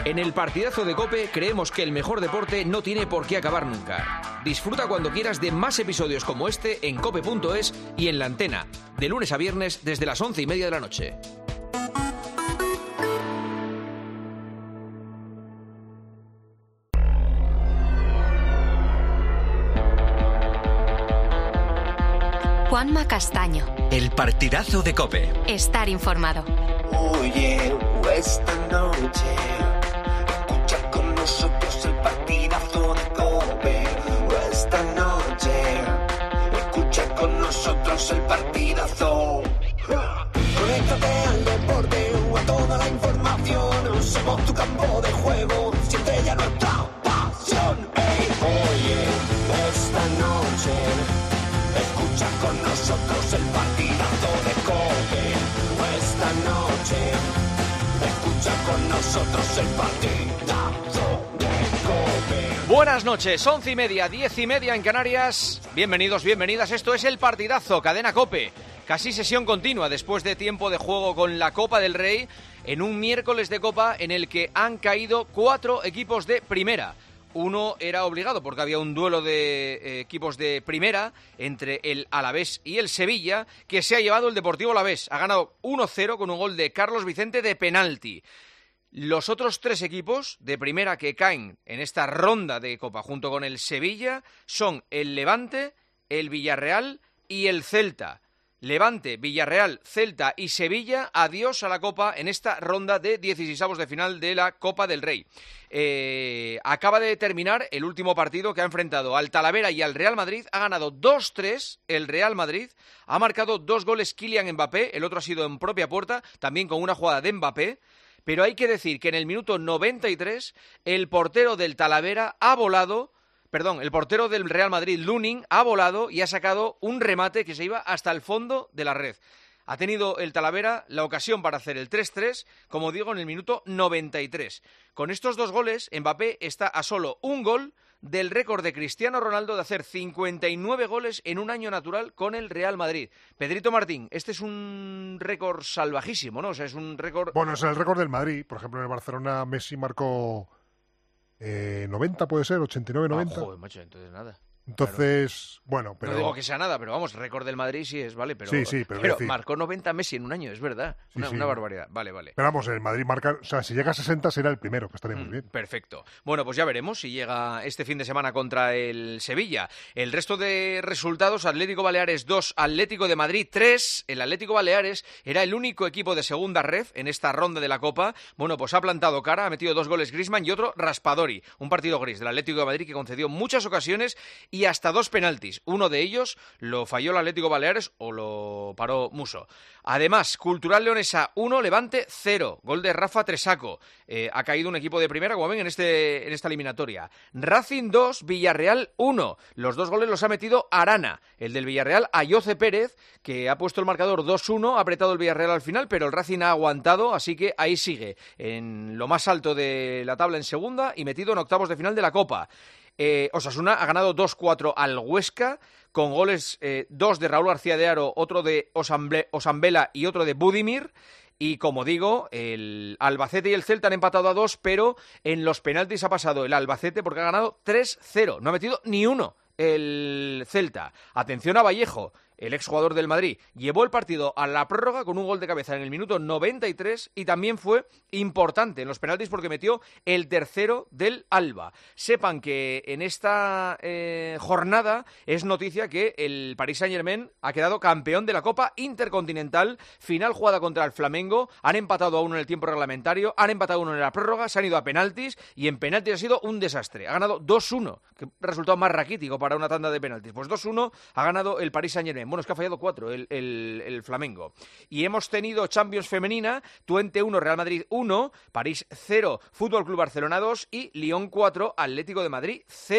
En el partidazo de COPE creemos que el mejor deporte no tiene por qué acabar nunca. Disfruta cuando quieras de más episodios como este en cope.es y en La Antena, de lunes a viernes desde las 11:30 de la noche. Juanma Castaño. El partidazo de COPE. Estar informado. Oye, esta noche escucha con nosotros el partidazo de COPE. Esta noche escucha con nosotros el partidazo. Conéctate al deporte o a toda la información. Somos tu campo de juego, siente ya nuestra pasión. Hey, oye, esta noche escucha con nosotros el partidazo de COPE. Esta noche escucha con nosotros el partidazo de COPE. Buenas noches, 11:30, 10:30 en Canarias. Bienvenidos, bienvenidas. Esto es el partidazo, cadena COPE. Casi sesión continua después de tiempo de juego con la Copa del Rey, en un miércoles de Copa en el que han caído 4 equipos de primera. Uno era obligado porque había un duelo de equipos de primera entre el Alavés y el Sevilla, que se ha llevado el Deportivo Alavés. Ha ganado 1-0 con un gol de Carlos Vicente de penalti. Los otros 3 equipos de primera que caen en esta ronda de Copa junto con el Sevilla son el Levante, el Villarreal y el Celta. Levante, Villarreal, Celta y Sevilla, adiós a la Copa en esta ronda de 16avos de final de la Copa del Rey. Acaba de terminar el último partido que ha enfrentado al Talavera y al Real Madrid. Ha ganado 2-3 el Real Madrid. Ha marcado 2 goles Kylian Mbappé, el otro ha sido en propia puerta, también con una jugada de Mbappé. Pero hay que decir que en el minuto 93 el portero del Talavera ha volado... el portero del Real Madrid, Lunin, ha volado y ha sacado un remate que se iba hasta el fondo de la red. Ha tenido el Talavera la ocasión para hacer el 3-3, como digo, en el minuto 93. Con estos 2 goles, Mbappé está a solo un gol del récord de Cristiano Ronaldo de hacer 59 goles en un año natural con el Real Madrid. Pedrito Martín, este es un récord salvajísimo, ¿no? O sea, es un récord... Bueno, es el récord del Madrid. Por ejemplo, en el Barcelona Messi marcó... 90 puede ser, 89-90. Joder, macho, entonces nada. Entonces, bueno, pero... No digo que sea nada, pero vamos, récord del Madrid sí es, ¿vale? Pero, sí, pero decir... marcó 90 Messi en un año, es verdad. Sí, una barbaridad. Vale. Pero vamos, el Madrid marca... O sea, si llega a 60 será el primero, que estaría muy bien. Perfecto. Bueno, pues ya veremos si llega este fin de semana contra el Sevilla. El resto de resultados, Atlético Baleares 2, Atlético de Madrid 3. El Atlético Baleares era el único equipo de segunda ref en esta ronda de la Copa. Bueno, pues ha plantado cara, ha metido 2 goles Griezmann y otro Raspadori. Un partido gris del Atlético de Madrid que concedió muchas ocasiones y hasta 2 penaltis. Uno de ellos lo falló el Atlético Baleares o lo paró Musso. Además, Cultural Leonesa 1, Levante 0. Gol de Rafa Tresaco. Ha caído un equipo de primera, como ven, en esta eliminatoria. Racing 2, Villarreal 1. Los 2 goles los ha metido Arana. El del Villarreal, Ayoce Pérez, que ha puesto el marcador 2-1. Ha apretado el Villarreal al final, pero el Racing ha aguantado, así que ahí sigue, en lo más alto de la tabla en segunda y metido en octavos de final de la Copa. Osasuna ha ganado 2-4 al Huesca, con goles 2 de Raúl García de Haro, otro de Osambela y otro de Budimir. Y como digo, el Albacete y el Celta han empatado a 2, pero en los penaltis ha pasado el Albacete porque ha ganado 3-0. No ha metido ni uno el Celta. Atención a Vallejo, el exjugador del Madrid. Llevó el partido a la prórroga con un gol de cabeza en el minuto 93 y también fue importante en los penaltis porque metió el tercero del Alba. Sepan que en esta jornada es noticia que el Paris Saint-Germain ha quedado campeón de la Copa Intercontinental, final jugada contra el Flamengo. Han empatado a 1 en el tiempo reglamentario, han empatado a 1 en la prórroga, se han ido a penaltis y en penaltis ha sido un desastre. Ha ganado 2-1, que resultado más raquítico para una tanda de penaltis. Pues 2-1 ha ganado el Paris Saint-Germain. Bueno, es que ha fallado 4 el Flamengo. Y hemos tenido Champions femenina, Twente 1, Real Madrid 1, París 0, Fútbol Club Barcelona 2 y Lyon 4, Atlético de Madrid 0.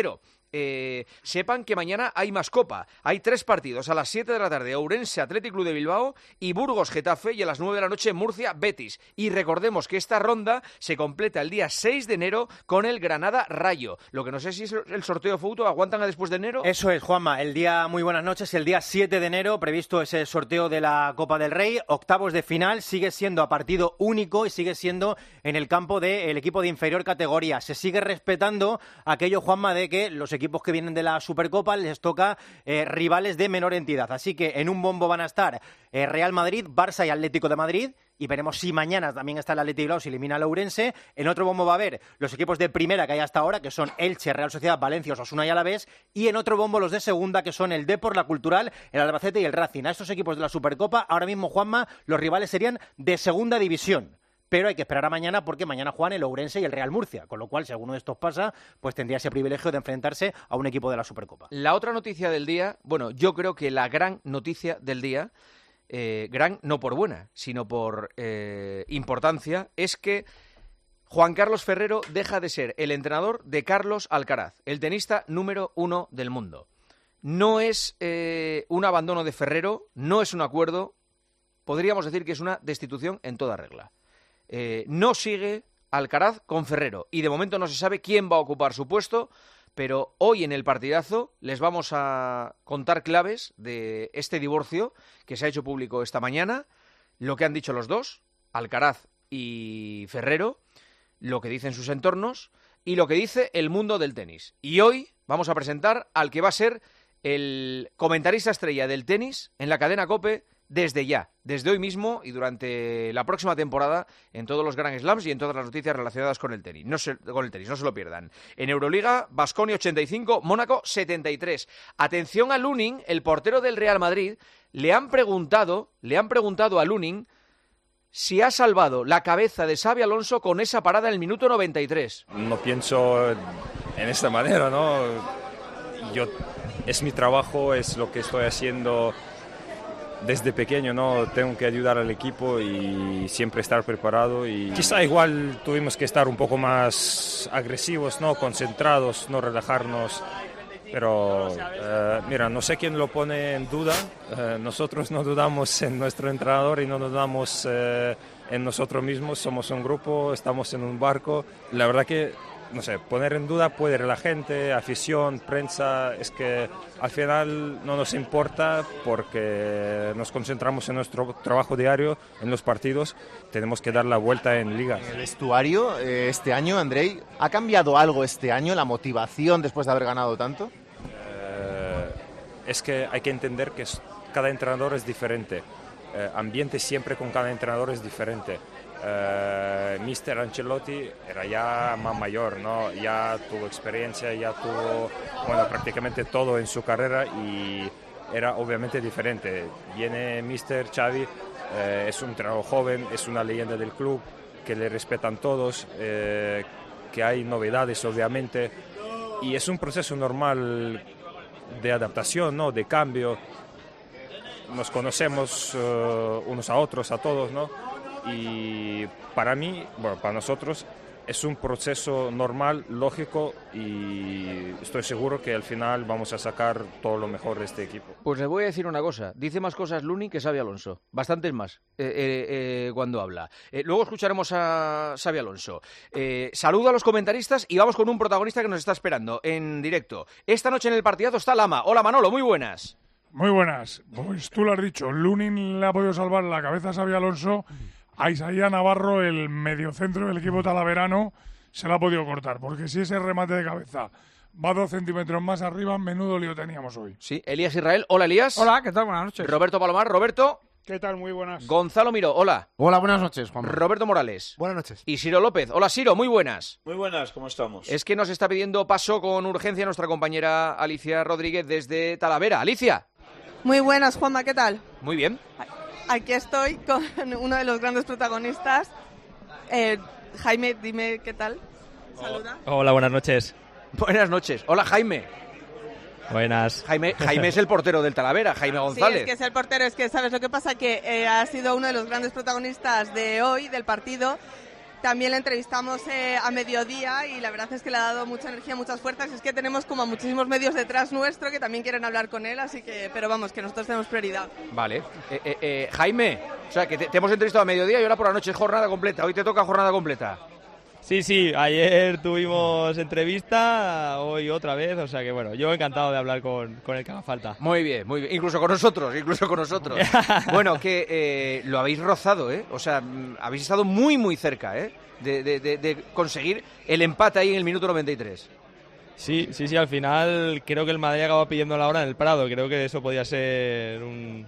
sepan que mañana hay más Copa. Hay 3 partidos a las 7 de la tarde, Ourense Athletic Club de Bilbao y Burgos Getafe, y a las 9 de la noche Murcia Betis. Y recordemos que esta ronda se completa el día 6 de enero con el Granada Rayo. Lo que no sé si es el sorteo de fútbol, ¿aguantan a después de enero? Eso es, Juanma, muy buenas noches, el día 7 de enero previsto ese sorteo de la Copa del Rey, octavos de final, sigue siendo a partido único y sigue siendo en el campo del equipo de inferior categoría. Se sigue respetando aquello, Juanma, de que los equipos que vienen de la Supercopa les toca rivales de menor entidad. Así que en un bombo van a estar Real Madrid, Barça y Atlético de Madrid. Y veremos si mañana también está el Athletic Bilbao, si elimina al Ourense. En otro bombo va a haber los equipos de primera que hay hasta ahora, que son Elche, Real Sociedad, Valencia, Osasuna y Alavés. Y en otro bombo los de segunda, que son el Depor, la Cultural, el Albacete y el Racing. A estos equipos de la Supercopa, ahora mismo, Juanma, los rivales serían de segunda división. Pero hay que esperar a mañana porque mañana juegan el Ourense y el Real Murcia. Con lo cual, si alguno de estos pasa, pues tendría ese privilegio de enfrentarse a un equipo de la Supercopa. La otra noticia del día, bueno, yo creo que la gran noticia del día, gran no por buena, sino por importancia, es que Juan Carlos Ferrero deja de ser el entrenador de Carlos Alcaraz, el tenista número 1 del mundo. No es un abandono de Ferrero, no es un acuerdo, podríamos decir que es una destitución en toda regla. No sigue Alcaraz con Ferrero y de momento no se sabe quién va a ocupar su puesto, pero hoy en el partidazo les vamos a contar claves de este divorcio que se ha hecho público esta mañana, lo que han dicho los dos, Alcaraz y Ferrero, lo que dicen sus entornos y lo que dice el mundo del tenis. Y hoy vamos a presentar al que va a ser el comentarista estrella del tenis en la cadena COPE desde hoy mismo y durante la próxima temporada en todos los Grand Slams y en todas las noticias relacionadas con el tenis. No se lo pierdan. En Euroliga, Baskonia 85, Mónaco 73. Atención a Lunin, el portero del Real Madrid. Le han preguntado a Lunin si ha salvado la cabeza de Xabi Alonso con esa parada en el minuto 93. No pienso en esta manera, ¿no? Es mi trabajo, es lo que estoy haciendo desde pequeño, ¿no? Tengo que ayudar al equipo y siempre estar preparado. Y quizá igual tuvimos que estar un poco más agresivos, ¿no? Concentrados, no relajarnos. Pero mira, no sé quién lo pone en duda. Nosotros no dudamos en nuestro entrenador y no dudamos en nosotros mismos. Somos un grupo, estamos en un barco. La verdad que, no sé, poner en duda puede la gente, afición, prensa. Es que al final no nos importa porque nos concentramos en nuestro trabajo diario, en los partidos. Tenemos que dar la vuelta en Liga. El vestuario este año, Andrei, ¿ha cambiado algo este año, la motivación después de haber ganado tanto? Es que hay que entender que cada entrenador es diferente. Ambiente siempre con cada entrenador es diferente. Mister Ancelotti era ya más mayor, ¿no? Ya tuvo experiencia, ya tuvo prácticamente todo en su carrera y era obviamente diferente. Viene Mister Xavi, es un entrenador joven, es una leyenda del club, que le respetan todos, que hay novedades obviamente y es un proceso normal de adaptación, ¿no? De cambio. Nos conocemos unos a otros, a todos, ¿no? Y para mí, para nosotros, es un proceso normal, lógico y estoy seguro que al final vamos a sacar todo lo mejor de este equipo. Pues le voy a decir una cosa, dice más cosas Lunin que Xabi Alonso, bastantes más cuando habla. Luego escucharemos a Xabi Alonso. Saludo a los comentaristas y vamos con un protagonista que nos está esperando en directo. Esta noche en el partidazo está Lama. Hola Manolo, muy buenas. Muy buenas. Pues tú lo has dicho, Lunin le ha podido salvar la cabeza a Xabi Alonso. A Isaías Navarro, el mediocentro del equipo talaverano, se la ha podido cortar, porque si ese remate de cabeza va 2 centímetros más arriba, menudo lío teníamos hoy. Sí, Elías Israel. Hola, Elías. Hola, ¿qué tal? Buenas noches. Roberto Palomar. Roberto. ¿Qué tal? Muy buenas. Gonzalo Miró. Hola. Hola, buenas noches, Juan. Roberto Morales. Buenas noches. Y Siro López. Hola, Siro. Muy buenas. Muy buenas, ¿cómo estamos? Es que nos está pidiendo paso con urgencia nuestra compañera Alicia Rodríguez desde Talavera. Alicia. Muy buenas, Juanma, ¿qué tal? Muy bien. Aquí estoy con uno de los grandes protagonistas. Jaime, dime qué tal. Saluda. Hola, buenas noches. Buenas noches. Hola, Jaime. Buenas. Jaime es el portero del Talavera, Jaime González. Sí, es que es el portero, es que sabes lo que pasa, que ha sido uno de los grandes protagonistas de hoy, del partido, También le entrevistamos a mediodía y la verdad es que le ha dado mucha energía, muchas fuerzas. Es que tenemos como a muchísimos medios detrás nuestro que también quieren hablar con él, así que, pero vamos, que nosotros tenemos prioridad. Vale. Jaime, o sea, que te hemos entrevistado a mediodía y ahora por la noche es jornada completa. Hoy te toca jornada completa. Sí, ayer tuvimos entrevista, hoy otra vez, o sea que bueno, yo encantado de hablar con el que haga falta. Muy bien, incluso con nosotros. Bueno, que lo habéis rozado, ¿eh? O sea, habéis estado muy, muy cerca, ¿eh? De conseguir el empate ahí en el minuto 93. Sí, al final creo que el Madrid acabó pidiendo la hora en el Prado, creo que eso podía ser un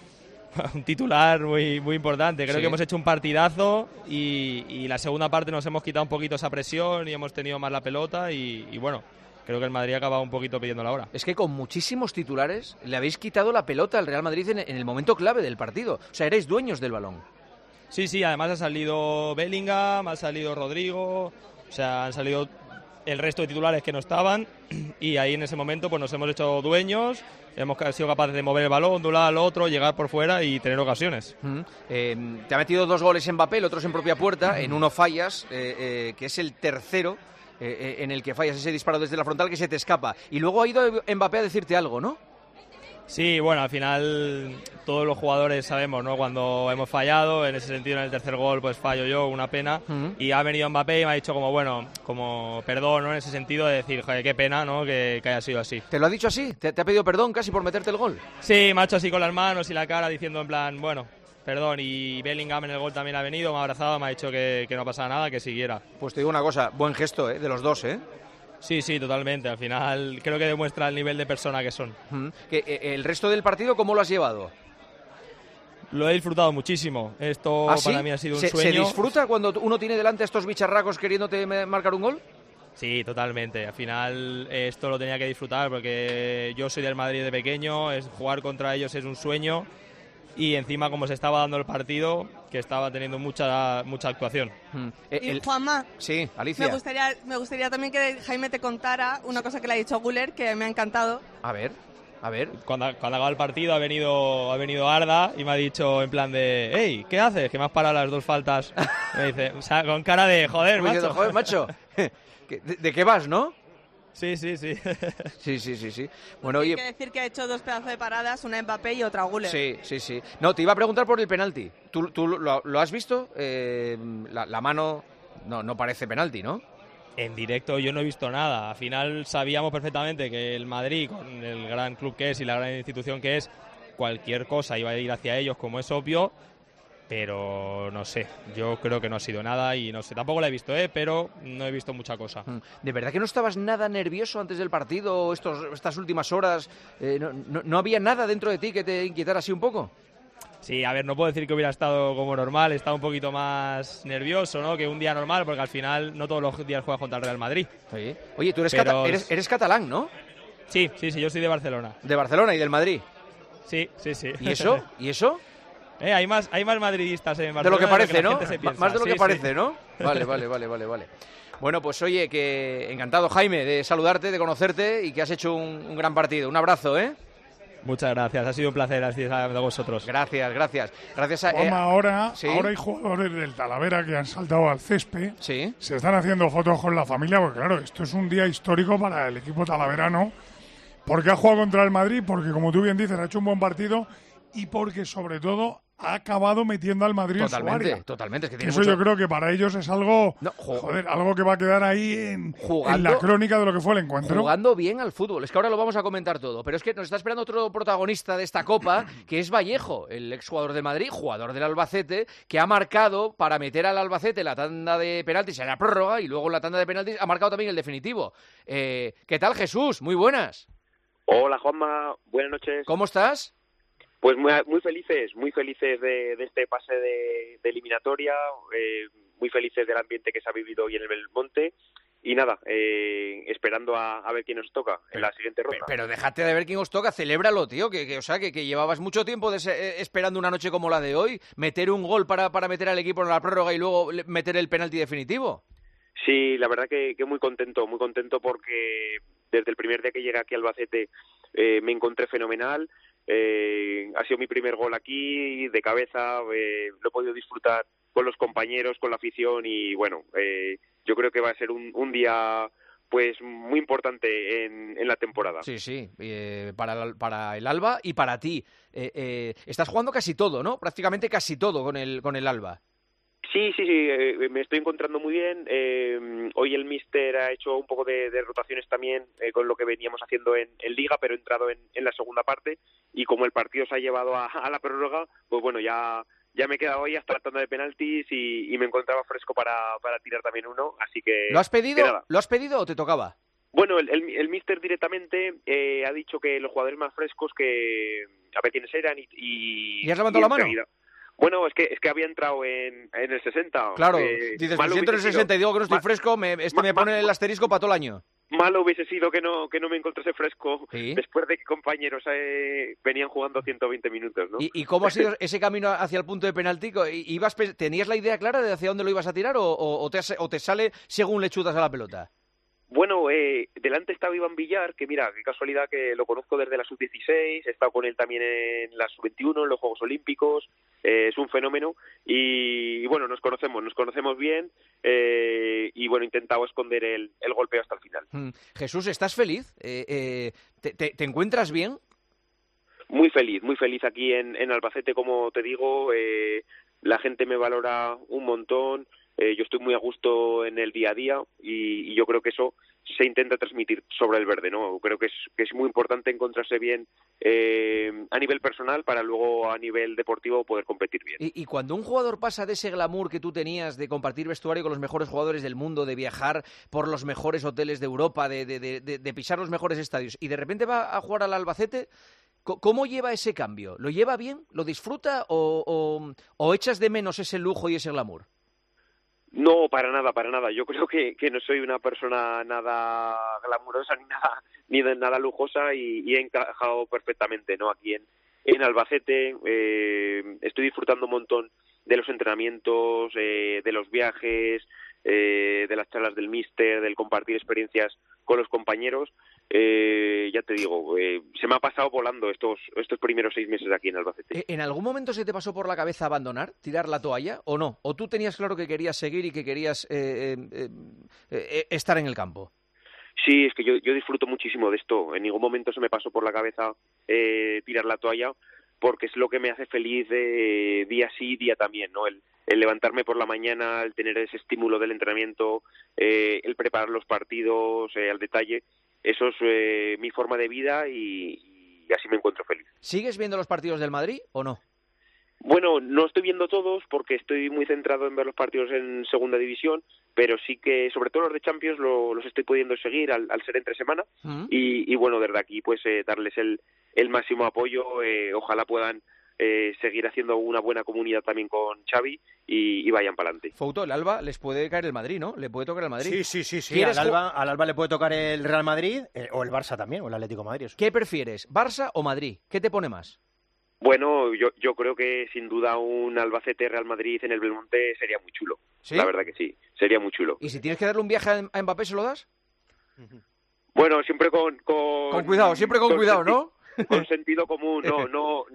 titular muy, muy importante. Creo que hemos hecho un partidazo y la segunda parte nos hemos quitado un poquito esa presión y hemos tenido más la pelota y bueno, creo que el Madrid ha acabado un poquito pidiendo la hora. Es que con muchísimos titulares le habéis quitado la pelota al Real Madrid en el momento clave del partido. O sea, erais dueños del balón. Sí, además ha salido Bellingham, ha salido Rodrigo, o sea, han salido el resto de titulares que no estaban y ahí en ese momento pues nos hemos hecho dueños, hemos sido capaces de mover el balón de un lado al otro, llegar por fuera y tener ocasiones. Te ha metido 2 goles en Mbappé, otros en propia puerta, en uno fallas, que es el tercero en el que fallas ese disparo desde la frontal que se te escapa. Y luego ha ido Mbappé a decirte algo, ¿no? Sí, bueno, al final todos los jugadores sabemos, ¿no? Cuando hemos fallado, en ese sentido en el tercer gol pues fallo yo, una pena, y ha venido Mbappé y me ha dicho como perdón, ¿no? En ese sentido de decir, joder, qué pena, ¿no? Que haya sido así. ¿Te lo ha dicho así? ¿Te ha pedido perdón casi por meterte el gol? Sí, me ha hecho así con las manos y la cara diciendo en plan, bueno, perdón, y Bellingham en el gol también ha venido, me ha abrazado, me ha dicho que no pasaba nada, que siguiera. Pues te digo una cosa, buen gesto, de los dos, ¿eh? Sí, totalmente. Al final creo que demuestra el nivel de persona que son. ¿El resto del partido cómo lo has llevado? Lo he disfrutado muchísimo. Esto para mí ha sido un sueño. ¿Se disfruta cuando uno tiene delante a estos bicharracos queriéndote marcar un gol? Sí, totalmente. Al final esto lo tenía que disfrutar porque yo soy del Madrid de pequeño, jugar contra ellos es un sueño. Y encima, como se estaba dando el partido, que estaba teniendo mucha actuación. Y Juanma, sí, Alicia. Me gustaría también que Jaime te contara una cosa que le ha dicho Güler, que me ha encantado. A ver. Cuando acabó el partido ha venido Arda y me ha dicho en plan de hey, ¿qué haces? Que me has parado las 2 faltas. Me dice, o sea, con cara de joder, macho. Diciendo, joder, macho. ¿De qué vas, no? Sí. Sí. Bueno, oye, hay que decir que ha hecho 2 pedazos de paradas, una Mbappé y otra Güler. Sí. No, te iba a preguntar por el penalti. ¿Tú lo has visto? La mano no parece penalti, ¿no? En directo yo no he visto nada. Al final sabíamos perfectamente que el Madrid, con el gran club que es y la gran institución que es, cualquier cosa iba a ir hacia ellos, como es obvio. Pero no sé, yo creo que no ha sido nada y no sé, tampoco la he visto, pero no he visto mucha cosa. ¿De verdad que no estabas nada nervioso antes del partido, estas últimas horas? ¿No había nada dentro de ti que te inquietara así un poco? Sí, a ver, no puedo decir que hubiera estado como normal, he estado un poquito más nervioso, ¿no? Que un día normal, porque al final no todos los días juegas contra el Real Madrid. Sí. Oye, tú eres catalán, ¿no? Sí, yo soy de Barcelona. ¿De Barcelona y del Madrid? Sí. ¿Y eso? ¿Y eso? Hay más madridistas en Barcelona. De lo que parece, ¿no? Más de lo que parece, ¿no? Vale. Bueno, pues oye, que encantado, Jaime, de saludarte, de conocerte y que has hecho un gran partido. Un abrazo, ¿eh? Muchas gracias, ha sido un placer así a vosotros. Gracias a... ahora hay jugadores del Talavera que han saltado al césped. Sí. Se están haciendo fotos con la familia, porque claro, esto es un día histórico para el equipo talaverano, porque ha jugado contra el Madrid, porque como tú bien dices, ha hecho un buen partido y porque sobre todo ha acabado metiendo al Madrid en su área. Totalmente. Es que eso yo creo que para ellos es algo, algo que va a quedar ahí en la crónica de lo que fue el encuentro. Jugando bien al fútbol. Es que ahora lo vamos a comentar todo. Pero es que nos está esperando otro protagonista de esta Copa, que es Vallejo, el exjugador de Madrid, jugador del Albacete, que ha marcado para meter al Albacete la tanda de penaltis en la prórroga y luego en la tanda de penaltis ha marcado también el definitivo. ¿Qué tal, Jesús? Muy buenas. Hola, Juanma. Buenas noches. ¿Cómo estás? Pues muy felices de este pase de eliminatoria, muy felices del ambiente que se ha vivido hoy en el Belmonte y nada, esperando a ver quién nos toca en la siguiente ronda. Pero déjate de ver quién os toca, celébralo, tío, que llevabas mucho tiempo esperando una noche como la de hoy, meter un gol para meter al equipo en la prórroga y luego meter el penalti definitivo. Sí, la verdad que muy contento porque desde el primer día que llegué aquí a Albacete me encontré fenomenal. Ha sido mi primer gol aquí, de cabeza, lo he podido disfrutar los compañeros, con la afición y bueno, yo creo que va a ser un día pues muy importante en la temporada. Sí, para el Alba y para ti. Estás jugando casi todo, ¿no? Prácticamente casi todo con el Alba. Sí, me estoy encontrando muy bien. Hoy el míster ha hecho un poco de rotaciones también con lo que veníamos haciendo en Liga, pero he entrado en la segunda parte y como el partido se ha llevado a la prórroga, pues bueno, ya me he quedado hoy hasta la tanda de penaltis y me encontraba fresco para tirar también uno, así que... ¿Lo has pedido o te tocaba? Bueno, el míster directamente ha dicho que los jugadores más frescos que... A ver quiénes eran ¿Y has levantado la mano? Bueno, es que había entrado en el 60. Claro, dices, me siento en el 60 y digo que no estoy fresco, me pone el asterisco para todo el año. Malo hubiese sido que no me encontrase fresco después de que compañeros venían jugando 120 minutos, ¿no? ¿Y cómo ha sido ese camino hacia el punto de penalti? ¿Tenías la idea clara de hacia dónde lo ibas a tirar o te sale según le chutas a la pelota? Bueno, delante estaba Iván Villar, que mira, qué casualidad que lo conozco desde la sub-16, he estado con él también en la sub-21, en los Juegos Olímpicos, es un fenómeno y bueno, nos conocemos bien y bueno, he intentado esconder el golpeo hasta el final. Jesús, ¿estás feliz? ¿Te encuentras bien? Muy feliz aquí en Albacete, como te digo, la gente me valora un montón. Yo estoy muy a gusto en el día a día y yo creo que eso se intenta transmitir sobre el verde, ¿no? Creo que es muy importante encontrarse bien a nivel personal para luego a nivel deportivo poder competir bien. Y cuando un jugador pasa de ese glamour que tú tenías de compartir vestuario con los mejores jugadores del mundo, de viajar por los mejores hoteles de Europa, de pisar los mejores estadios y de repente va a jugar al Albacete, ¿cómo lleva ese cambio? ¿Lo lleva bien? ¿Lo disfruta o echas de menos ese lujo y ese glamour? No, para nada. Yo creo que no soy una persona nada glamurosa ni nada lujosa y he encajado perfectamente, ¿no? Aquí en Albacete estoy disfrutando un montón de los entrenamientos, de los viajes, de las charlas del míster, del compartir experiencias con los compañeros. Ya te digo, se me ha pasado volando estos primeros 6 meses aquí en Albacete. ¿En algún momento se te pasó por la cabeza abandonar, tirar la toalla o no? ¿O tú tenías claro que querías seguir y que querías estar en el campo? Sí, es que yo disfruto muchísimo de esto. En ningún momento se me pasó por la cabeza tirar la toalla porque es lo que me hace feliz día sí, día también, ¿no? El levantarme por la mañana, el tener ese estímulo del entrenamiento, el preparar los partidos al detalle. Eso es mi forma de vida y así me encuentro feliz. ¿Sigues viendo los partidos del Madrid o no? Bueno, no estoy viendo todos porque estoy muy centrado en ver los partidos en segunda división, pero sí que, sobre todo los de Champions, los estoy pudiendo seguir al ser entre semana y bueno, desde aquí pues darles el máximo apoyo, ojalá puedan seguir haciendo una buena comunidad también con Xavi y vayan para adelante. Fouto, el Alba les puede caer el Madrid, ¿no? ¿Le puede tocar el Madrid? Sí. Al Alba le puede tocar el Real Madrid o el Barça también, o el Atlético de Madrid. Eso. ¿Qué prefieres, Barça o Madrid? ¿Qué te pone más? Bueno, yo creo que sin duda un Albacete-Real Madrid en el Belmonte sería muy chulo. ¿Sí? La verdad que sí, sería muy chulo. ¿Y si tienes que darle un viaje a Mbappé, se lo das? Bueno, siempre con cuidado, siempre con cuidado, ¿no? Con sentido común, no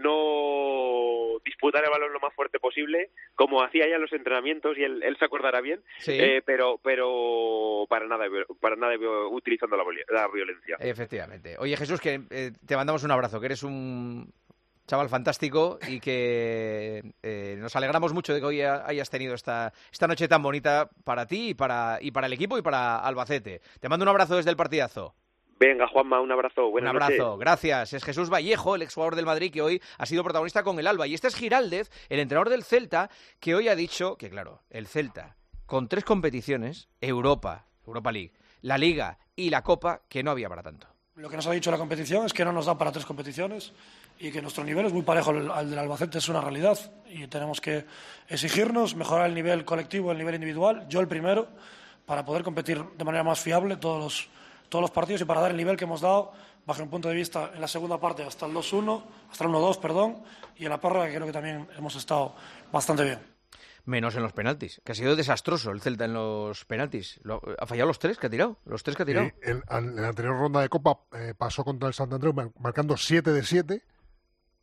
disputar el balón lo más fuerte posible, como hacía ya en los entrenamientos y él se acordará bien, sí. Pero para nada utilizando la violencia. Efectivamente. Oye, Jesús, que te mandamos un abrazo, que eres un chaval fantástico y que nos alegramos mucho de que hoy hayas tenido esta noche tan bonita para ti y para el equipo y para Albacete. Te mando un abrazo desde el partidazo. Venga, Juanma, un abrazo. Buenas noches. Un abrazo, gracias. Es Jesús Vallejo, el exjugador del Madrid, que hoy ha sido protagonista con el Alba. Y este es Giraldez, el entrenador del Celta, que hoy ha dicho que, claro, el Celta, con 3 competiciones, Europa League, la Liga y la Copa, que no había para tanto. Lo que nos ha dicho la competición es que no nos da para 3 competiciones y que nuestro nivel es muy parejo al del Albacete, es una realidad. Y tenemos que exigirnos, mejorar el nivel colectivo, el nivel individual, yo el primero, para poder competir de manera más fiable todos los partidos y para dar el nivel que hemos dado, bajo mi punto de vista, en la segunda parte hasta el 2-1, hasta el 1-2, perdón, y en la prórroga que creo que también hemos estado bastante bien. Menos en los penaltis, que ha sido desastroso el Celta en los penaltis. Ha fallado los 3 que ha tirado. En la anterior ronda de Copa pasó contra el Sant Andreu marcando 7 de 7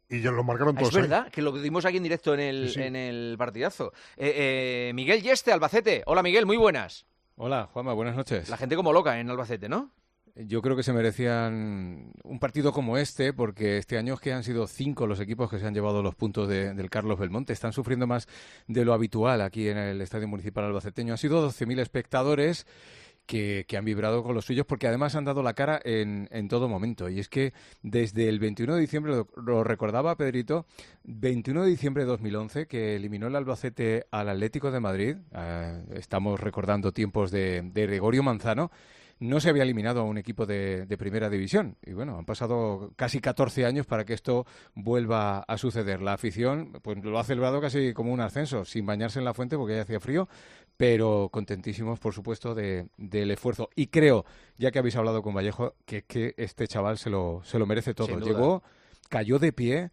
y ya lo marcaron todos. Es verdad, que lo dimos aquí en directo en el partidazo. Miguel Yeste, Albacete. Hola Miguel, muy buenas. Hola Juanma, buenas noches. La gente como loca en Albacete, ¿no? Yo creo que se merecían un partido como este, porque este año es que han sido 5 los equipos que se han llevado los puntos del Carlos Belmonte. Están sufriendo más de lo habitual aquí en el Estadio Municipal albaceteño. Han sido 12.000 espectadores que han vibrado con los suyos, porque además han dado la cara en todo momento. Y es que desde el 21 de diciembre, lo recordaba Pedrito, 21 de diciembre de 2011, que eliminó el Albacete al Atlético de Madrid. Estamos recordando tiempos de Gregorio Manzano. No se había eliminado a un equipo de primera división. Y bueno, han pasado casi 14 años para que esto vuelva a suceder. La afición pues lo ha celebrado casi como un ascenso, sin bañarse en la fuente porque ya hacía frío, pero contentísimos, por supuesto, del esfuerzo. Y creo, ya que habéis hablado con Vallejo, que este chaval se lo merece todo. Llegó, cayó de pie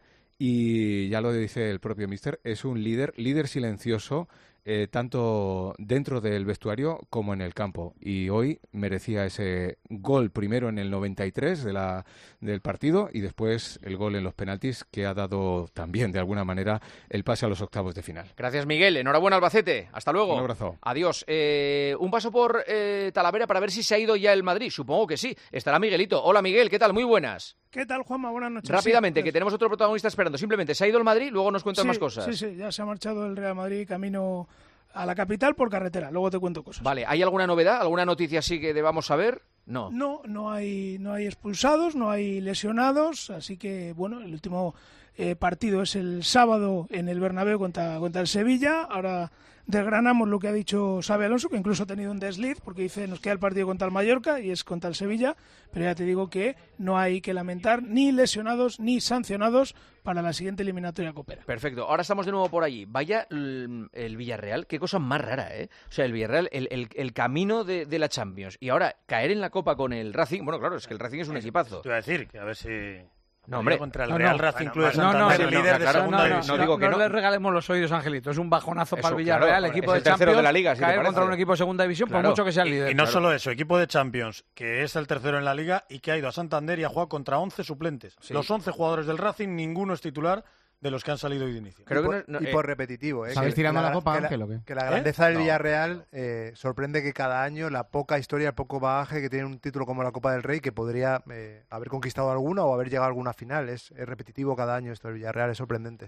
y ya lo dice el propio míster, es un líder silencioso, tanto dentro del vestuario como en el campo, y hoy merecía ese gol primero en el 93 del partido y después el gol en los penaltis, que ha dado también de alguna manera el pase a los octavos de final. Gracias Miguel, enhorabuena Albacete, hasta luego. Un abrazo. Adiós. Un paso por Talavera para ver si se ha ido ya el Madrid, supongo que sí. Estará Miguelito. Hola Miguel, ¿qué tal? Muy buenas. ¿Qué tal, Juanma? Buenas noches. Rápidamente, que tenemos otro protagonista esperando. Simplemente, ¿se ha ido el Madrid? Luego nos cuentas más cosas. Sí, ya se ha marchado el Real Madrid camino a la capital por carretera. Luego te cuento cosas. Vale, ¿hay alguna novedad? ¿Alguna noticia así que debamos saber? No. No hay expulsados, no hay lesionados, así que, bueno, el último partido es el sábado en el Bernabéu contra el Sevilla. Ahora desgranamos lo que ha dicho Xabi Alonso, que incluso ha tenido un desliz, porque dice nos queda el partido contra el Mallorca y es contra el Sevilla, pero ya te digo que no hay que lamentar ni lesionados ni sancionados para la siguiente eliminatoria copera. Perfecto, ahora estamos de nuevo por allí. Vaya el Villarreal, qué cosa más rara, ¿eh? O sea, el Villarreal, el camino de la Champions, y ahora caer en la Copa con el Racing. Bueno, claro, es que el Racing es un equipazo. Te iba a decir, que a ver si... No, hombre, contra el Real Racing Club de Santander, líder de segunda división. No digo que no le regalemos los oídos, Angelito. Es un bajonazo para el Villarreal, claro, equipo es de el tercero Champions, de la Liga, si caer contra un equipo de segunda división, por mucho que sea el líder. Y no solo eso, equipo de Champions, que es el tercero en la Liga y que ha ido a Santander y ha jugado contra 11 suplentes. Sí. Los 11 jugadores del Racing, ninguno es titular de los que han salido hoy de inicio. Creo y por repetitivo. ¿Estáis tirando la copa, Ángel, o qué? Que la grandeza del Villarreal sorprende que cada año la poca historia, el poco bagaje que tiene un título como la Copa del Rey, que podría haber conquistado alguna o haber llegado a alguna final. Es repetitivo cada año esto del Villarreal, es sorprendente.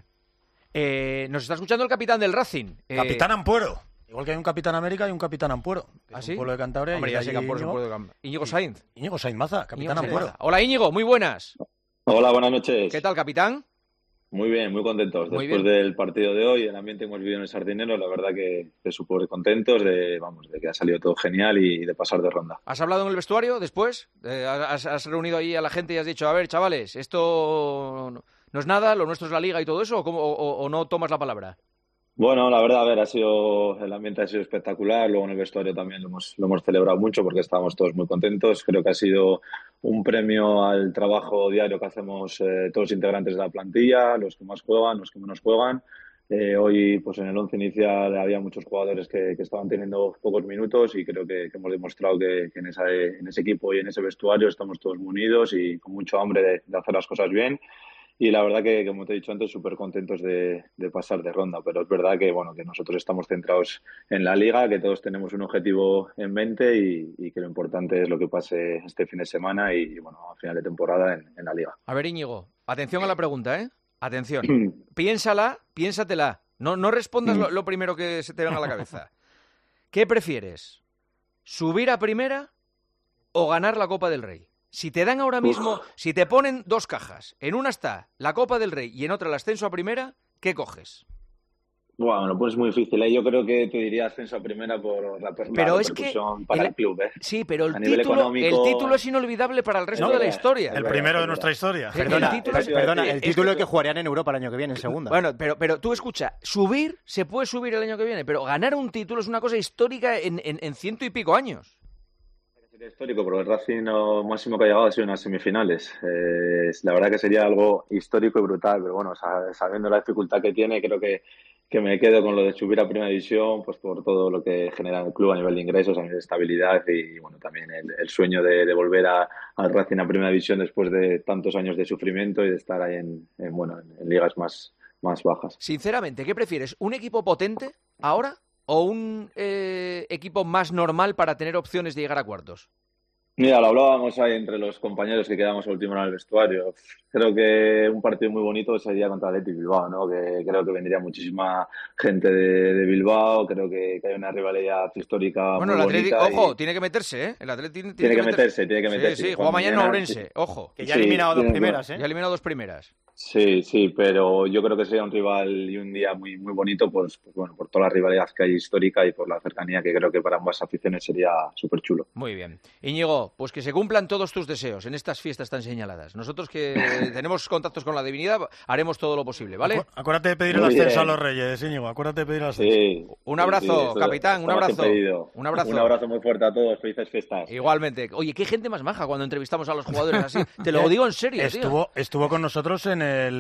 Nos está escuchando el capitán del Racing. Capitán Ampuero. Igual que hay un Capitán América y un Capitán Ampuero. ¿Ah, sí? Un pueblo de Cantabria. Hombre, ya sé que Ampuero es un pueblo de Cantabria. Íñigo Sainz. Íñigo Sainz Maza, Capitán Ampuero. Hola Íñigo, muy buenas. Hola, buenas noches. ¿Qué tal, capitán? Muy bien, muy contentos. Muy Después bien. del partido de hoy, el ambiente que hemos vivido en el Sardinero, la verdad que súper contentos de que ha salido todo genial y de pasar de ronda. ¿Has hablado en el vestuario después? ¿Has reunido ahí a la gente y has dicho, a ver, chavales, esto no es nada, lo nuestro es la Liga y todo eso, o no tomas la palabra? Bueno, la verdad, a ver, el ambiente ha sido espectacular. Luego en el vestuario también lo hemos celebrado mucho porque estábamos todos muy contentos. Creo que ha sido un premio al trabajo diario que hacemos todos los integrantes de la plantilla, los que más juegan, los que menos juegan. Hoy, pues en el 11 inicial había muchos jugadores que estaban teniendo pocos minutos y creo que hemos demostrado que en ese equipo y en ese vestuario estamos todos muy unidos y con mucho hambre de hacer las cosas bien. Y la verdad que, como te he dicho antes, súper contentos de pasar de ronda. Pero es verdad que nosotros estamos centrados en la Liga, que todos tenemos un objetivo en mente y que lo importante es lo que pase este fin de semana y a final de temporada en la Liga. A ver, Íñigo, atención a la pregunta, ¿eh? Atención. Piénsatela. No respondas lo primero que se te venga a la cabeza. ¿Qué prefieres? ¿Subir a primera o ganar la Copa del Rey? Si te dan ahora mismo, si te ponen dos cajas, en una está la Copa del Rey y en otra el ascenso a primera, ¿qué coges? Bueno, pues es muy difícil, ¿eh? Yo creo que te diría ascenso a primera por la repercusión para el club, ¿eh? Sí, pero el título es inolvidable para el resto de la historia. El primero de nuestra historia. Perdona, el título que jugarían en Europa el año que viene, en segunda. Bueno, pero tú escucha, se puede subir el año que viene, pero ganar un título es una cosa histórica en 100 y pico años. Sería histórico, porque el Racing lo máximo que ha llegado ha sido en las semifinales. La verdad que sería algo histórico y brutal, pero bueno, sabiendo la dificultad que tiene, creo que que me quedo con lo de subir a Primera División, pues por todo lo que genera el club a nivel de ingresos, a nivel de estabilidad y bueno, también el sueño de volver al Racing a Primera División después de tantos años de sufrimiento y de estar ahí en ligas más bajas. Sinceramente, ¿qué prefieres? ¿Un equipo potente ahora o un equipo más normal para tener opciones de llegar a cuartos? Mira, lo hablábamos ahí entre los compañeros que quedamos a última hora en el vestuario. Creo que un partido muy bonito sería contra el Athletic Bilbao, ¿no? Que creo que vendría muchísima gente de Bilbao. Creo que hay una rivalidad histórica bueno, muy el Athletic, bonita. Ojo, tiene que meterse, ¿eh? El Athletic tiene que meterse. Sí, juega mañana en Ourense, ojo. Que ya ha eliminado dos primeras, ¿eh? Ya ha eliminado dos primeras. Sí, pero yo creo que sería un rival y un día muy muy bonito, pues bueno, por toda la rivalidad que hay histórica y por la cercanía que creo que para ambas aficiones sería súper chulo. Muy bien. Íñigo, pues que se cumplan todos tus deseos en estas fiestas tan señaladas. Nosotros que tenemos contactos con la divinidad haremos todo lo posible, ¿vale? Acuérdate de pedir el ascenso a los Reyes, Íñigo, acuérdate de pedir el ascenso. Sí. Un abrazo, capitán, un abrazo. Un abrazo muy fuerte a todos, felices fiestas. Igualmente. Oye, qué gente más maja cuando entrevistamos a los jugadores así. Te lo digo en serio, Estuvo con nosotros en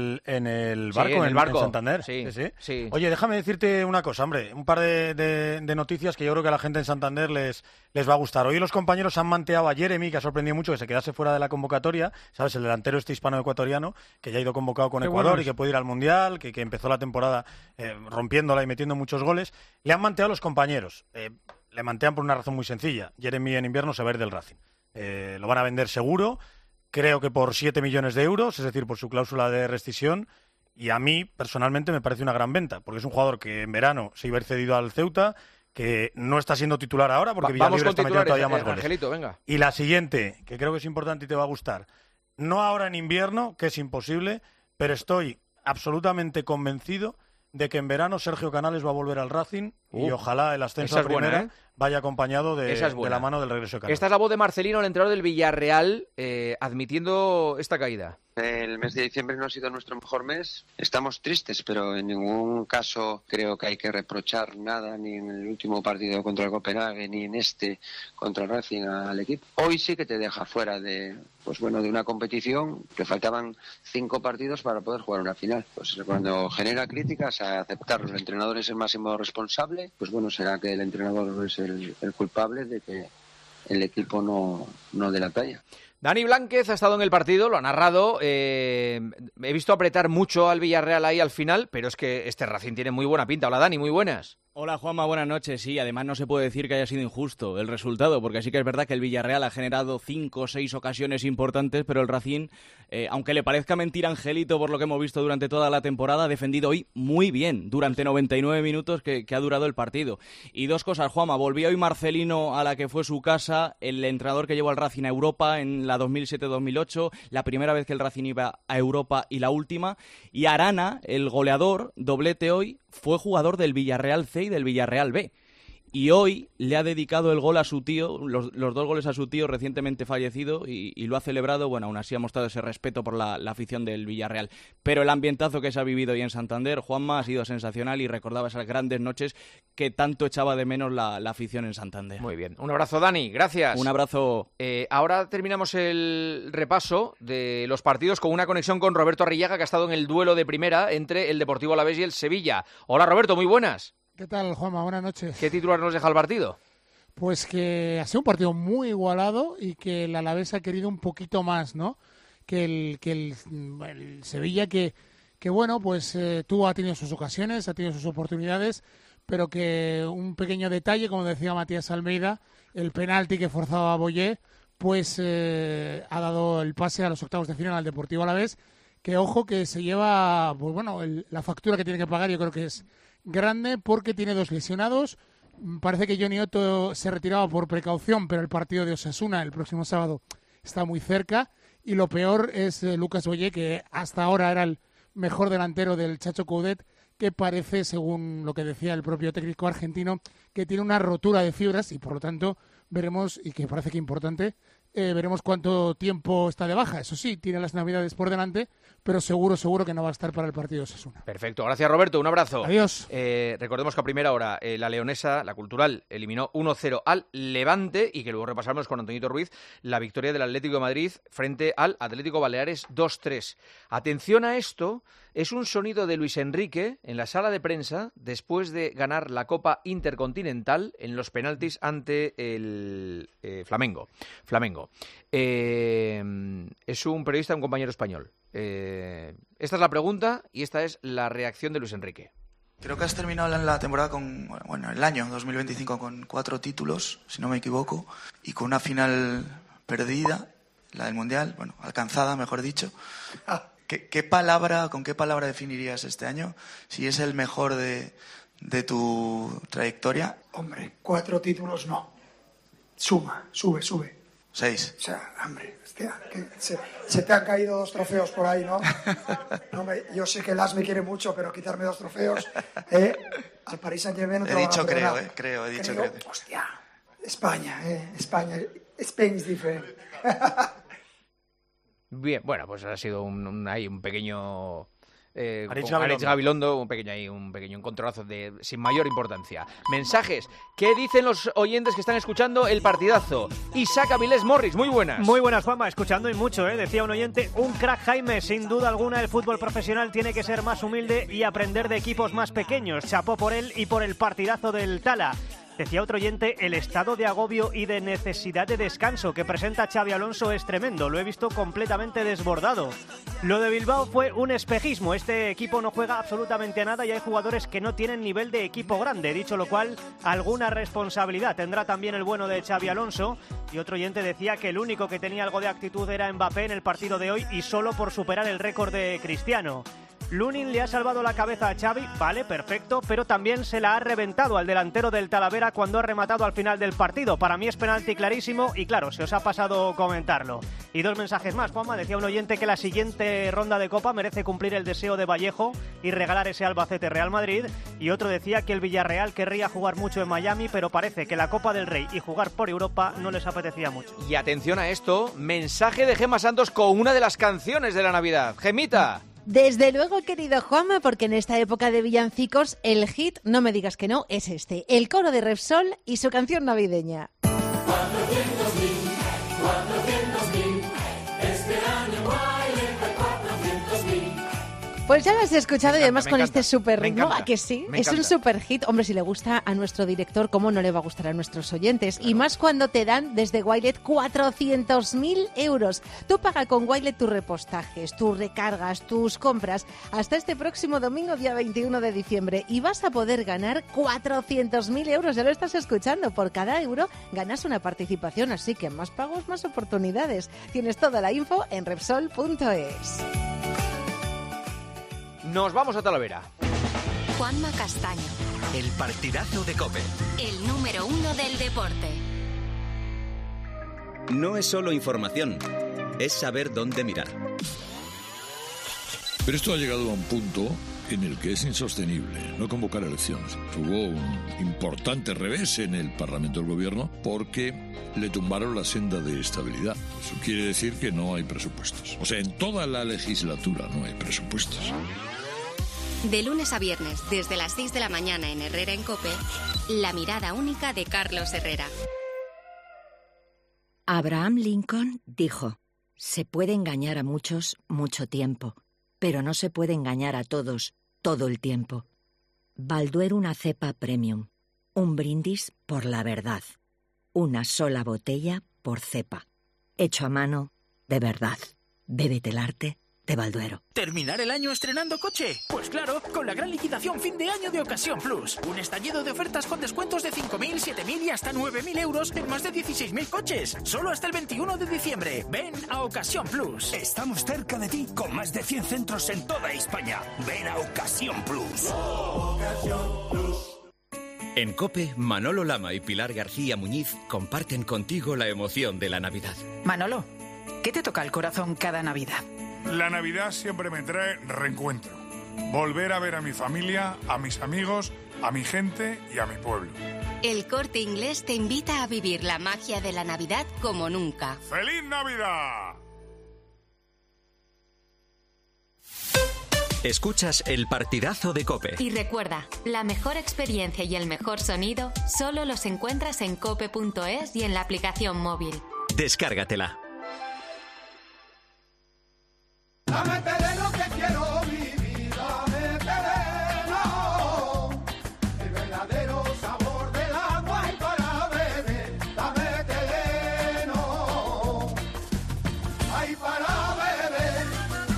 el barco, en Santander. Sí. Oye, déjame decirte una cosa, hombre, un par de noticias que yo creo que a la gente en Santander les va a gustar. Hoy los compañeros han manteado a Jeremy, que ha sorprendido mucho que se quedase fuera de la convocatoria, ¿sabes? El delantero hispano-ecuatoriano, que ya ha ido convocado con Ecuador y que puede ir al Mundial, que empezó la temporada rompiéndola y metiendo muchos goles. Le han manteado a los compañeros. Le mantean por una razón muy sencilla. Jeremy en invierno se va a ir del Racing. Lo van a vender seguro. Creo que por 7 millones de euros, es decir, por su cláusula de rescisión, y a mí, personalmente, me parece una gran venta, porque es un jugador que en verano se iba a ir cedido al Ceuta, que no está siendo titular ahora, porque Villalibre está metiendo todavía más goles. Angelito, venga. Y la siguiente, que creo que es importante y te va a gustar, no ahora en invierno, que es imposible, pero estoy absolutamente convencido de que en verano Sergio Canales va a volver al Racing y ojalá el ascenso a primera vaya acompañado de la mano del regreso de Canales. Esta es la voz de Marcelino, el entrenador del Villarreal, admitiendo esta caída. El mes de diciembre no ha sido nuestro mejor mes. Estamos tristes, pero en ningún caso creo que hay que reprochar nada, ni en el último partido contra el Copenhague, ni en este contra el Racing al equipo. Hoy sí que te deja fuera de una competición que faltaban 5 partidos para poder jugar una final. Pues cuando genera críticas, a aceptarlo. El entrenador es el máximo responsable, pues bueno, será que el entrenador es el culpable de que el equipo no dé la talla. Dani Blánquez ha estado en el partido, lo ha narrado. He visto apretar mucho al Villarreal ahí al final, pero es que este Racing tiene muy buena pinta. Hola Dani, muy buenas. Hola Juanma, buenas noches. Sí, además no se puede decir que haya sido injusto el resultado, porque sí que es verdad que el Villarreal ha generado 5 o 6 ocasiones importantes, pero el Racing, aunque le parezca mentira Angelito por lo que hemos visto durante toda la temporada, ha defendido hoy muy bien durante 99 minutos que ha durado el partido. Y dos cosas, Juanma, volvió hoy Marcelino a la que fue su casa, el entrenador que llevó al Racing a Europa en la 2007-2008, la primera vez que el Racing iba a Europa y la última, y Arana, el goleador, doblete hoy, fue jugador del Villarreal C y del Villarreal B. Y hoy le ha dedicado el gol a su tío, los 2 goles a su tío recientemente fallecido y lo ha celebrado. Bueno, aún así ha mostrado ese respeto por la afición del Villarreal. Pero el ambientazo que se ha vivido hoy en Santander, Juanma, ha sido sensacional y recordaba esas grandes noches que tanto echaba de menos la afición en Santander. Muy bien. Un abrazo, Dani. Gracias. Un abrazo. Ahora terminamos el repaso de los partidos con una conexión con Roberto Arrillaga, que ha estado en el duelo de primera entre el Deportivo Alavés y el Sevilla. Hola, Roberto. Muy buenas. ¿Qué tal, Juanma? Buenas noches. ¿Qué titular nos deja el partido? Pues que ha sido un partido muy igualado y que el Alavés ha querido un poquito más, ¿no? Que el Sevilla, que bueno, pues ha tenido sus ocasiones, ha tenido sus oportunidades, pero que un pequeño detalle, como decía Matías Almeida, el penalti que forzaba a Boyé, pues ha dado el pase a los octavos de final al Deportivo Alavés, que ojo que se lleva, pues bueno, la factura que tiene que pagar, yo creo que es grande porque tiene 2 lesionados. Parece que Johnny Otto se retiraba por precaución, pero el partido de Osasuna el próximo sábado está muy cerca. Y lo peor es Lucas Boyé, que hasta ahora era el mejor delantero del Chacho Coudet, que parece, según lo que decía el propio técnico argentino, que tiene una rotura de fibras y por lo tanto veremos, y que parece que importante, veremos cuánto tiempo está de baja. Eso sí, tiene las Navidades por delante, pero seguro que no va a estar para el partido de Osasuna. Perfecto. Gracias, Roberto. Un abrazo. Adiós. Recordemos que a primera hora la leonesa, la Cultural, eliminó 1-0 al Levante y que luego repasamos con Antoñito Ruiz la victoria del Atlético de Madrid frente al Atlético Baleares 2-3. Atención a esto, es un sonido de Luis Enrique en la sala de prensa después de ganar la Copa Intercontinental en los penaltis ante el Flamengo. Es un periodista, un compañero español. Esta es la pregunta y esta es la reacción de Luis Enrique. Creo que has terminado la temporada el año 2025 con 4 títulos, si no me equivoco, y con una final perdida, la del Mundial, alcanzada, mejor dicho. ¿Con qué palabra definirías este año? Si es el mejor de tu trayectoria. Hombre, 4 títulos no. Sube. 6. O sea, hombre, hostia, se te han caído 2 trofeos por ahí, ¿no? Yo sé que Las me quiere mucho, pero quitarme 2 trofeos, al Paris Saint-Germain no te lo van a perdonar. He dicho. Hostia, España, Spain is different. Bien, bueno, pues ha sido un pequeño... Aritz Gabilondo, un pequeño encontronazo sin mayor importancia. Mensajes. ¿Qué dicen los oyentes que están escuchando el partidazo? Isaac Avilés Morris, muy buenas. Muy buenas, Juanma, escuchando y mucho, decía un oyente, un crack Jaime, sin duda alguna el fútbol profesional tiene que ser más humilde y aprender de equipos más pequeños. Chapó por él y por el partidazo del Tala. Decía otro oyente, el estado de agobio y de necesidad de descanso que presenta Xabi Alonso es tremendo, lo he visto completamente desbordado. Lo de Bilbao fue un espejismo, este equipo no juega absolutamente a nada y hay jugadores que no tienen nivel de equipo grande, dicho lo cual, alguna responsabilidad tendrá también el bueno de Xabi Alonso. Y otro oyente decía que el único que tenía algo de actitud era Mbappé en el partido de hoy y solo por superar el récord de Cristiano. Lunin le ha salvado la cabeza a Xavi, vale, perfecto, pero también se la ha reventado al delantero del Talavera cuando ha rematado al final del partido. Para mí es penalti clarísimo y claro, se os ha pasado comentarlo. Y 2 mensajes más, Juanma, decía un oyente que la siguiente ronda de Copa merece cumplir el deseo de Vallejo y regalar ese Albacete Real Madrid. Y otro decía que el Villarreal querría jugar mucho en Miami, pero parece que la Copa del Rey y jugar por Europa no les apetecía mucho. Y atención a esto, mensaje de Gemma Santos con una de las canciones de la Navidad. Gemita. Desde luego, querido Juanma, porque en esta época de villancicos, el hit, no me digas que no, es este, el coro de Repsol y su canción navideña. 400.000, este año Wiley 400.000. Pues ya lo has escuchado y además con este super ritmo, ¿a que sí? Es un super hit. Hombre, si le gusta a nuestro director, ¿cómo no le va a gustar a nuestros oyentes? Claro. Y más cuando te dan desde Wilet 400.000 euros. Tú paga con Wilet tus repostajes, tus recargas, tus compras hasta este próximo domingo, día 21 de diciembre. Y vas a poder ganar 400.000 euros. Ya lo estás escuchando. Por cada euro ganas una participación. Así que más pagos, más oportunidades. Tienes toda la info en Repsol.es. Nos vamos a Talavera. Juanma Castaño. El partidazo de COPE. El número 1 del deporte. No es solo información, es saber dónde mirar. Pero esto ha llegado a un punto en el que es insostenible no convocar elecciones. Hubo un importante revés en el Parlamento del Gobierno porque le tumbaron la senda de estabilidad. Eso quiere decir que no hay presupuestos. O sea, en toda la legislatura no hay presupuestos. De lunes a viernes, desde las 6 de la mañana en Herrera en COPE, la mirada única de Carlos Herrera. Abraham Lincoln dijo, se puede engañar a muchos mucho tiempo, pero no se puede engañar a todos todo el tiempo. Balduero una cepa premium, un brindis por la verdad, una sola botella por cepa, hecho a mano de verdad. Bébete el arte de Balduero. ¿Terminar el año estrenando coche? Pues claro, con la gran liquidación fin de año de Ocasión Plus. Un estallido de ofertas con descuentos de 5.000, 7.000 y hasta 9.000 euros en más de 16.000 coches. Solo hasta el 21 de diciembre. Ven a Ocasión Plus. Estamos cerca de ti con más de 100 centros en toda España. Ven a Ocasión Plus. Ocasión Plus. En COPE, Manolo Lama y Pilar García Muñiz comparten contigo la emoción de la Navidad. Manolo, ¿qué te toca el corazón cada Navidad? La Navidad siempre me trae reencuentro. volver a ver a mi familia, a mis amigos, a mi gente y a mi pueblo. El Corte Inglés te invita a vivir la magia de la Navidad como nunca. ¡Feliz Navidad! Escuchas el partidazo de COPE. Y recuerda, la mejor experiencia y el mejor sonido solo los encuentras en cope.es y en la aplicación móvil. Descárgatela. Dame terreno que quiero vivir, dame terreno, el verdadero sabor del agua y para beber, dame terreno, ay para beber.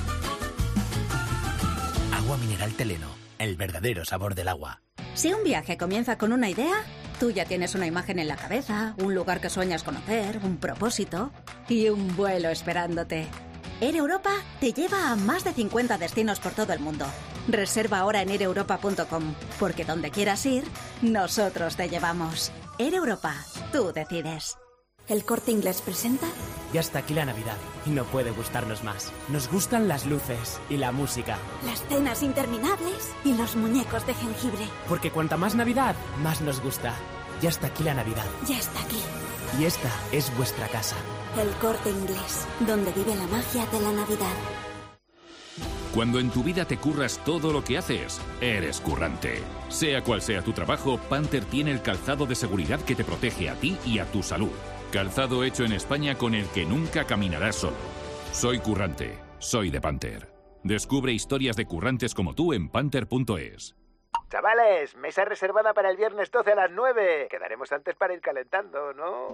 Agua mineral Teleno, el verdadero sabor del agua. Si un viaje comienza con una idea, tú ya tienes una imagen en la cabeza, un lugar que sueñas conocer, un propósito y un vuelo esperándote. Air Europa te lleva a más de 50 destinos por todo el mundo. Reserva ahora en aireuropa.com, porque donde quieras ir, nosotros te llevamos. Air Europa, tú decides. ¿El Corte Inglés presenta? Ya está aquí la Navidad y no puede gustarnos más. Nos gustan las luces y la música. Las cenas interminables y los muñecos de jengibre. Porque cuanta más Navidad, más nos gusta. Ya está aquí la Navidad. Ya está aquí. Y esta es vuestra casa. El Corte Inglés, donde vive la magia de la Navidad. Cuando en tu vida te curras todo lo que haces, eres currante. Sea cual sea tu trabajo, Panther tiene el calzado de seguridad que te protege a ti y a tu salud. Calzado hecho en España con el que nunca caminarás solo. Soy currante, soy de Panther. Descubre historias de currantes como tú en panther.es. Chavales, mesa reservada para el viernes 12 a las 9. Quedaremos antes para ir calentando, ¿no?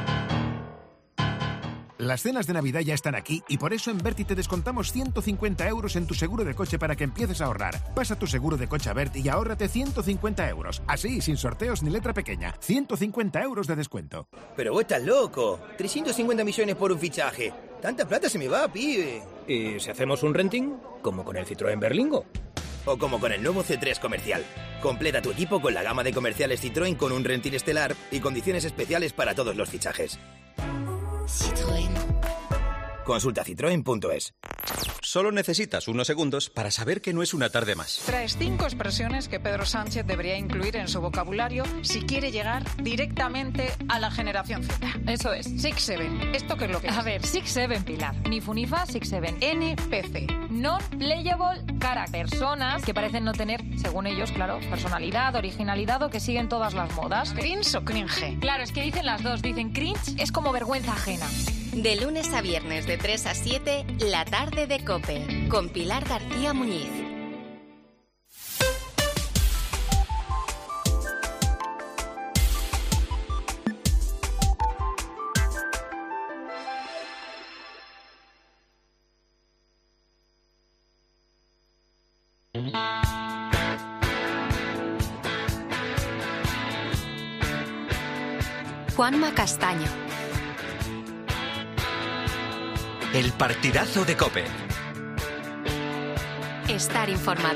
Las cenas de Navidad ya están aquí y por eso en Berti te descontamos 150 euros en tu seguro de coche para que empieces a ahorrar. Pasa tu seguro de coche a Berti y ahórrate 150 euros. Así, sin sorteos ni letra pequeña. 150 euros de descuento. Pero vos estás loco. 350 millones por un fichaje. Tanta plata se me va, pibe. ¿Y si hacemos un renting? Como con el Citroën Berlingo. O como con el nuevo C3 Comercial. Completa tu equipo con la gama de comerciales Citroën con un renting estelar y condiciones especiales para todos los fichajes. Citroën. Consulta citroen.es. Solo necesitas unos segundos para saber que no es una tarde más. Traes 5 expresiones que Pedro Sánchez debería incluir en su vocabulario si quiere llegar directamente a la generación Z. Eso es. 6-7. ¿Esto qué es lo que es? A ver, 6-7, Pilar. Ni funifa, 6-7. NPC. Non-playable character. Personas que parecen no tener, según ellos, claro, personalidad, originalidad o que siguen todas las modas. ¿Cringe o cringe? Claro, es que dicen las dos. Dicen cringe es como vergüenza ajena. De lunes a viernes de 3 a 7, la tarde de COPE, con Pilar García Muñiz. Juanma Castaño. El partidazo de COPE. Estar informado.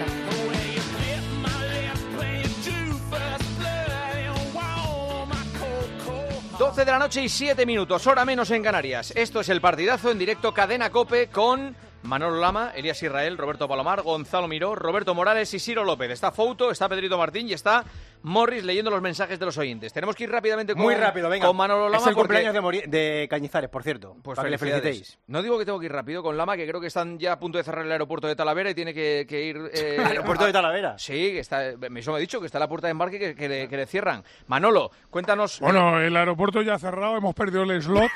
12 de la noche y 7 minutos, hora menos en Canarias. Esto es el partidazo en directo Cadena COPE con Manolo Lama, Elías Israel, Roberto Palomar, Gonzalo Miró, Roberto Morales y Ciro López. Está Fouto, está Pedrito Martín y está Morris leyendo los mensajes de los oyentes. Tenemos que ir rápidamente con, muy rápido, venga, con Manolo Lama. Es el cumpleaños de Cañizares, por cierto, pues para que le felicitéis. No digo que tengo que ir rápido con Lama, que creo que están ya a punto de cerrar el aeropuerto de Talavera y tiene que ir... ¿El aeropuerto de Talavera? Sí, que está, eso me ha dicho, que está a la puerta de embarque que le cierran. Manolo, cuéntanos... Bueno, el aeropuerto ya ha cerrado, hemos perdido el slot,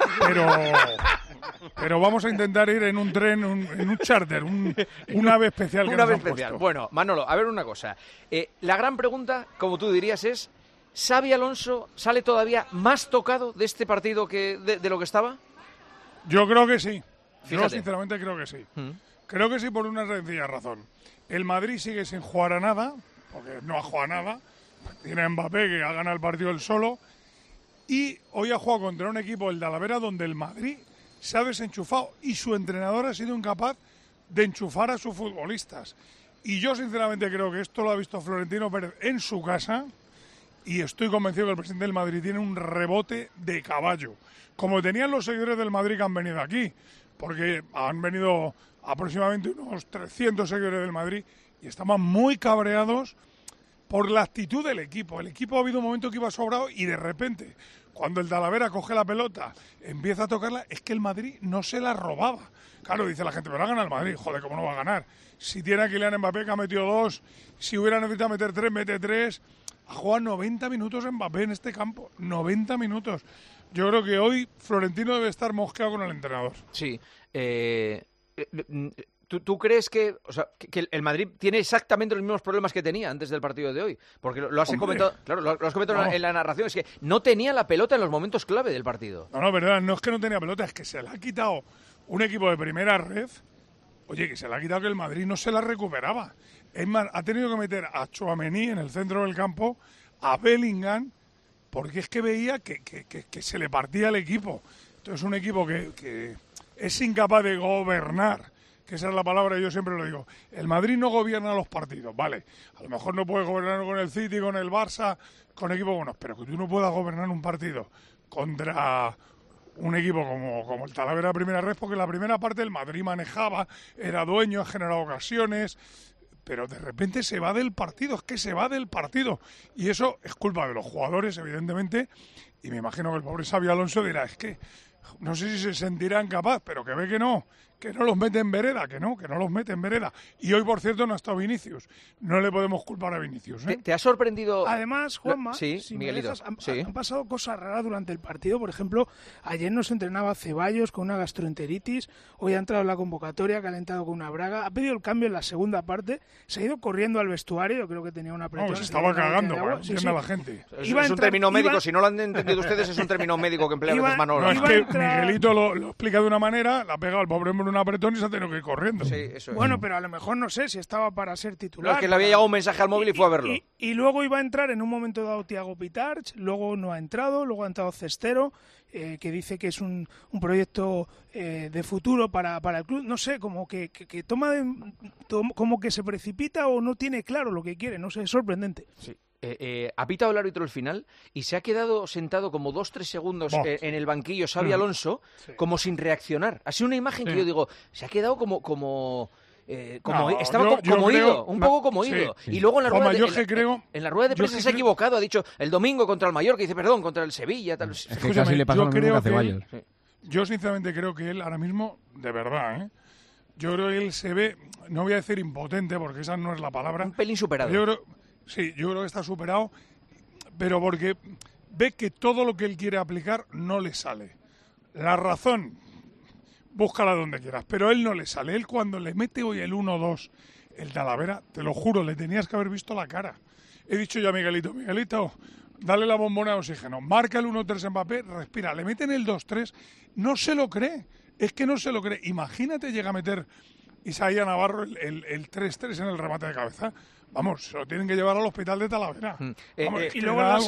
pero vamos a intentar ir en un tren, en un charter, un ave especial que una nos ave han especial. puesto. Bueno, Manolo, a ver una cosa. La gran pregunta, como tú dirías, es ¿Xabi Alonso sale todavía más tocado de este partido que de lo que estaba? Yo creo que sí. Fíjate. Yo sinceramente creo que sí. Creo que sí por una sencilla razón. El Madrid sigue sin jugar a nada, porque no ha jugado a nada. Tiene a Mbappé, que ha ganado el partido él solo. Y hoy ha jugado contra un equipo, el Talavera, donde el Madrid se ha desenchufado y su entrenador ha sido incapaz de enchufar a sus futbolistas. Y yo sinceramente creo que esto lo ha visto Florentino Pérez en su casa y estoy convencido que el presidente del Madrid tiene un rebote de caballo, como tenían los seguidores del Madrid que han venido aquí. porque han venido aproximadamente unos 300 seguidores del Madrid y estaban muy cabreados por la actitud del equipo. El equipo ha habido un momento que iba sobrado y de repente, cuando el Talavera coge la pelota, empieza a tocarla, es que el Madrid no se la robaba. Claro, dice la gente, pero ha ganado el Madrid. Joder, ¿cómo no va a ganar? Si tiene a Kylian Mbappé, que ha metido 2, si hubiera necesitado meter 3, mete 3. Ha jugado 90 minutos Mbappé en este campo. 90 minutos. Yo creo que hoy Florentino debe estar mosqueado con el entrenador. Sí. ¿Tú crees que el Madrid tiene exactamente los mismos problemas que tenía antes del partido de hoy? Porque lo has comentado, claro, lo has comentado en la narración, es que no tenía la pelota en los momentos clave del partido. No, verdad, no es que no tenía pelota, es que se la ha quitado un equipo de primera red. Oye, que se la ha quitado que el Madrid no se la recuperaba. Es más, ha tenido que meter a Tchouaméni en el centro del campo, a Bellingham, porque es que veía que se le partía el equipo. Entonces un equipo que es incapaz de gobernar, que esa es la palabra, yo siempre lo digo. El Madrid no gobierna los partidos, vale. A lo mejor no puede gobernar con el City, con el Barça, con equipos buenos, pero que tú no puedas gobernar un partido contra un equipo como el Talavera primera red, porque la primera parte el Madrid manejaba, era dueño, ha generado ocasiones, pero de repente se va del partido, es que se va del partido. Y eso es culpa de los jugadores, evidentemente, y me imagino que el pobre Xabi Alonso dirá, es que no sé si se sentirán capaz, pero que ve que no los mete en vereda, que no los mete en vereda. Y hoy, por cierto, no ha estado Vinicius. No le podemos culpar a Vinicius, ¿eh? ¿Te ha sorprendido? Además, Juanma, sí, si Miguelito, han pasado cosas raras durante el partido. Por ejemplo, ayer nos entrenaba Ceballos con una gastroenteritis, hoy ha entrado en la convocatoria, calentado con una braga, ha pedido el cambio en la segunda parte, se ha ido corriendo al vestuario, yo creo que tenía una apretón. No, se estaba cagando, entiende a la gente. Es un término médico, si no lo han entendido ustedes, es un término médico que emplea a veces Manolo. No, es que Miguelito lo explica de una manera, la ha pegado al pobre hombre en un apretón y se ha tenido que ir corriendo. Sí, eso es. Bueno, pero a lo mejor no sé si estaba para ser titular. No, es que le había llegado un mensaje al móvil y fue a verlo. Y luego iba a entrar en un momento dado Thiago Pitarch, luego no ha entrado, luego ha entrado Cestero, que dice que es un proyecto de futuro para el club. No sé, como que como que se precipita o no tiene claro lo que quiere, no sé, es sorprendente. Sí. Ha pitado el árbitro el final y se ha quedado sentado como 2-3 segundos en el banquillo Xabi Alonso, como sin reaccionar. Ha sido una imagen que yo digo, se ha quedado como estaba como ido, un poco como ido. Sí. Y luego en la rueda de prensa se ha equivocado, ha dicho el domingo contra el Mallorca, dice perdón, contra el Sevilla. Tal. Casi le pasó lo mismo que a Ceballos. Yo sinceramente creo que él ahora mismo, de verdad, yo creo que él se ve, no voy a decir impotente porque esa no es la palabra. Un pelín superado. Yo creo que está superado, pero porque ve que todo lo que él quiere aplicar no le sale. La razón, búscala donde quieras, pero él no le sale. Él cuando le mete hoy el 1-2, el Talavera, te lo juro, le tenías que haber visto la cara. He dicho yo a Miguelito, dale la bombona de oxígeno, marca el 1-3 Mbappé, respira, le meten el 2-3, no se lo cree, es que no se lo cree. Imagínate llega a meter Isaías Navarro el 3-3 en el remate de cabeza. Vamos, se lo tienen que llevar al hospital de Talavera. Y luego en la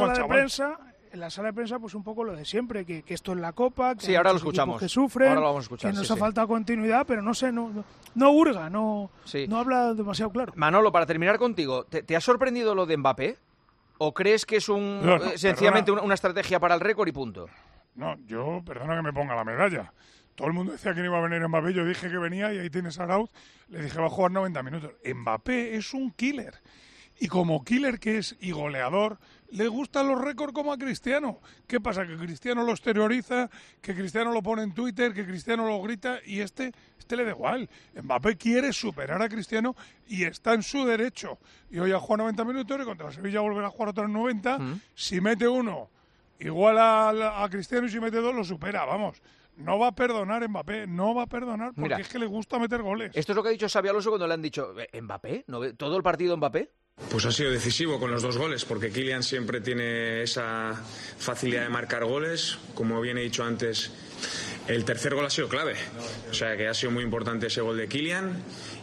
sala de prensa, pues un poco lo de siempre, que esto es la Copa, que sí, ahora lo escuchamos. Que sufren, ahora lo vamos a escuchar, que nos ha faltado continuidad, pero no sé, no hurga, no habla demasiado claro. Manolo, para terminar contigo, ¿te ha sorprendido lo de Mbappé? ¿O crees que es sencillamente una estrategia para el récord y punto? No, yo, perdona que me ponga la medalla. Todo el mundo decía que no iba a venir Mbappé, yo dije que venía y ahí tienes a Arauz, le dije va a jugar 90 minutos. Mbappé es un killer. Y como killer que es y goleador, le gustan los récords como a Cristiano. ¿Qué pasa? Que Cristiano lo exterioriza, que Cristiano lo pone en Twitter, que Cristiano lo grita y este le da igual. Mbappé quiere superar a Cristiano y está en su derecho. Y hoy ha jugado 90 minutos y contra Sevilla volverá a jugar otros 90. Si mete uno, igual a Cristiano, y si mete dos, lo supera. Vamos. No va a perdonar Mbappé, no va a perdonar porque es que le gusta meter goles. Esto es lo que ha dicho Xabi Alonso cuando le han dicho ¿Mbappé? ¿No ve todo el partido Mbappé? Pues ha sido decisivo con los 2 goles, porque Kylian siempre tiene esa facilidad de marcar goles. Como bien he dicho antes, el tercer gol ha sido clave. O sea que ha sido muy importante ese gol de Kylian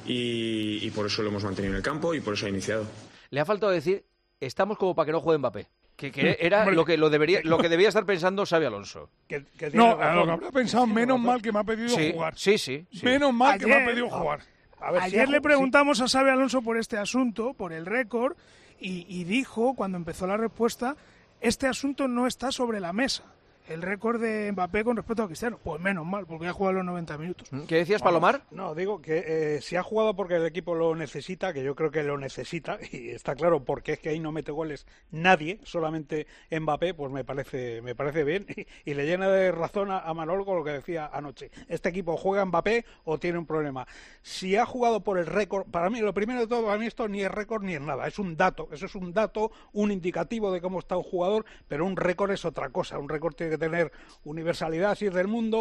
y por eso lo hemos mantenido en el campo y por eso ha iniciado. Le ha faltado decir, estamos como para que no juegue Mbappé. Que era lo que debía estar pensando Xabi Alonso. Lo que habrá pensado, menos mal que me ha pedido jugar. Sí. Menos mal que me ha pedido jugar. Ayer le preguntamos a Xabi Alonso por este asunto, por el récord, y dijo, cuando empezó la respuesta, este asunto no está sobre la mesa. el récord de Mbappé con respecto a Cristiano. Pues menos mal, porque ha jugado los 90 minutos. ¿Qué decías, Palomar? No, digo que si ha jugado porque el equipo lo necesita, que yo creo que lo necesita, y está claro, porque es que ahí no mete goles nadie, solamente Mbappé, pues me parece bien, y le llena de razón a Manolo con lo que decía anoche. Este equipo juega Mbappé o tiene un problema. Si ha jugado por el récord, para mí, lo primero de todo, para mí esto ni es récord ni es nada, es un dato, eso es un dato, un indicativo de cómo está un jugador, pero un récord es otra cosa, un récord tiene que tener universalidad si es del mundo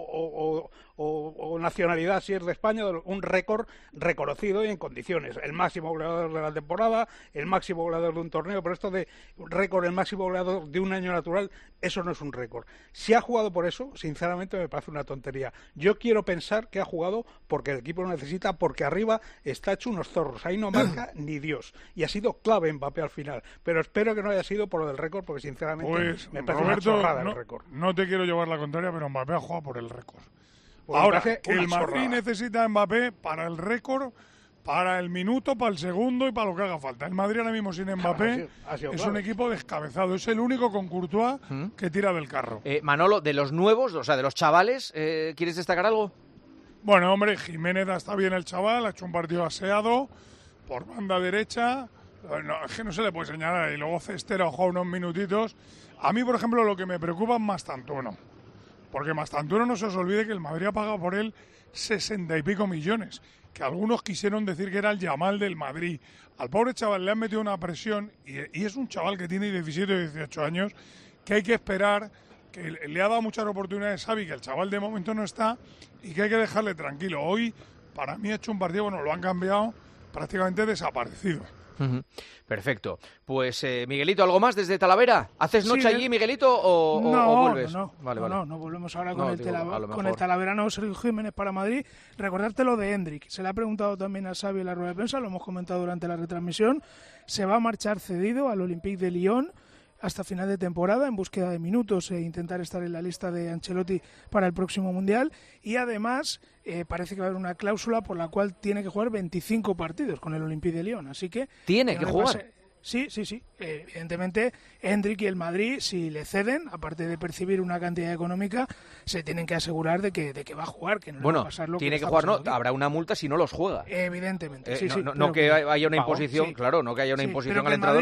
o nacionalidad si es de España, un récord reconocido y en condiciones, el máximo goleador de la temporada, el máximo goleador de un torneo, pero esto de récord, el máximo goleador de un año natural, eso no es un récord. Si ha jugado por eso, sinceramente me parece una tontería. Yo quiero pensar que ha jugado porque el equipo lo necesita, porque arriba está hecho unos zorros, ahí no marca ni Dios, y ha sido clave Mbappé al final, pero espero que no haya sido por lo del récord, porque sinceramente me parece Roberto, una chorrada el récord. No te quiero llevar la contraria, pero Mbappé ha jugado por el récord. Pues ahora, que el Madrid necesita a Mbappé para el récord, para el minuto, para el segundo y para lo que haga falta. El Madrid ahora mismo sin Mbappé es un equipo descabezado. Es el único con Courtois que tira del carro. Manolo, de los nuevos, o sea, de los chavales, ¿quieres destacar algo? Bueno, hombre, Jiménez está bien el chaval, ha hecho un partido aseado por banda derecha. No, es que no se le puede señalar. Y luego Cestero ha jugado unos minutitos. A mí, por ejemplo, lo que me preocupa es Mastantuono. Porque Mastantuono, no se os olvide que el Madrid ha pagado por él 60 y pico millones. Que algunos quisieron decir que era el Yamal del Madrid. Al pobre chaval le han metido una presión y es un chaval que tiene 17 o 18 años, que hay que esperar, que le ha dado muchas oportunidades Xavi, que el chaval de momento no está y que hay que dejarle tranquilo. Hoy, para mí, ha hecho un partido, bueno, lo han cambiado, prácticamente desaparecido. Perfecto. Pues, Miguelito, ¿algo más desde Talavera? ¿Haces noche allí, Miguelito, o vuelves? No, volvemos ahora con el talaverano Sergio Jiménez para Madrid. Recordarte lo de Hendrik. Se le ha preguntado también a Xavi en la rueda de prensa, lo hemos comentado durante la retransmisión. Se va a marchar cedido al Olympique de Lyon hasta final de temporada en búsqueda de minutos e intentar estar en la lista de Ancelotti para el próximo Mundial, y además parece que va a haber una cláusula por la cual tiene que jugar 25 partidos con el Olympique de Lyon, así que... ¿Tiene que jugar? Sí. Evidentemente, Hendrik y el Madrid, si le ceden, aparte de percibir una cantidad económica, se tienen que asegurar de que va a jugar, que no le va a pasar lo que tiene que jugar, no, habrá una multa si no los juega. Evidentemente, no que haya una imposición, claro, no que haya una imposición al entrenador.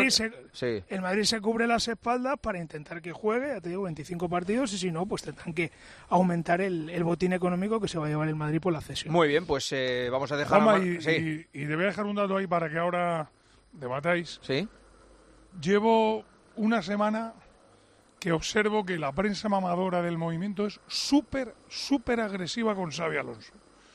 El Madrid se cubre las espaldas para intentar que juegue, ya te digo, 25 partidos, y si no, pues tendrán que aumentar el botín económico que se va a llevar el Madrid por la cesión. Muy bien, pues vamos a dejar... y te voy a dejar un dato ahí para que ahora debatáis. Sí. Llevo una semana que observo que la prensa mamadora del movimiento es súper agresiva con Xabi Alonso.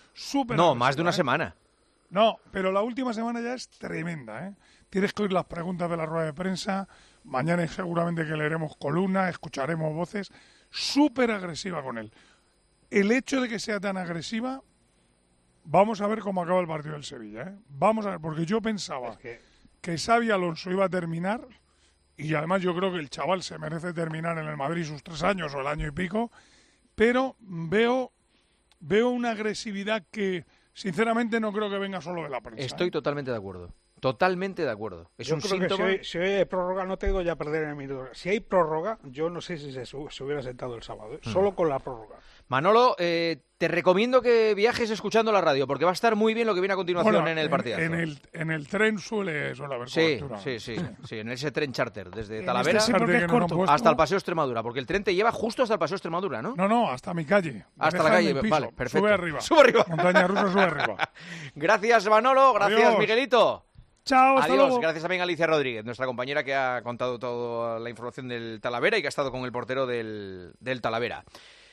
Más de una semana. No, pero la última semana ya es tremenda, ¿eh? Tienes que oír las preguntas de la rueda de prensa. Mañana seguramente que leeremos columna, escucharemos voces. Súper agresiva con él. El hecho de que sea tan agresiva, vamos a ver cómo acaba el partido del Sevilla, ¿eh? Vamos a ver, porque yo pensaba que Xabi Alonso iba a terminar, y además yo creo que el chaval se merece terminar en el Madrid sus 3 años o el año y pico, pero veo una agresividad que sinceramente no creo que venga solo de la prensa. Estoy totalmente de acuerdo. Totalmente de acuerdo. Es un síntoma... Que si hay prórroga, no te digo ya perder en el minuto. Si hay prórroga, yo no sé si se hubiera sentado el sábado, solo con la prórroga. Manolo, te recomiendo que viajes escuchando la radio, porque va a estar muy bien lo que viene a continuación en el partido. En el tren suele haber cobertura. Sí, en ese tren charter, desde Talavera hasta el Paseo Extremadura, porque el tren te lleva justo hasta el Paseo Extremadura, ¿no? No, hasta mi calle. Hasta la calle, vale, perfecto. Sube arriba. Montaña rusa, sube arriba. Gracias, Manolo, gracias, Adiós. Miguelito. Chao, adiós. Luego. Gracias también a Alicia Rodríguez, nuestra compañera que ha contado toda la información del Talavera y que ha estado con el portero del Talavera.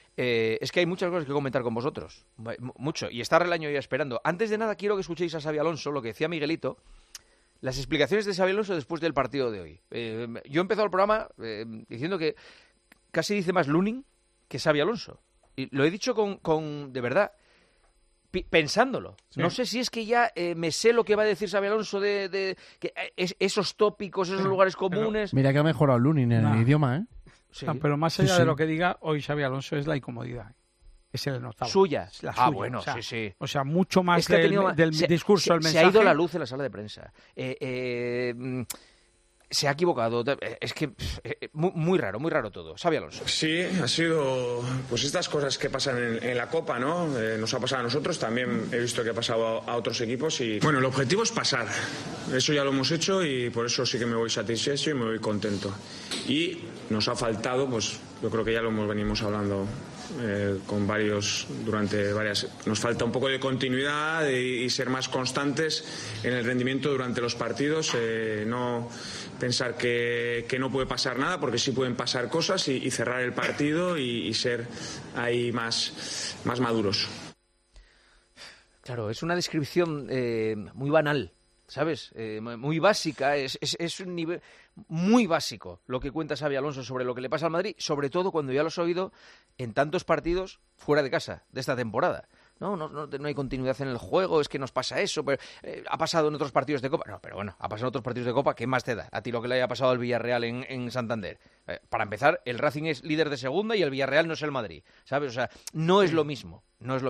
Es que hay muchas cosas que comentar con vosotros, mucho, y estar el año ya esperando. Antes de nada quiero que escuchéis a Xabi Alonso, lo que decía Miguelito, las explicaciones de Xabi Alonso después del partido de hoy. Yo he empezado el programa diciendo que casi dice más Lunin que Xabi Alonso, y lo he dicho con de verdad, pensándolo. Sí. No sé si es que ya me sé lo que va a decir Xabi Alonso de que esos tópicos, esos lugares comunes. Mira que ha mejorado Lunin en el idioma, ¿eh? Sí. No, pero más allá de lo que diga, hoy Xabi Alonso es la incomodidad. Es el notable. Suya. La suya. Bueno, o sea, sí. O sea, mucho más del discurso, el mensaje. Se ha ido la luz en la sala de prensa. se ha equivocado. Es que muy raro todo. Xabi Alonso. Sí, ha sido pues estas cosas que pasan en la Copa, ¿no? Nos ha pasado a nosotros, también he visto que ha pasado a otros equipos y bueno, el objetivo es pasar. Eso ya lo hemos hecho y por eso sí que me voy satisfecho y me voy contento. Y nos ha faltado, pues yo creo que ya lo venimos hablando con durante varias. Nos falta un poco de continuidad y ser más constantes en el rendimiento durante los partidos, no pensar que no puede pasar nada, porque sí pueden pasar cosas y cerrar el partido y ser ahí más maduros. Claro, es una descripción muy banal, ¿sabes? Muy básica, es un nivel muy básico lo que cuenta Xabi Alonso sobre lo que le pasa al Madrid, sobre todo cuando ya lo has oído en tantos partidos fuera de casa de esta temporada. No hay continuidad en el juego, es que nos pasa eso, pero ha pasado en otros partidos de Copa. No, pero bueno, ha pasado en otros partidos de Copa, ¿qué más te da a ti lo que le haya pasado al Villarreal en Santander? Para empezar, el Racing es líder de segunda y el Villarreal no es el Madrid, ¿sabes? O sea, no es lo mismo.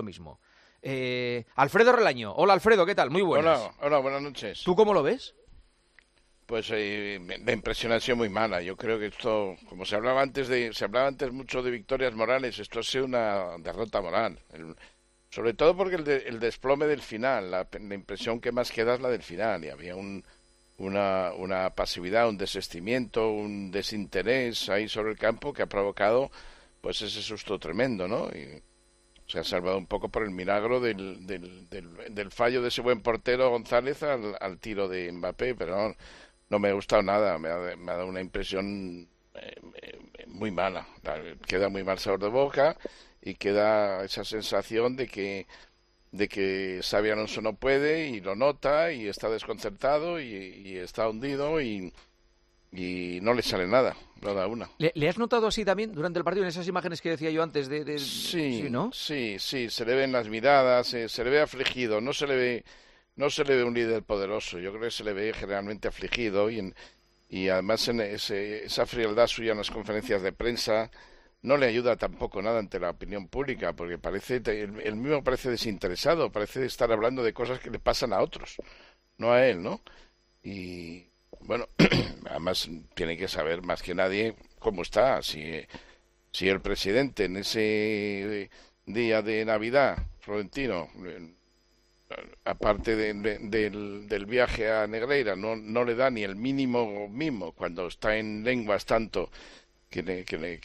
Alfredo Relaño. Hola, Alfredo, ¿qué tal? Muy buenas. Hola, buenas noches. ¿Tú cómo lo ves? Pues la impresión ha sido muy mala. Yo creo que esto, como se hablaba antes mucho de victorias morales, esto ha sido una derrota moral. Sobre todo porque el desplome del final, la impresión que más queda es la del final, y había una pasividad, un desistimiento, un desinterés ahí sobre el campo que ha provocado pues ese susto tremendo, ¿no? Y se ha salvado un poco por el milagro del fallo de ese buen portero González al tiro de Mbappé, pero no me ha gustado nada, me ha dado una impresión muy mala, queda muy mal sabor de boca y queda esa sensación de que Xabi Alonso no puede y lo nota y está desconcertado y está hundido y no le sale nada, no da una. ¿Le has notado así también durante el partido en esas imágenes que decía yo antes? Sí, ¿no? Sí, se le ven las miradas, se le ve afligido, no se le ve un líder poderoso, yo creo que se le ve generalmente afligido y además esa frialdad suya en las conferencias de prensa no le ayuda tampoco nada ante la opinión pública, porque él mismo parece desinteresado, parece estar hablando de cosas que le pasan a otros, no a él, ¿no? Y bueno, además tiene que saber más que nadie cómo está, si el presidente en ese día de Navidad, Florentino, aparte del viaje a Negreira, no le da ni el mínimo mimo cuando está en lenguas tanto que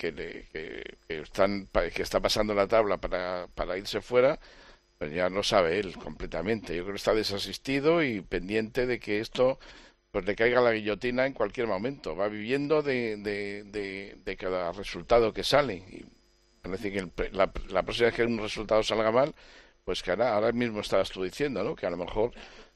está pasando la tabla para irse fuera, pues ya lo sabe él completamente. Yo creo que está desasistido y pendiente de que esto pues le caiga la guillotina en cualquier momento. Va viviendo de cada resultado que sale. Y parece que la próxima vez que un resultado salga mal, pues que ahora mismo estabas tú diciendo, ¿no? Que a lo mejor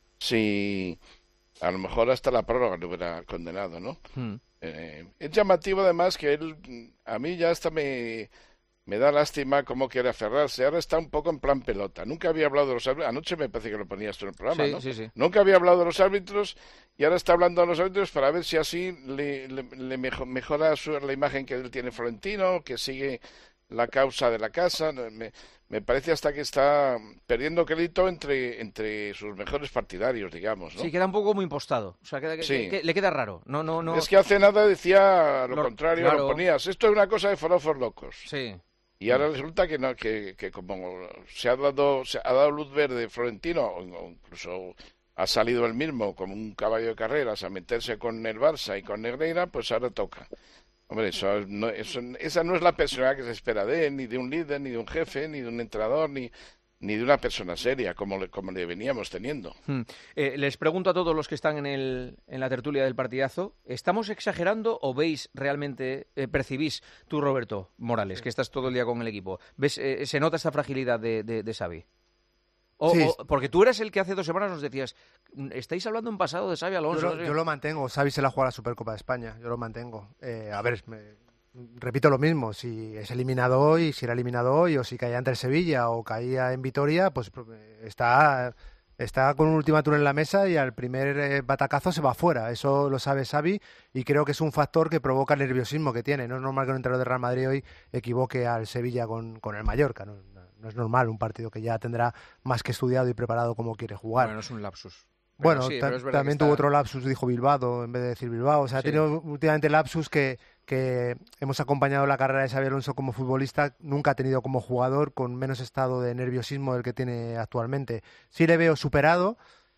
hasta la prórroga le hubiera condenado, ¿no? Es llamativo además que él, a mí ya hasta me da lástima cómo quiere aferrarse. Ahora está un poco en plan pelota. Nunca había hablado de los árbitros. Anoche me parece que lo ponías tú en el programa, sí, ¿no? Sí. Nunca había hablado de los árbitros y ahora está hablando de los árbitros para ver si así le mejora la imagen que él tiene Florentino, que sigue la causa de la casa. Me parece hasta que está perdiendo crédito entre sus mejores partidarios, digamos, ¿no? Sí, queda un poco muy impostado. O sea, que le queda raro. No. Es que hace nada decía lo contrario, claro. Lo ponías. Esto es una cosa de forofos locos. Sí. Y ahora resulta que no, que como se ha dado luz verde Florentino, o incluso ha salido él mismo como un caballo de carreras a meterse con el Barça y con Negreira, pues ahora toca. Hombre, esa no es la personalidad que se espera de él, ni de un líder, ni de un jefe, ni de un entrenador, ni de una persona seria, como le veníamos teniendo. Les pregunto a todos los que están en la tertulia del partidazo, ¿estamos exagerando o veis realmente, percibís tú, Roberto Morales, que estás todo el día con el equipo, ves se nota esta fragilidad de Xavi? Porque tú eras el que hace 2 semanas nos decías, estáis hablando en pasado de Xabi Alonso. Yo lo mantengo. Xavi se la juega la Supercopa de España. Yo lo mantengo. Repito lo mismo. Si es eliminado hoy, si era eliminado hoy, o si caía ante el Sevilla o caía en Vitoria, pues está con un ultimátum en la mesa y al primer batacazo se va fuera. Eso lo sabe Xavi y creo que es un factor que provoca el nerviosismo que tiene. No es normal que un entrenador de Real Madrid hoy equivoque al Sevilla con el Mallorca. No es normal, un partido que ya tendrá más que estudiado y preparado cómo quiere jugar. Bueno, no es un lapsus. Bueno, sí, pero es verdad también que tuvo otro lapsus, dijo Bilbao en vez de decir Bilbao. O sea, ha tenido últimamente lapsus que hemos acompañado la carrera de Xabi Alonso como futbolista, nunca ha tenido como jugador, con menos estado de nerviosismo del que tiene actualmente. Sí le veo superado.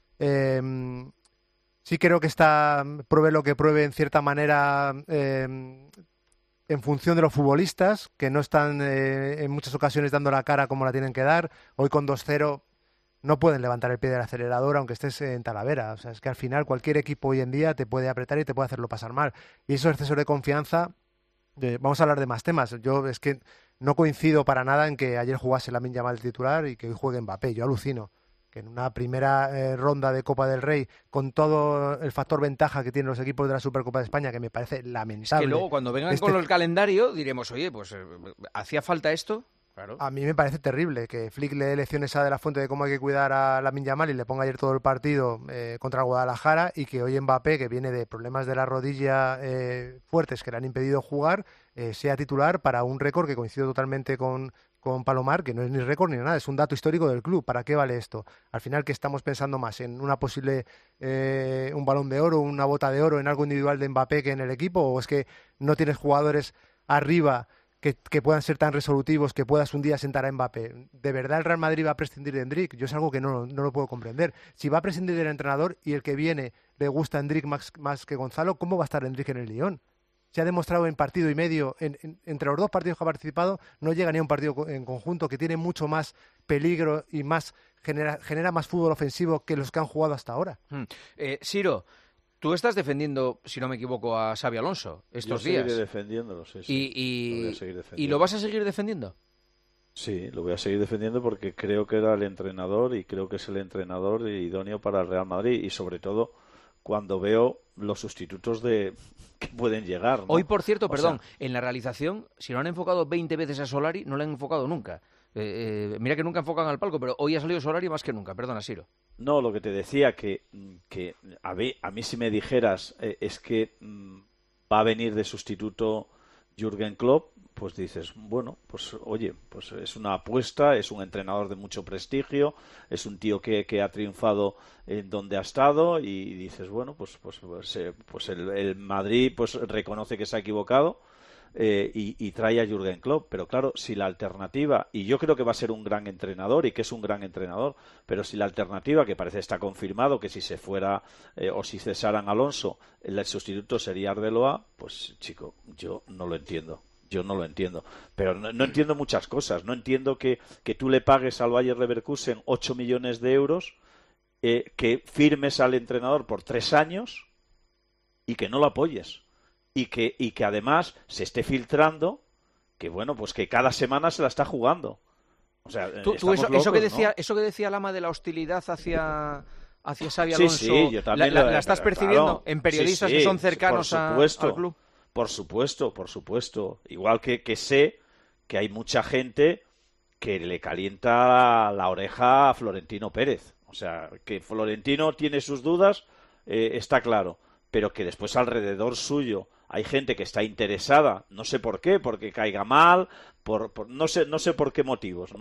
Sí creo que está, pruebe lo que pruebe, en cierta manera, en función de los futbolistas, que no están en muchas ocasiones dando la cara como la tienen que dar. Hoy con 2-0 no pueden levantar el pie del acelerador aunque estés en Talavera. O sea, es que al final cualquier equipo hoy en día te puede apretar y te puede hacerlo pasar mal. Y esos excesos de confianza, vamos a hablar de más temas. Yo es que no coincido para nada en que ayer jugase Lamine Yamal titular y que hoy juegue Mbappé. Yo alucino que en una primera ronda de Copa del Rey, con todo el factor ventaja que tienen los equipos de la Supercopa de España, que me parece lamentable. Es que luego cuando vengan con el calendario diremos, oye, pues ¿hacía falta esto? Claro. A mí me parece terrible que Flick le dé lecciones a De La Fuente de cómo hay que cuidar a Lamine Yamal y le ponga ayer todo el partido contra el Guadalajara, y que hoy Mbappé, que viene de problemas de la rodilla fuertes que le han impedido jugar, sea titular para un récord que coincido totalmente con Palomar, que no es ni récord ni nada, es un dato histórico del club. ¿Para qué vale esto? Al final, ¿qué estamos pensando más? ¿En una posible un balón de oro, una bota de oro, en algo individual de Mbappé que en el equipo? ¿O es que no tienes jugadores arriba que puedan ser tan resolutivos que puedas un día sentar a Mbappé? ¿De verdad el Real Madrid va a prescindir de Endrick? Yo es algo que no lo puedo comprender. Si va a prescindir del entrenador y el que viene le gusta a Endrick más que Gonzalo, ¿cómo va a estar Endrick en el Lyon? Se ha demostrado en partido y medio, entre los dos partidos que ha participado, no llega ni a un partido en conjunto, que tiene mucho más peligro y más genera más fútbol ofensivo que los que han jugado hasta ahora. Siro, tú estás defendiendo, si no me equivoco, a Xabi Alonso estos días. Yo seguiré defendiéndolo, sí. Lo voy a seguir defendiendo. ¿Y lo vas a seguir defendiendo? Sí, lo voy a seguir defendiendo porque creo que era el entrenador y creo que es el entrenador idóneo para el Real Madrid, y sobre todo cuando veo los sustitutos que pueden llegar, ¿no? Hoy, por cierto, en la realización, si lo han enfocado 20 veces a Solari, no lo han enfocado nunca. Mira que nunca enfocan al palco, pero hoy ha salido Solari más que nunca. Perdona, Siro. No, lo que te decía, que a mí si me dijeras es que va a venir de sustituto Jürgen Klopp, pues dices, bueno, pues oye, pues es una apuesta, es un entrenador de mucho prestigio, es un tío que ha triunfado en donde ha estado, y dices, bueno, pues el Madrid pues reconoce que se ha equivocado y trae a Jürgen Klopp. Pero claro, si la alternativa, y yo creo que va a ser un gran entrenador y que es un gran entrenador, pero si la alternativa, que parece está confirmado, que si se fuera o si cesaran Alonso, el sustituto sería Arbeloa, pues chico, yo no lo entiendo. Yo no lo entiendo, pero no entiendo muchas cosas. No entiendo que tú le pagues al Bayer Leverkusen 8 millones de euros, que firmes al entrenador por 3 años y que no lo apoyes. Y que además se esté filtrando que, bueno, pues que cada semana se la está jugando. O sea, tú eso que decía Lama de la hostilidad hacia Xabi Alonso, sí, yo también la estás percibiendo, claro, en periodistas que son cercanos al club. Por supuesto. Igual que sé que hay mucha gente que le calienta la oreja a Florentino Pérez. O sea, que Florentino tiene sus dudas, está claro. Pero que después alrededor suyo hay gente que está interesada, no sé por qué, porque caiga mal, no sé por qué motivos,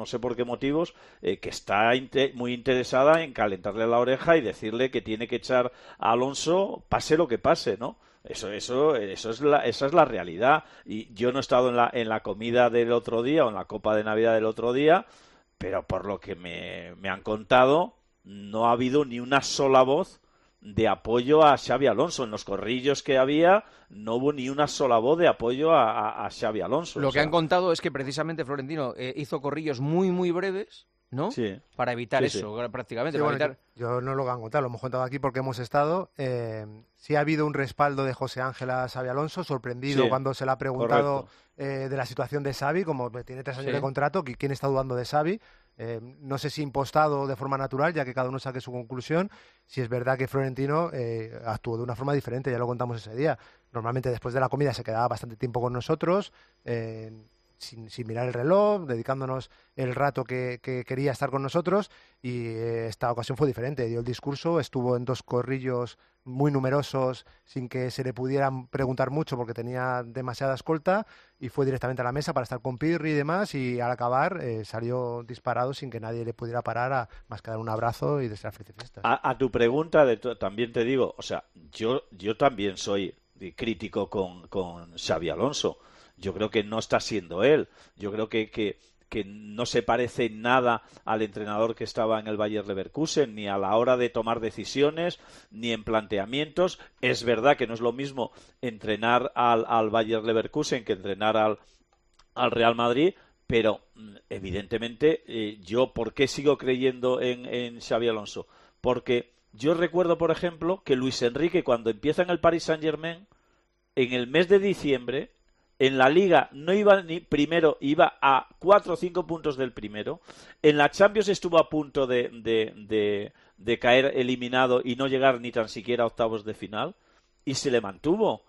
que está muy interesada en calentarle la oreja y decirle que tiene que echar a Alonso pase lo que pase, ¿no? Esa es la realidad. Y yo no he estado en la comida del otro día o en la copa de Navidad del otro día, pero por lo que me han contado, no ha habido ni una sola voz de apoyo a Xabi Alonso. En los corrillos que había no hubo ni una sola voz de apoyo a Xabi Alonso. Lo que han contado es que precisamente Florentino hizo corrillos muy, muy breves, ¿no? Sí. Para evitar eso, prácticamente. Sí, para bueno, evitar... yo no lo han contado, lo hemos contado aquí porque hemos estado. Sí ha habido un respaldo de José Ángel a Xabi Alonso, sorprendido cuando se le ha preguntado de la situación de Xavi, como tiene 3 años de contrato, ¿quién está dudando de Xavi? No sé si impostado de forma natural, ya que cada uno saque su conclusión. Si es verdad que Florentino actuó de una forma diferente, ya lo contamos ese día. Normalmente después de la comida se quedaba bastante tiempo con nosotros, sin mirar el reloj, dedicándonos el rato que quería estar con nosotros, y esta ocasión fue diferente. Dio el discurso, estuvo en 2 corrillos muy numerosos sin que se le pudieran preguntar mucho porque tenía demasiada escolta, y fue directamente a la mesa para estar con Pirri y demás, y al acabar salió disparado sin que nadie le pudiera parar más que dar un abrazo y desear felices fiestas. A tu pregunta, también te digo, o sea, yo también soy crítico con Xabi Alonso. Yo creo que no está siendo él. Yo creo que no se parece nada al entrenador que estaba en el Bayer Leverkusen, ni a la hora de tomar decisiones, ni en planteamientos. Es verdad que no es lo mismo entrenar al Bayer Leverkusen que entrenar al Real Madrid, pero evidentemente yo, ¿por qué sigo creyendo en Xabi Alonso? Porque yo recuerdo, por ejemplo, que Luis Enrique, cuando empieza en el Paris Saint-Germain, en el mes de diciembre, en la Liga no iba ni primero, iba a 4 o 5 puntos del primero. En la Champions estuvo a punto de caer eliminado y no llegar ni tan siquiera a octavos de final. Y se le mantuvo.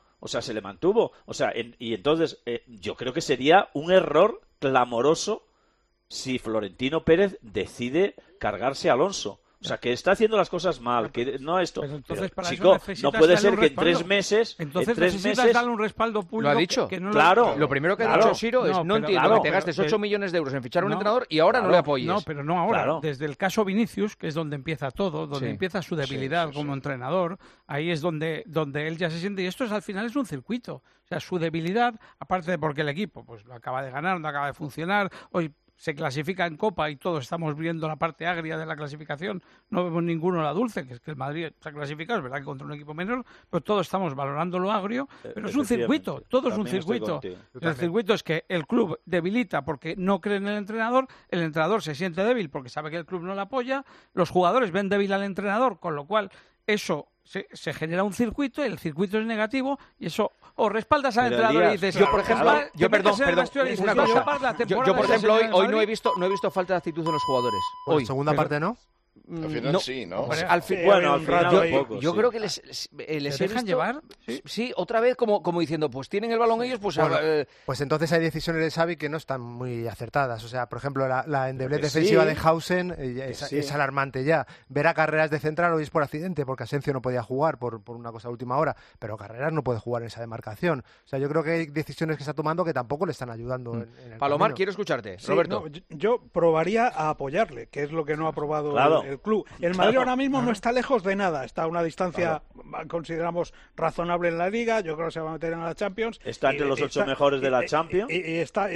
Y entonces yo creo que sería un error clamoroso si Florentino Pérez decide cargarse a Alonso. O sea, que está haciendo las cosas mal, que no esto. Pues entonces, para chico, eso no puede ser que en respaldo. 3 meses... Entonces necesitas darle un respaldo público. ¿Lo ha dicho? Que no claro. Lo primero que ha dicho Siro es, no entiendo que te gastes 8 millones de euros en fichar un entrenador y ahora no le apoyes. No, pero no ahora. Claro. Desde el caso Vinicius, que es donde empieza todo, donde empieza su debilidad como entrenador, ahí es donde él ya se siente. Y esto al final es un circuito. O sea, su debilidad, aparte de porque el equipo pues lo acaba de ganar, no acaba de funcionar, hoy se clasifica en Copa y todos estamos viendo la parte agria de la clasificación, no vemos ninguno la dulce, que es que el Madrid se ha clasificado, es verdad que contra un equipo menor, pero todos estamos valorando lo agrio, pero es un circuito, todo es un circuito. El circuito es que el club debilita porque no cree en el entrenador se siente débil porque sabe que el club no le apoya, los jugadores ven débil al entrenador, con lo cual eso se genera un circuito, el circuito es negativo y eso o respaldas al entrenador y dices, yo por ejemplo, perdón, una cosa, yo por ejemplo hoy no he visto falta de actitud en los jugadores. Hoy, segunda parte, ¿no? Al final sí, ¿no? Al final yo creo que les dejan llevar. Sí, otra vez como diciendo, pues tienen el balón ellos, pues... Bueno, pues entonces hay decisiones de Xavi que no están muy acertadas. O sea, por ejemplo, la endeblez defensiva de Hausen es alarmante ya. Ver a Carreras de central hoy es por accidente, porque Asensio no podía jugar por una cosa de última hora, pero Carreras no puede jugar en esa demarcación. O sea, yo creo que hay decisiones que está tomando que tampoco le están ayudando. En el Palomar, camino. quiero escucharte. Roberto. No, yo probaría a apoyarle, que es lo que no ha aprobado el club. El Madrid ahora mismo no está lejos de nada, está a una distancia, consideramos, razonable en la Liga, yo creo que se va a meter en la Champions. Está entre los 8 mejores de la Champions. Y está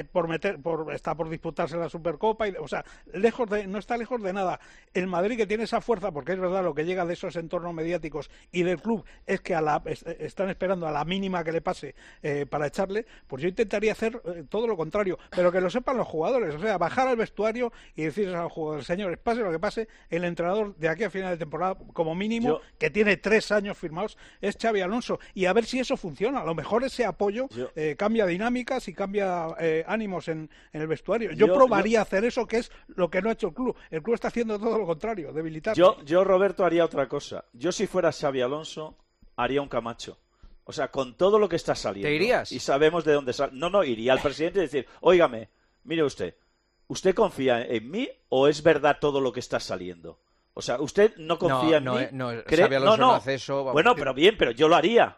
por disputarse la Supercopa, o sea, no está lejos de nada. El Madrid, que tiene esa fuerza, porque es verdad, lo que llega de esos entornos mediáticos y del club es que están esperando a la mínima que le pase para echarle, pues yo intentaría hacer todo lo contrario, pero que lo sepan los jugadores, o sea, bajar al vestuario y decirles a los jugadores, señores, pase lo que pase, el entrenador de aquí a final de temporada, como mínimo, que tiene 3 años firmados, es Xabi Alonso, y a ver si eso funciona. A lo mejor ese apoyo cambia dinámicas y cambia ánimos en el vestuario. Yo probaría hacer eso, que es lo que no ha hecho el club. El club está haciendo todo lo contrario, debilitarse. Yo, Roberto, haría otra cosa. Yo, si fuera Xabi Alonso, haría un Camacho. O sea, con todo lo que está saliendo. ¿Te irías? Y sabemos de dónde sale. No, iría al presidente y decir, óigame, mire ¿usted confía en mí o es verdad todo lo que está saliendo? O sea, ¿usted no confía en mí? Xabi Alonso no hace eso. Bueno, pero yo lo haría.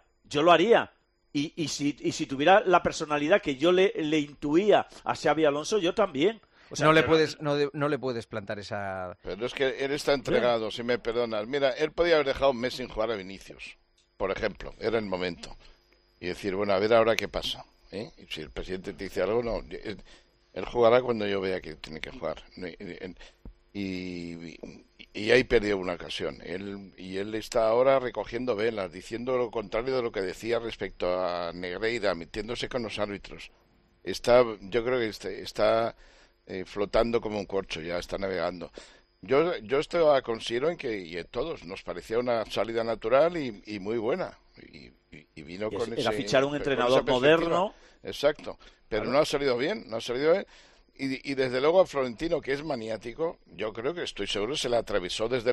Y si tuviera la personalidad que yo le intuía a Xabi Alonso, yo también. O sea, no le puedes plantar esa... Pero es que él está entregado, si me perdonas. Mira, él podía haber dejado un mes sin jugar a Vinicius, por ejemplo. Era el momento. Y decir, bueno, a ver ahora qué pasa. Y si el presidente te dice algo, no. Él jugará cuando yo vea que tiene que jugar. Y ahí perdió una ocasión. Él está ahora recogiendo velas, diciendo lo contrario de lo que decía respecto a Negreira, metiéndose con los árbitros. Yo creo que está flotando como un corcho, ya está navegando. Yo estoy considero en que y a todos nos parecía una salida natural y muy buena. Y vino con ese... Era fichar un entrenador moderno. Exacto. Pero no ha salido bien, Y desde luego a Florentino, que es maniático, yo creo que estoy seguro se la atravesó desde el Mundial, cuando dijo que el Mundial pues no era poco menos que era el Teresa Herrera.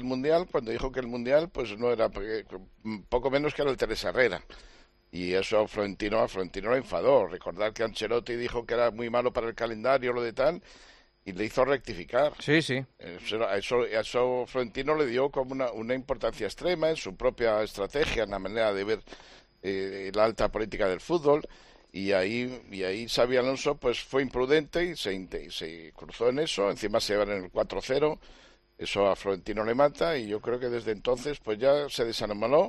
Y eso a Florentino lo enfadó. Recordar que Ancelotti dijo que era muy malo para el calendario, lo de tal, y le hizo rectificar. Sí. A eso Florentino le dio como una importancia extrema en su propia estrategia, en la manera de ver la alta política del fútbol. Y ahí Xabi Alonso pues fue imprudente y se cruzó en eso. Encima se van en el 4-0. Eso a Florentino le mata, y yo creo que desde entonces pues ya se desanimó.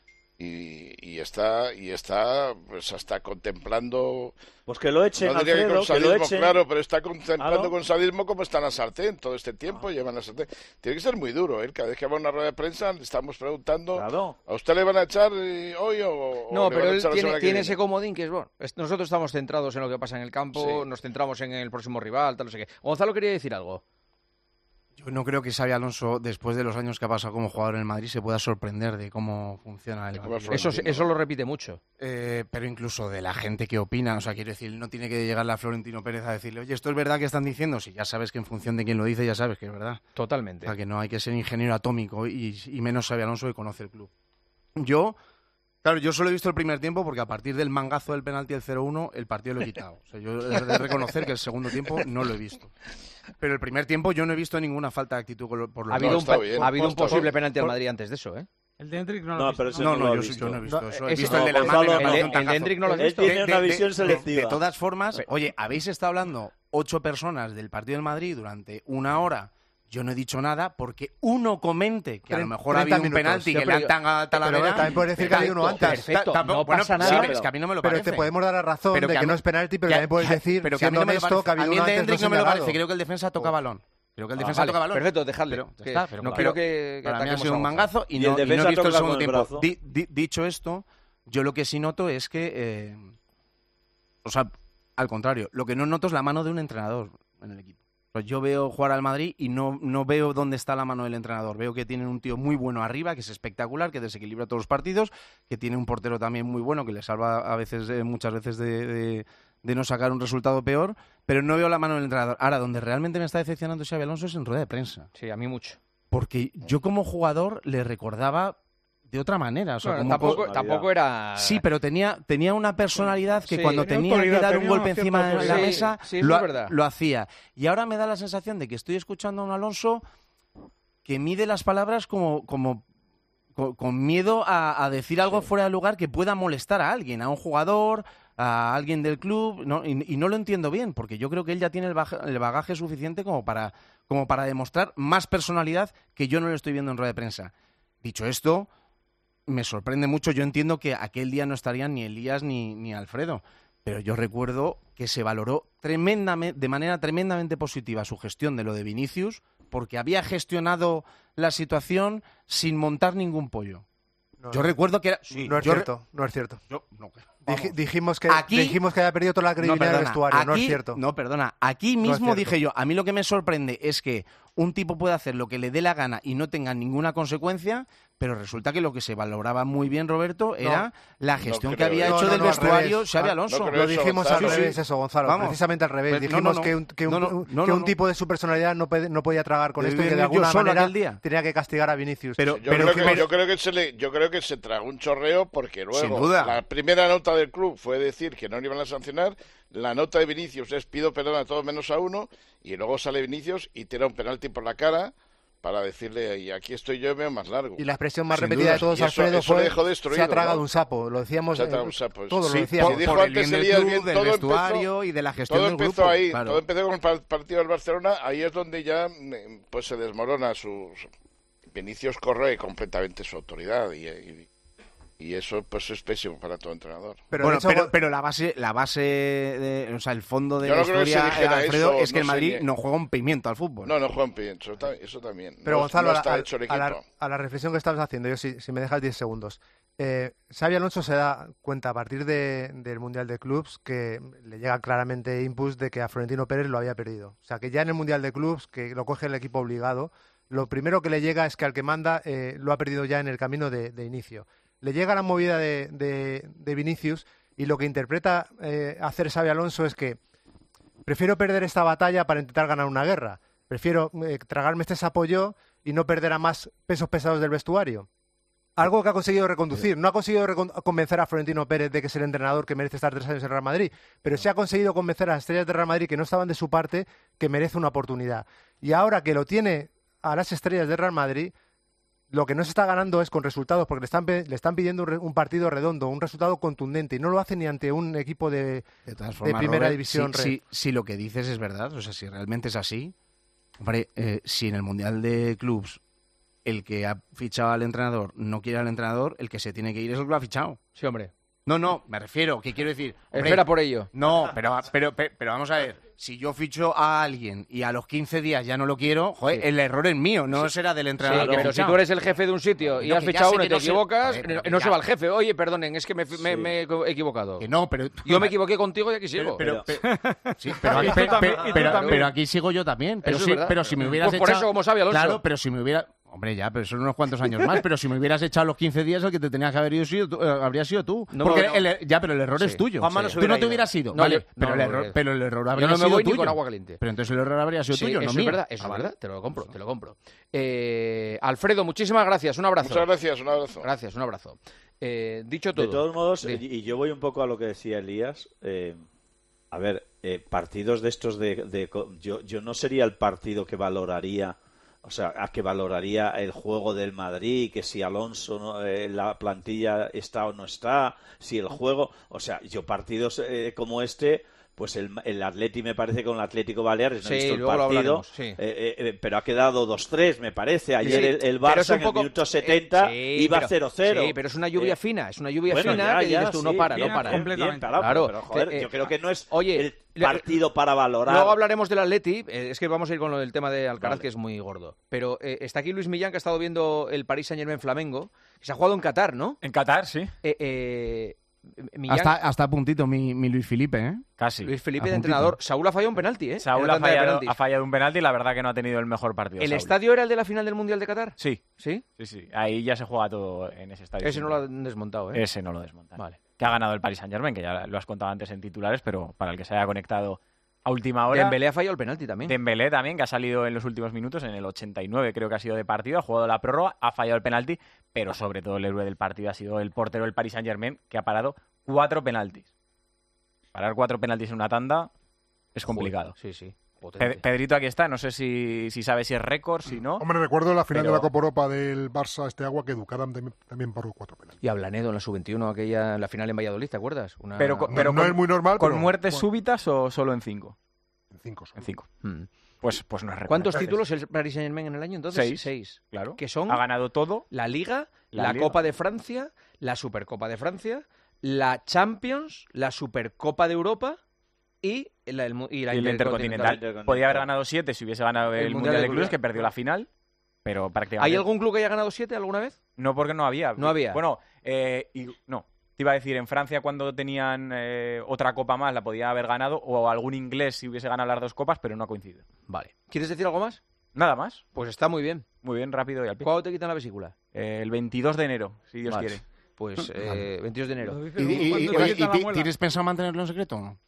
Y está pues hasta contemplando, pues que lo echen, no diría Alfredo, que con sadismo, que lo echen. claro, pero está contemplando Claro. con sadismo como está en la sartén todo este tiempo. Llevan la sartén, tiene que ser muy duro, ¿eh? Cada vez que va a una rueda de prensa le estamos preguntando, ¿a usted le van a echar hoy o No, le pero van a él echar la semana que tiene viene? ese comodín que es bueno. Nosotros estamos centrados en lo que pasa en el campo, nos centramos en el próximo rival, tal, no sé qué. Gonzalo quería decir algo. Yo no creo que Xabi Alonso, después de los años que ha pasado como jugador en el Madrid, se pueda sorprender de cómo funciona el Madrid. Eso lo repite mucho. Pero incluso de la gente que opina, o sea, quiero decir, no tiene que llegarle a Florentino Pérez a decirle, oye, ¿esto es verdad que están diciendo? Si ya sabes que en función de quién lo dice, ya sabes que es verdad. Totalmente. O sea, que no hay que ser ingeniero atómico y menos Xabi Alonso que conoce el club. Claro, yo solo he visto el primer tiempo porque a partir del mangazo del penalti del 0-1 el partido lo he quitado. O sea, yo he de reconocer que el segundo tiempo no lo he visto. Pero el primer tiempo yo no he visto ninguna falta de actitud por los Ha habido un posible penalti al Madrid antes de eso, ¿eh? El de Hendrick no No, lo pero ese no lo ha visto. Yo no he visto eso. No, He visto eso- el de la no, mano. Gonzalo, me el parece un de Hendrick no lo has Él visto. tiene una visión selectiva. De todas formas, oye, habéis estado hablando 8 personas del partido del Madrid durante una hora. Yo no he dicho nada porque uno comente que a lo mejor ha habido un penalti que le han tangado a Talavera. Pero también puedes decir que ha habido uno antes. Perfecto, no pasa nada. Sí, es que a mí no me lo Pero parece. te podemos dar la razón Pero de que que a no mí- es penalti, pero también puedes decir, pero que a mí siendo no me lo honesto, parece. que ha A habido mí uno el de antes Hendrick no no me lo señalado. parece. Creo que el defensa toca balón. Creo que el defensa Vale, toca balón. perfecto, dejadle. Pero, ya Que está, pero no claro, quiero que para mí ha ataquemos sido a un Gonzalo. mangazo y Y no el he defensa visto el toca con segundo el tiempo. brazo. Dicho esto, yo lo que sí noto es que, o sea, al contrario, lo que no noto es la mano de un entrenador en el equipo. Pues yo veo jugar al Madrid y no veo dónde está la mano del entrenador. Veo que tienen un tío muy bueno arriba, que es espectacular, que desequilibra todos los partidos, que tiene un portero también muy bueno, que le salva a veces, muchas veces de no sacar un resultado peor, pero no veo la mano del entrenador. Ahora, donde realmente me está decepcionando Xabi Alonso es en rueda de prensa. Sí, a mí mucho. Porque yo como jugador le recordaba de otra manera. O sea, Bueno, como tampoco era... Sí, pero tenía una personalidad que Sí, cuando tenía tenía que autoridad, dar un tenía golpe una encima cierta de la autoridad. mesa, Sí, eso es verdad. lo hacía. Y ahora me da la sensación de que estoy escuchando a un Alonso que mide las palabras con miedo a decir algo fuera de lugar que pueda molestar a alguien, a un jugador, a alguien del club, ¿no? Y no lo entiendo bien, porque yo creo que él ya tiene el bagaje suficiente como para demostrar más personalidad que yo no le estoy viendo en rueda de prensa. Dicho esto, me sorprende mucho. Yo entiendo que aquel día no estarían ni Elías ni Alfredo, pero yo recuerdo que se valoró de manera tremendamente positiva su gestión de lo de Vinicius, porque había gestionado la situación sin montar ningún pollo. Yo recuerdo que era... No es cierto, no es cierto. Vamos. Dijimos que Aquí- había perdido toda la credibilidad del vestuario, no es aquí- cierto. No, perdona. Aquí No es mismo cierto. dije yo, a mí lo que me sorprende es que un tipo puede hacer lo que le dé la gana y no tenga ninguna consecuencia, pero resulta que lo que se valoraba muy bien, Roberto, era la gestión que había hecho del vestuario Xavi Alonso. Lo dijimos al revés eso, Gonzalo. Vamos. Precisamente al revés. Pues, Dijimos que un tipo de su personalidad no podía tragar con esto y que de alguna manera tenía que castigar a Vinicius. Yo creo que se tragó un chorreo porque luego Sin duda. la primera nota del club fue decir que no le iban a sancionar, la nota de Vinicius es pido perdón a todos menos a uno, y luego sale Vinicius y tira un penalti por la cara para decirle, y aquí estoy yo, veo más largo. Y la expresión más Sin repetida duda. de todos, Y eso Alfredo, le fue dejó destruido, se ha tragado ¿no? un sapo. Lo decíamos Se ha tragado un sapo. todos, Sí, lo decíamos. por dijo por el antes bien del Elías, club, bien, del todo vestuario empezó- y de la gestión todo del empezó grupo, ahí, claro. todo empezó con el partido del Barcelona, ahí es donde ya pues se desmorona Vinicius corre completamente su autoridad y eso pues es pésimo para todo entrenador. Pero la base o sea, el fondo de Yo la no creo que se historia, dijera Alfredo, eso, es que no el sé Madrid ni- no juega un pimiento al fútbol. No juega un pimiento, eso también. Pero No- Gonzalo, no está hecho el equipo. a la reflexión que estabas haciendo, yo si me dejas 10 segundos. Xabi Alonso se da cuenta a partir del Mundial de Clubs que le llega claramente inputs de que a Florentino Pérez lo había perdido. O sea, que ya en el Mundial de Clubs, que lo coge el equipo obligado, lo primero que le llega es que al que manda lo ha perdido ya en el camino de inicio. Le llega la movida de Vinicius y lo que interpreta hacer Xabi Alonso es que prefiero perder esta batalla para intentar ganar una guerra. Prefiero tragarme este sapo yo y no perder a más pesos pesados del vestuario. Algo que ha conseguido reconducir. No ha conseguido convencer a Florentino Pérez de que es el entrenador que merece estar 3 años en Real Madrid, pero sí ha conseguido convencer a las estrellas de Real Madrid que no estaban de su parte que merece una oportunidad. Y ahora que lo tiene a las estrellas de Real Madrid, lo que no se está ganando es con resultados, porque le están pidiendo un partido redondo, un resultado contundente, y no lo hace ni ante un equipo de primera Robert, división. Si lo que dices es verdad, o sea, si realmente es así, hombre, si en el Mundial de Clubs el que ha fichado al entrenador no quiere al entrenador, el que se tiene que ir es el que lo ha fichado. Sí, hombre. No, me refiero, ¿qué quiero decir? Hombre, espera por ello. No, pero vamos a ver, si yo ficho a alguien y a los 15 días ya no lo quiero, joder, el error es mío, no será del entrenador. Sí, pero si tú eres el jefe de un sitio y has fichado uno y te equivocas, no se va el jefe. Oye, perdonen, es que me he equivocado. Que no, pero yo me equivoqué contigo y aquí sigo. Pero aquí sigo yo también. Pero si me hubieras echado... Por eso, como sabe Alonso. Claro, pero si me hubiera... Hombre, ya, pero son unos cuantos años más. Pero si me hubieras echado los 15 días, el que te tenías que haber ido habría sido tú. Pero el error es tuyo. Tú no te hubieras ido. Vale, pero el error habría sido tuyo. Yo no me voy ni con agua caliente. Pero entonces el error habría sido tuyo, no mío. Eso es verdad, te lo compro. Alfredo, muchísimas gracias. Un abrazo. Muchas gracias, un abrazo. Gracias, un abrazo. Dicho todo. De todos modos, y yo voy un poco a lo que decía Elías. A ver, partidos de estos yo no sería el partido que valoraría. O sea, a que valoraría el juego del Madrid, que si Alonso, la plantilla está o no está, si el juego... O sea, yo partidos como este, pues el Atleti me parece con el Atlético Baleares, no he visto el partido, pero ha quedado 2-3, me parece. Ayer el Barça en el minuto 70 iba 0-0. Sí, pero es una lluvia fina, es una lluvia fina que dices tú, no para. Completamente. Claro, pero joder, yo creo que no es el partido para valorar. Luego hablaremos del Atleti, es que vamos a ir con lo del tema de Alcaraz, que es muy gordo. Pero está aquí Luis Millán, que ha estado viendo el Paris Saint-Germain Flamengo, que se ha jugado en Qatar, ¿no? En Qatar, sí. Millán... Hasta a puntito mi Luis Felipe, ¿eh? Casi. Luis Felipe de entrenador. Saúl ha fallado un penalti, ¿eh? Saúl ha fallado un penalti y la verdad que no ha tenido el mejor partido. ¿El Saúl. estadio era el de la final del Mundial de Qatar? Sí. ¿Sí? Sí. Ahí ya se juega todo en ese estadio. Ese no lo han desmontado, ¿eh? Ese no lo desmontan. Vale. Que ha ganado el Paris Saint-Germain, que ya lo has contado antes en titulares, pero para el que se haya conectado a última hora... Dembélé ha fallado el penalti también. Dembélé también, que ha salido en los últimos minutos, en el 89 creo que ha sido de partido, ha jugado la prórroga, ha fallado el penalti, pero sobre todo el héroe del partido ha sido el portero del Paris Saint-Germain, que ha parado 4 penaltis. Parar 4 penaltis en una tanda es complicado. Sí. Pedrito aquí está, no sé si sabe si es récord, si no. Hombre, recuerdo la final de la Copa Europa del Barça agua que Ducaram también paró 4 penaltis. Y a Blanedo en la sub-21, aquella en la final en Valladolid, ¿te acuerdas? Pero no es muy normal. ¿Con muertes súbitas o solo en 5? En 5. En 5. Pues no es récord. ¿Cuántos títulos el Paris Saint-Germain en el año entonces? 6. Claro. Que son... Ha ganado todo. La Liga, la Copa de Francia, la Supercopa de Francia, la Champions, la Supercopa de Europa... Y la Intercontinental. Podía haber ganado 7 si hubiese ganado el Mundial de Clubes, que perdió la final, pero prácticamente... ¿Hay algún club que haya ganado 7 alguna vez? No, porque no había. No había. Bueno, no. Te iba a decir, en Francia cuando tenían otra copa más la podía haber ganado, o algún inglés si hubiese ganado las 2 copas, pero no ha coincidido. Vale. ¿Quieres decir algo más? Nada más. Pues está muy bien. Muy bien, rápido y al pie. ¿Cuándo te quitan la vesícula? El 22 de enero, si Dios quiere. Pues 22 de enero. ¿Y tienes pensado mantenerlo en secreto o no?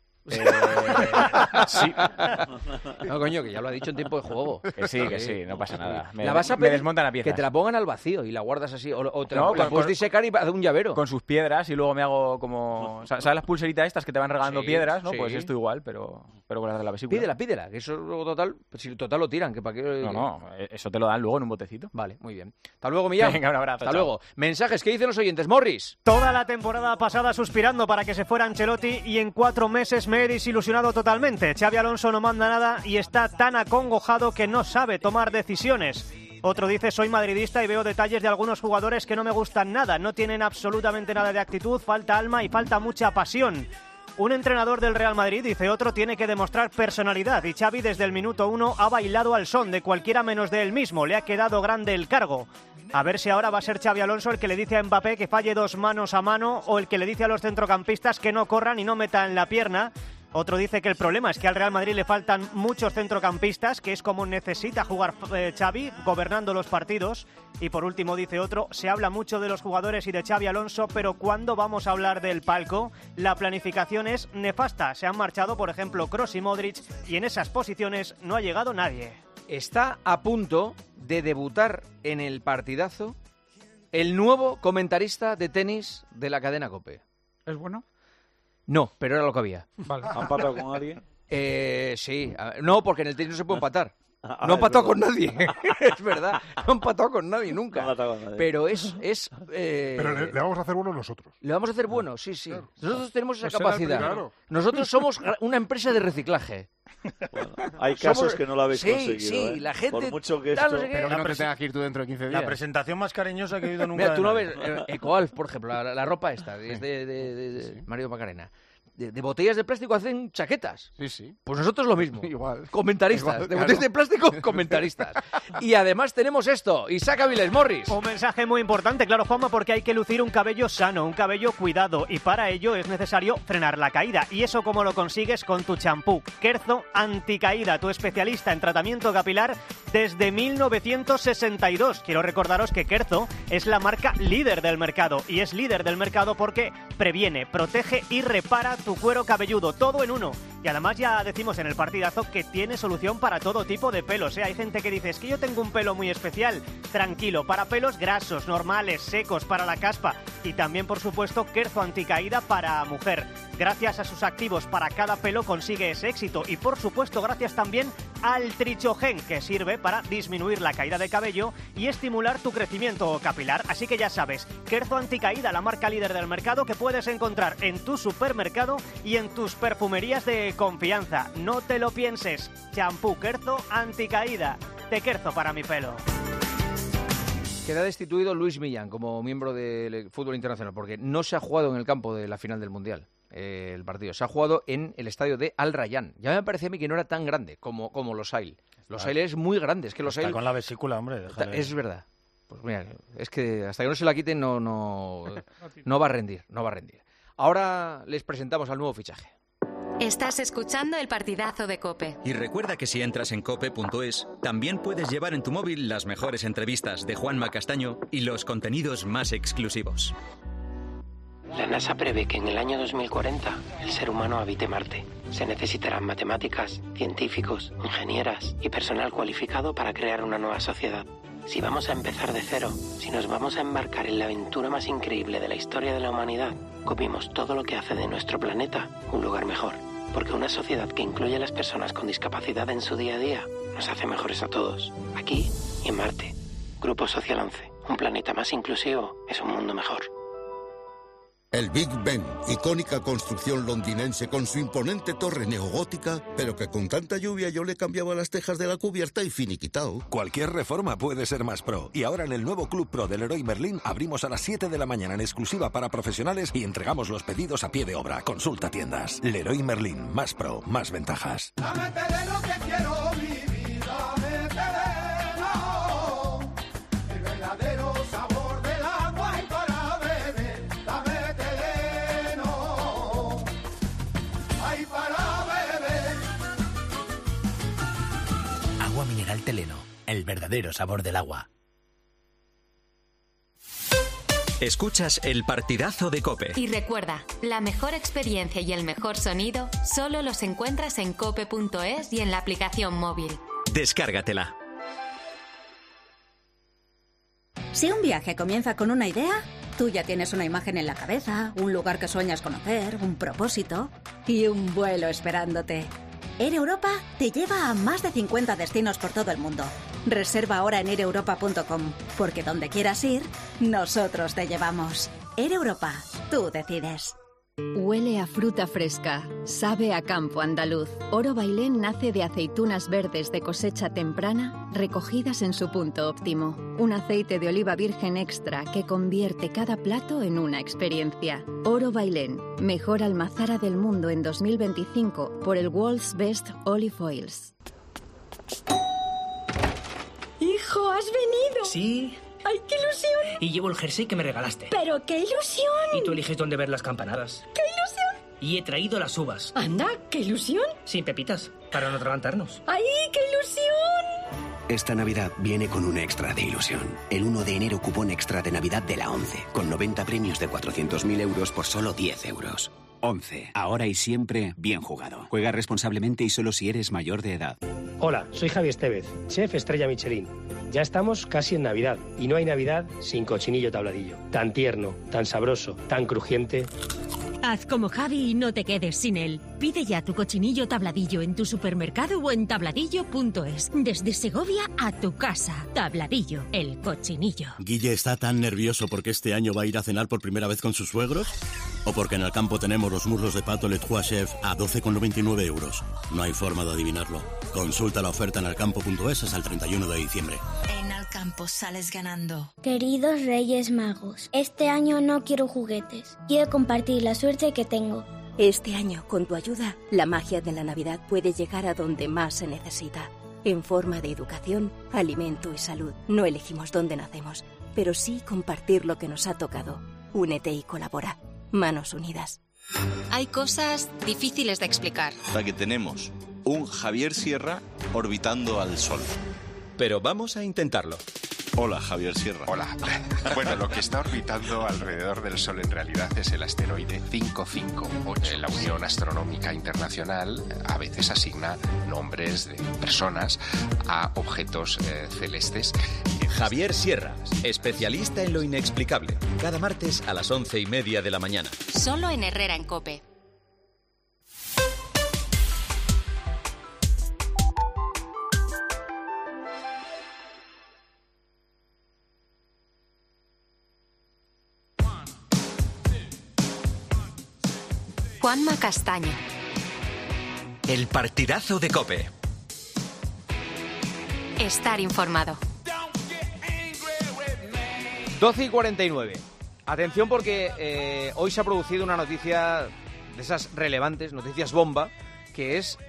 Sí. No, coño, que ya lo ha dicho en tiempo de juego. Que sí, no pasa nada. La vas a me desmontan a piezas. Que te la pongan al vacío y la guardas así. O te la puedes disecar y hacer un llavero. Con sus piedras y luego me hago como... ¿Sabes las pulseritas estas que te van regalando piedras? ¿No? Pues esto igual, pero con las de la vesícula. Pídela, que eso luego total lo tiran. Que para qué... No, eso te lo dan luego en un botecito. Vale, muy bien. Hasta luego, Millán. Venga, un abrazo. Hasta luego. Mensajes, ¿qué dicen los oyentes? Morris. Toda la temporada pasada suspirando para que se fuera Ancelotti y en 4 meses me he desilusionado totalmente. Xabi Alonso no manda nada y está tan acongojado que no sabe tomar decisiones. Otro dice, soy madridista y veo detalles de algunos jugadores que no me gustan nada. No tienen absolutamente nada de actitud, falta alma y falta mucha pasión. Un entrenador del Real Madrid, dice otro, tiene que demostrar personalidad y Xavi desde el minuto 1 ha bailado al son de cualquiera menos de él mismo. Le ha quedado grande el cargo. A ver si ahora va a ser Xabi Alonso el que le dice a Mbappé que falle 2 manos a mano o el que le dice a los centrocampistas que no corran y no metan la pierna. Otro dice que el problema es que al Real Madrid le faltan muchos centrocampistas, que es como necesita jugar Xavi, gobernando los partidos. Y por último dice otro, se habla mucho de los jugadores y de Xabi Alonso, pero ¿cuándo vamos a hablar del palco? La planificación es nefasta. Se han marchado, por ejemplo, Kroos y Modric, y en esas posiciones no ha llegado nadie. Está a punto de debutar en el partidazo el nuevo comentarista de tenis de la cadena COPE. ¿Es bueno? No, pero era lo que había. Vale. ¿Ha empatado con alguien? Sí. No, porque en el tenis no se puede empatar. No ha empatado con nadie. Es verdad. No ha empatado con nadie nunca. No ha empatado con nadie. Pero es Pero le vamos a hacer bueno nosotros. Le vamos a hacer bueno, sí. Claro. Nosotros tenemos esa Pues será el capacidad. primero. Nosotros somos una empresa de reciclaje. Bueno, hay casos que no lo habéis conseguido. Sí, la gente... Por mucho que tal, esto... no sé qué. Pero que no te tengas que ir tú dentro de 15 días. La presentación más cariñosa que he oído nunca. Mira, tú no de ves nadie. Ecoalf, por ejemplo, la ropa esta, es de Mario Macarena. De botellas de plástico hacen chaquetas. Sí. Pues nosotros lo mismo. Igual. Comentaristas. Igual, de botellas de plástico, comentaristas. Y además tenemos esto. Isaac Avilés Morris. Un mensaje muy importante, claro, Juanma, porque hay que lucir un cabello sano, un cabello cuidado. Y para ello es necesario frenar la caída. Y eso como lo consigues con tu champú. Kerzo Anticaída, tu especialista en tratamiento capilar desde 1962. Quiero recordaros que Kerzo es la marca líder del mercado. Y es líder del mercado porque previene, protege y repara tu cuero cabelludo, todo en uno. Y además ya decimos en el partidazo que tiene solución para todo tipo de pelos, ¿eh? Hay gente que dice, es que yo tengo un pelo muy especial. Tranquilo, para pelos grasos, normales, secos, para la caspa. Y también, por supuesto, Kerzo Anticaída para mujer. Gracias a sus activos para cada pelo consigue ese éxito. Y por supuesto, gracias también al Trichogen, que sirve para disminuir la caída de cabello y estimular tu crecimiento capilar. Así que ya sabes, Kerzo Anticaída, la marca líder del mercado que puedes encontrar en tu supermercado y en tus perfumerías de confianza. No te lo pienses. Champú Kerzo Anticaída. De Kerzo para mi pelo. Queda destituido Luis Millán como miembro del fútbol internacional porque no se ha jugado en el campo de la final del Mundial. El partido se ha jugado en el estadio de Al Rayyan. Ya me parecía a mí que no era tan grande como Losail. Losail es muy grande. Es que Losail... Está con la vesícula, hombre. Déjale. Es verdad. Pues mira, es que hasta que no se la quiten no va a rendir. Ahora les presentamos al nuevo fichaje. Estás escuchando el partidazo de COPE. Y recuerda que si entras en cope.es, también puedes llevar en tu móvil las mejores entrevistas de Juanma Castaño y los contenidos más exclusivos. La NASA prevé que en el año 2040 el ser humano habite Marte. Se necesitarán matemáticas, científicos, ingenieras y personal cualificado para crear una nueva sociedad. Si vamos a empezar de cero, si nos vamos a embarcar en la aventura más increíble de la historia de la humanidad, copiemos todo lo que hace de nuestro planeta un lugar mejor. Porque una sociedad que incluye a las personas con discapacidad en su día a día nos hace mejores a todos, aquí y en Marte. Grupo Social 11. Un planeta más inclusivo es un mundo mejor. El Big Ben, icónica construcción londinense con su imponente torre neogótica, pero que con tanta lluvia yo le cambiaba las tejas de la cubierta y finiquitao. Cualquier reforma puede ser más pro. Y ahora en el nuevo Club Pro del Leroy Merlin abrimos a las 7 de la mañana en exclusiva para profesionales y entregamos los pedidos a pie de obra. Consulta tiendas. Leroy Merlin, más pro, más ventajas. Agua mineral Teleno, el verdadero sabor del agua. Escuchas el partidazo de COPE. Y recuerda, la mejor experiencia y el mejor sonido solo los encuentras en cope.es y en la aplicación móvil. Descárgatela. Si un viaje comienza con una idea, tú ya tienes una imagen en la cabeza, un lugar que sueñas conocer, un propósito y un vuelo esperándote. Air Europa te lleva a más de 50 destinos por todo el mundo. Reserva ahora en aireuropa.com, porque donde quieras ir, nosotros te llevamos. Air Europa, tú decides. Huele a fruta fresca, sabe a campo andaluz. Oro Bailén nace de aceitunas verdes de cosecha temprana, recogidas en su punto óptimo. Un aceite de oliva virgen extra que convierte cada plato en una experiencia. Oro Bailén, mejor almazara del mundo en 2025 por el World's Best Olive Oils. ¡Hijo, has venido! Sí. ¡Ay, qué ilusión! Y llevo el jersey que me regalaste. ¡Pero qué ilusión! Y tú eliges dónde ver las campanadas. ¡Qué ilusión! Y he traído las uvas. ¡Anda, qué ilusión! Sin pepitas, para no atragantarnos. ¡Ay, qué ilusión! Esta Navidad viene con un extra de ilusión. El 1 de enero cupón extra de Navidad de la 11, con 90 premios de 400.000 euros por solo 10 euros. 11. Ahora y siempre, bien jugado. Juega responsablemente y solo si eres mayor de edad. Hola, soy Javi Estevez, chef estrella Michelin. Ya estamos casi en Navidad y no hay Navidad sin Cochinillo Tabladillo. Tan tierno, tan sabroso, tan crujiente. Haz como Javi y no te quedes sin él. Pide ya tu Cochinillo Tabladillo en tu supermercado o en tabladillo.es. Desde Segovia a tu casa. Tabladillo, el cochinillo. ¿Guille está tan nervioso porque este año va a ir a cenar por primera vez con sus suegros? ¿O porque en el campo tenemos los muslos de pato Le Trois Chef a 12,99 euros? No hay forma de adivinarlo. Consulta la oferta en alcampo.es hasta el 31 de diciembre. En Alcampo sales ganando. Queridos Reyes Magos, este año no quiero juguetes. Quiero compartir la suerte que tengo. Este año, con tu ayuda, la magia de la Navidad puede llegar a donde más se necesita. En forma de educación, alimento y salud. No elegimos dónde nacemos, pero sí compartir lo que nos ha tocado. Únete y colabora. Manos unidas. Hay cosas difíciles de explicar. Hasta que tenemos un Javier Sierra orbitando al Sol. Pero vamos a intentarlo. Hola, Javier Sierra. Hola. Bueno, lo que está orbitando alrededor del Sol en realidad es el asteroide 558. La Unión Astronómica Internacional a veces asigna nombres de personas a objetos celestes. Javier Sierra, especialista en lo inexplicable. Cada martes a las 11:30 de la mañana. Solo en Herrera en COPE. Juanma Castaño. El partidazo de COPE. Estar informado. 12:49. Atención porque hoy se ha producido una noticia de esas relevantes, noticias bomba, que es,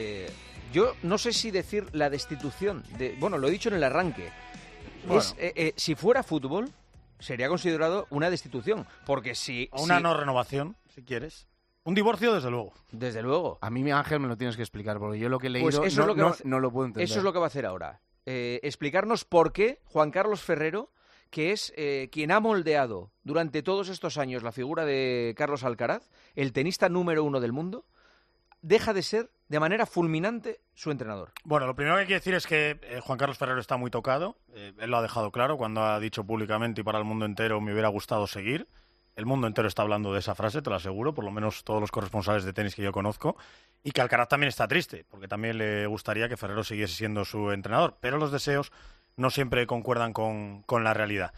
yo no sé si decir la destitución, bueno, lo he dicho en el arranque, bueno. Si fuera fútbol sería considerado una destitución, porque si... O una no renovación, si quieres. Un divorcio, desde luego. Desde luego. A mí, Ángel, me lo tienes que explicar, porque yo lo que he leído pues no lo puedo entender. Eso es lo que va a hacer ahora. Explicarnos por qué Juan Carlos Ferrero, que es quien ha moldeado durante todos estos años la figura de Carlos Alcaraz, el tenista número 1 del mundo, deja de ser de manera fulminante su entrenador. Bueno, lo primero que hay que decir es que Juan Carlos Ferrero está muy tocado. Él lo ha dejado claro cuando ha dicho públicamente y para el mundo entero me hubiera gustado seguir. El mundo entero está hablando de esa frase, te lo aseguro, por lo menos todos los corresponsales de tenis que yo conozco, y que Alcaraz también está triste, porque también le gustaría que Ferrero siguiese siendo su entrenador, pero los deseos no siempre concuerdan con la realidad.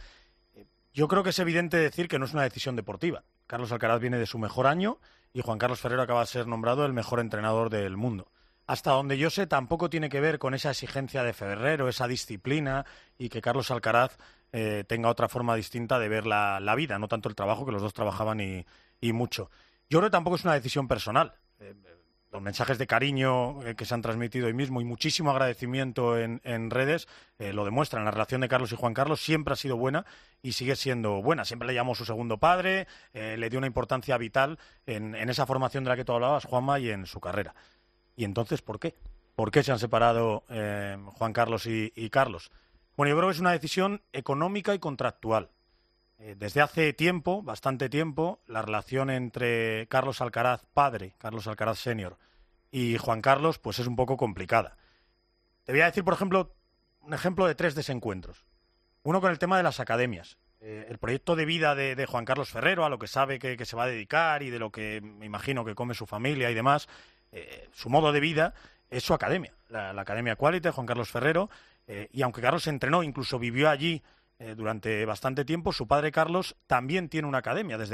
Yo creo que es evidente decir que no es una decisión deportiva. Carlos Alcaraz viene de su mejor año y Juan Carlos Ferrero acaba de ser nombrado el mejor entrenador del mundo. Hasta donde yo sé, tampoco tiene que ver con esa exigencia de Ferrero, esa disciplina, y que Carlos Alcaraz tenga otra forma distinta de ver la vida, no tanto el trabajo, que los dos trabajaban y mucho. Yo creo que tampoco es una decisión personal. Los mensajes de cariño que se han transmitido hoy mismo y muchísimo agradecimiento en redes lo demuestran. La relación de Carlos y Juan Carlos siempre ha sido buena y sigue siendo buena. Siempre le llamó su segundo padre, le dio una importancia vital en esa formación de la que tú hablabas, Juanma, y en su carrera. ¿Y entonces por qué? ¿Por qué se han separado Juan Carlos y Carlos? Bueno, yo creo que es una decisión económica y contractual. Desde hace tiempo, bastante tiempo, la relación entre Carlos Alcaraz padre, Carlos Alcaraz senior, y Juan Carlos, pues es un poco complicada. Te voy a decir, por ejemplo, un ejemplo de 3 desencuentros. Uno con el tema de las academias. El proyecto de vida de Juan Carlos Ferrero, a lo que sabe que se va a dedicar y de lo que me imagino que come su familia y demás, su modo de vida es su academia, la Academia Quality, Juan Carlos Ferrero, y aunque Carlos entrenó, incluso vivió allí durante bastante tiempo, su padre Carlos también tiene una academia desde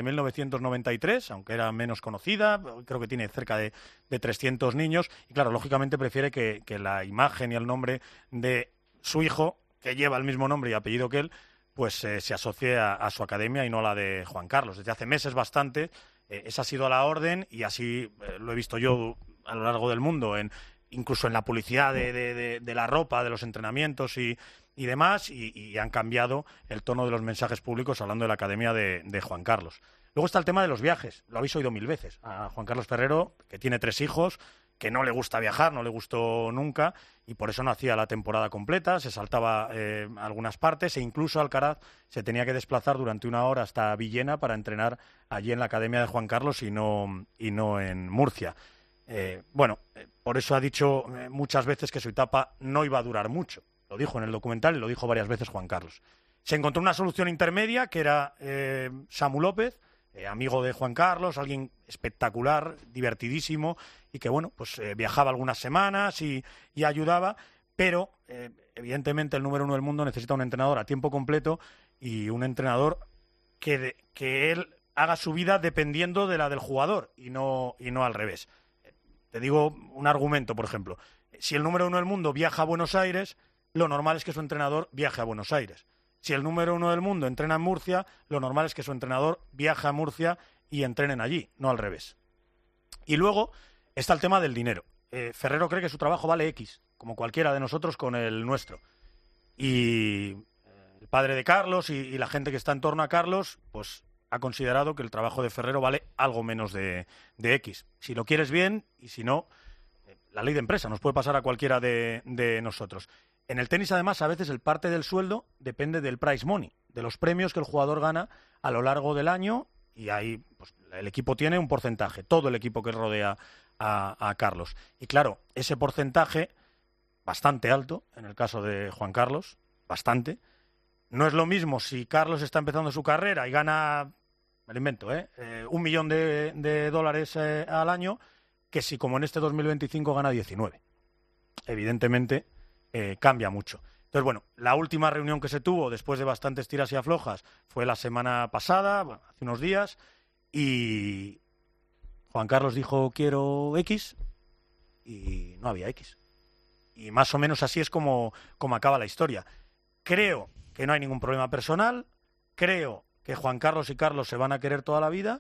1993, aunque era menos conocida, creo que tiene cerca de 300 niños, y claro, lógicamente prefiere que la imagen y el nombre de su hijo, que lleva el mismo nombre y apellido que él, pues se asocie a su academia y no a la de Juan Carlos. Desde hace meses bastante, esa ha sido la orden y así lo he visto yo a lo largo del mundo, incluso en la publicidad de la ropa, de los entrenamientos y demás, y han cambiado el tono de los mensajes públicos hablando de la academia de Juan Carlos. Luego está el tema de los viajes, lo habéis oído 1000 veces. A Juan Carlos Ferrero, que tiene 3 hijos, que no le gusta viajar, no le gustó nunca, y por eso no hacía la temporada completa, se saltaba algunas partes, e incluso Alcaraz se tenía que desplazar durante 1 hora hasta Villena para entrenar allí en la academia de Juan Carlos y no en Murcia. Por eso ha dicho muchas veces que su etapa no iba a durar mucho. Lo dijo en el documental y lo dijo varias veces Juan Carlos. Se encontró una solución intermedia que era Samu López, amigo de Juan Carlos, alguien espectacular, divertidísimo y que, bueno, pues viajaba algunas semanas y ayudaba, pero evidentemente el número 1 del mundo necesita un entrenador a tiempo completo y un entrenador que él haga su vida dependiendo de la del jugador y no al revés. Te digo un argumento, por ejemplo. Si el número 1 del mundo viaja a Buenos Aires, lo normal es que su entrenador viaje a Buenos Aires. Si el número 1 del mundo entrena en Murcia, lo normal es que su entrenador viaje a Murcia y entrenen allí, no al revés. Y luego está el tema del dinero. Ferrero cree que su trabajo vale X, como cualquiera de nosotros con el nuestro. Y el padre de Carlos y la gente que está en torno a Carlos, pues ha considerado que el trabajo de Ferrero vale algo menos de X. Si lo quieres bien, y si no, la ley de empresa nos puede pasar a cualquiera de nosotros. En el tenis, además, a veces el parte del sueldo depende del prize money, de los premios que el jugador gana a lo largo del año, y ahí pues, el equipo tiene un porcentaje, todo el equipo que rodea a Carlos. Y claro, ese porcentaje, bastante alto, en el caso de Juan Carlos, bastante. No es lo mismo si Carlos está empezando su carrera y gana, me lo invento, $1 millón de dólares al año, que si como en este 2025 gana 19. Evidentemente cambia mucho. Entonces, bueno, la última reunión que se tuvo después de bastantes tiras y aflojas fue la semana pasada, bueno, hace unos días, y Juan Carlos dijo quiero X y no había X. Y más o menos así es como acaba la historia. Creo que no hay ningún problema personal, creo que Juan Carlos y Carlos se van a querer toda la vida.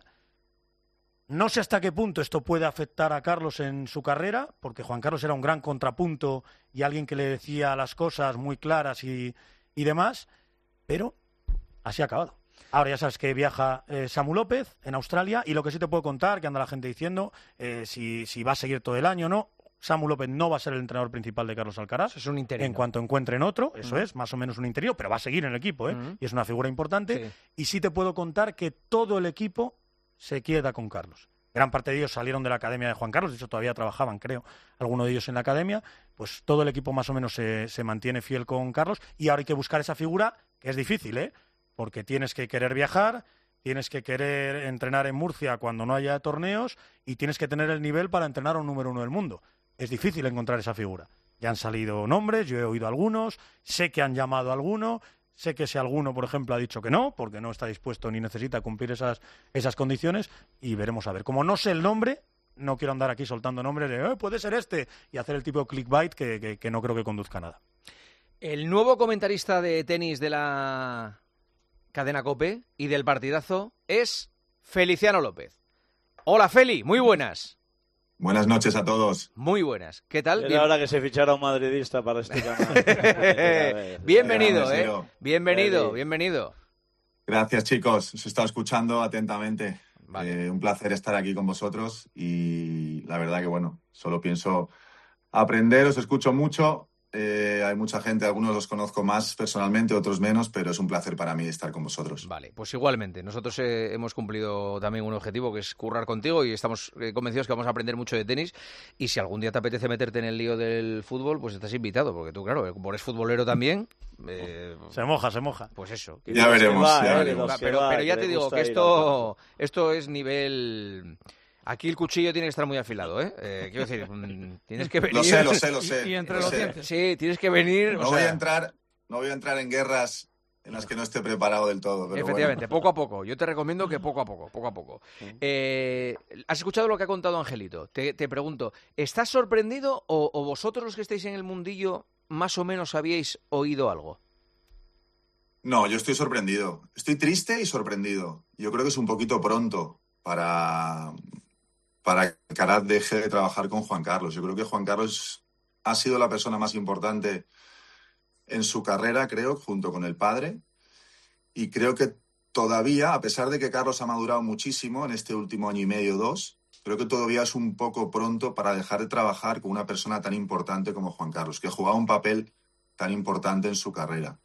No sé hasta qué punto esto puede afectar a Carlos en su carrera, porque Juan Carlos era un gran contrapunto y alguien que le decía las cosas muy claras y demás, pero así ha acabado. Ahora ya sabes que viaja Samu López en Australia y lo que sí te puedo contar, que anda la gente diciendo si va a seguir todo el año o no. Samu López no va a ser el entrenador principal de Carlos Alcaraz. Es un interino. En cuanto encuentren otro, eso es, más o menos un interino, pero va a seguir en el equipo, y es una figura importante. Sí. Y sí te puedo contar que todo el equipo se queda con Carlos. Gran parte de ellos salieron de la academia de Juan Carlos, de hecho todavía trabajaban, creo, alguno de ellos en la academia. Pues todo el equipo más o menos se mantiene fiel con Carlos y ahora hay que buscar esa figura, que es difícil, porque tienes que querer viajar, tienes que querer entrenar en Murcia cuando no haya torneos y tienes que tener el nivel para entrenar a un número 1 del mundo. Es difícil encontrar esa figura. Ya han salido nombres, yo he oído algunos, sé que han llamado a alguno. Sé que ese alguno, por ejemplo, ha dicho que no, porque no está dispuesto ni necesita cumplir esas condiciones, y veremos a ver. Como no sé el nombre, no quiero andar aquí soltando nombres de puede ser este, y hacer el tipo de clickbait que no creo que conduzca a nada. El nuevo comentarista de tenis de la cadena COPE y del partidazo es Feliciano López. Hola, Feli, muy buenas. Buenas noches a todos. Muy buenas. ¿Qué tal? Era hora que se fichara un madridista para este canal. Bienvenido, bienvenido. Gracias, chicos. Os he estado escuchando atentamente. Vale. Un placer estar aquí con vosotros y la verdad que, bueno, solo pienso aprender, os escucho mucho. Hay mucha gente, algunos los conozco más personalmente, otros menos, pero es un placer para mí estar con vosotros. Vale, pues igualmente. Nosotros hemos cumplido también un objetivo, que es currar contigo, y estamos convencidos que vamos a aprender mucho de tenis. Y si algún día te apetece meterte en el lío del fútbol, pues estás invitado, porque tú, claro, como eres futbolero también... Se moja. Pues eso. Ya veremos. Pero ya te digo que esto es nivel... Aquí el cuchillo tiene que estar muy afilado, quiero decir, tienes que venir... Lo sé. Y entre los dientes. Sí, tienes que venir... No voy a entrar en guerras en las que no esté preparado del todo. Pero efectivamente, bueno. Poco a poco. Yo te recomiendo que poco a poco. ¿Has escuchado lo que ha contado Angelito? Te pregunto, ¿estás sorprendido o vosotros los que estáis en el mundillo más o menos habíais oído algo? No, yo estoy sorprendido. Estoy triste y sorprendido. Yo creo que es un poquito pronto para que Alcaraz deje de trabajar con Juan Carlos. Yo creo que Juan Carlos ha sido la persona más importante en su carrera, creo, junto con el padre. Y creo que todavía, a pesar de que Carlos ha madurado muchísimo en este último año y medio, 2, creo que todavía es un poco pronto para dejar de trabajar con una persona tan importante como Juan Carlos, que ha jugado un papel tan importante en su carrera.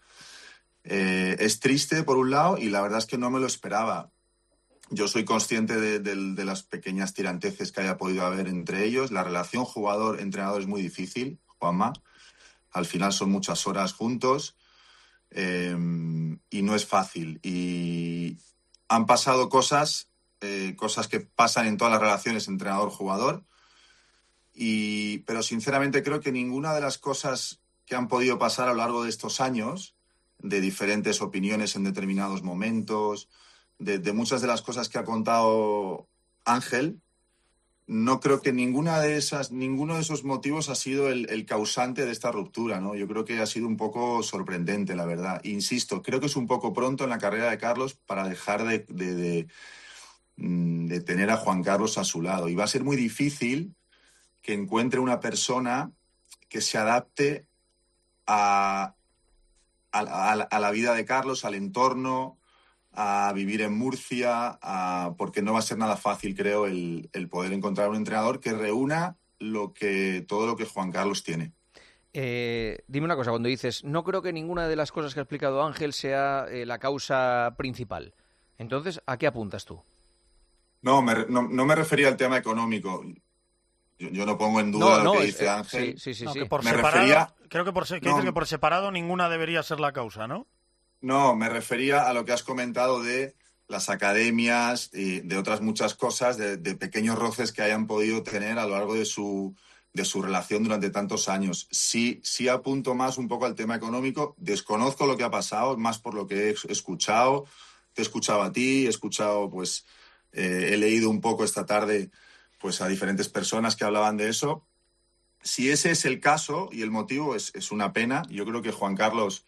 Es triste, por un lado, y la verdad es que no me lo esperaba. Yo soy consciente de las pequeñas tiranteces que haya podido haber entre ellos. La relación jugador-entrenador es muy difícil, Juanma. Al final son muchas horas juntos y no es fácil. Y han pasado cosas que pasan en todas las relaciones entrenador-jugador, pero sinceramente creo que ninguna de las cosas que han podido pasar a lo largo de estos años, de diferentes opiniones en determinados momentos, de muchas de las cosas que ha contado Ángel, no creo que ninguno de esos motivos ha sido el causante de esta ruptura, ¿no? Yo creo que ha sido un poco sorprendente, la verdad. Insisto, creo que es un poco pronto en la carrera de Carlos para dejar de tener a Juan Carlos a su lado. Y va a ser muy difícil que encuentre una persona que se adapte a la vida de Carlos, al entorno, a vivir en Murcia, porque no va a ser nada fácil, creo, el poder encontrar un entrenador que reúna todo lo que Juan Carlos tiene. Dime una cosa, cuando dices, no creo que ninguna de las cosas que ha explicado Ángel sea la causa principal. Entonces, ¿a qué apuntas tú? No me refería al tema económico. Yo no pongo en duda lo que dice Ángel. Sí. Que por separado, creo que por separado ninguna debería ser la causa, ¿no? No, me refería a lo que has comentado de las academias y de otras muchas cosas, de pequeños roces que hayan podido tener a lo largo de su relación durante tantos años. Sí apunto más un poco al tema económico. Desconozco lo que ha pasado, más por lo que he escuchado. Te he escuchado a ti, he leído un poco esta tarde a diferentes personas que hablaban de eso. Si ese es el caso y el motivo, es una pena. Yo creo que Juan Carlos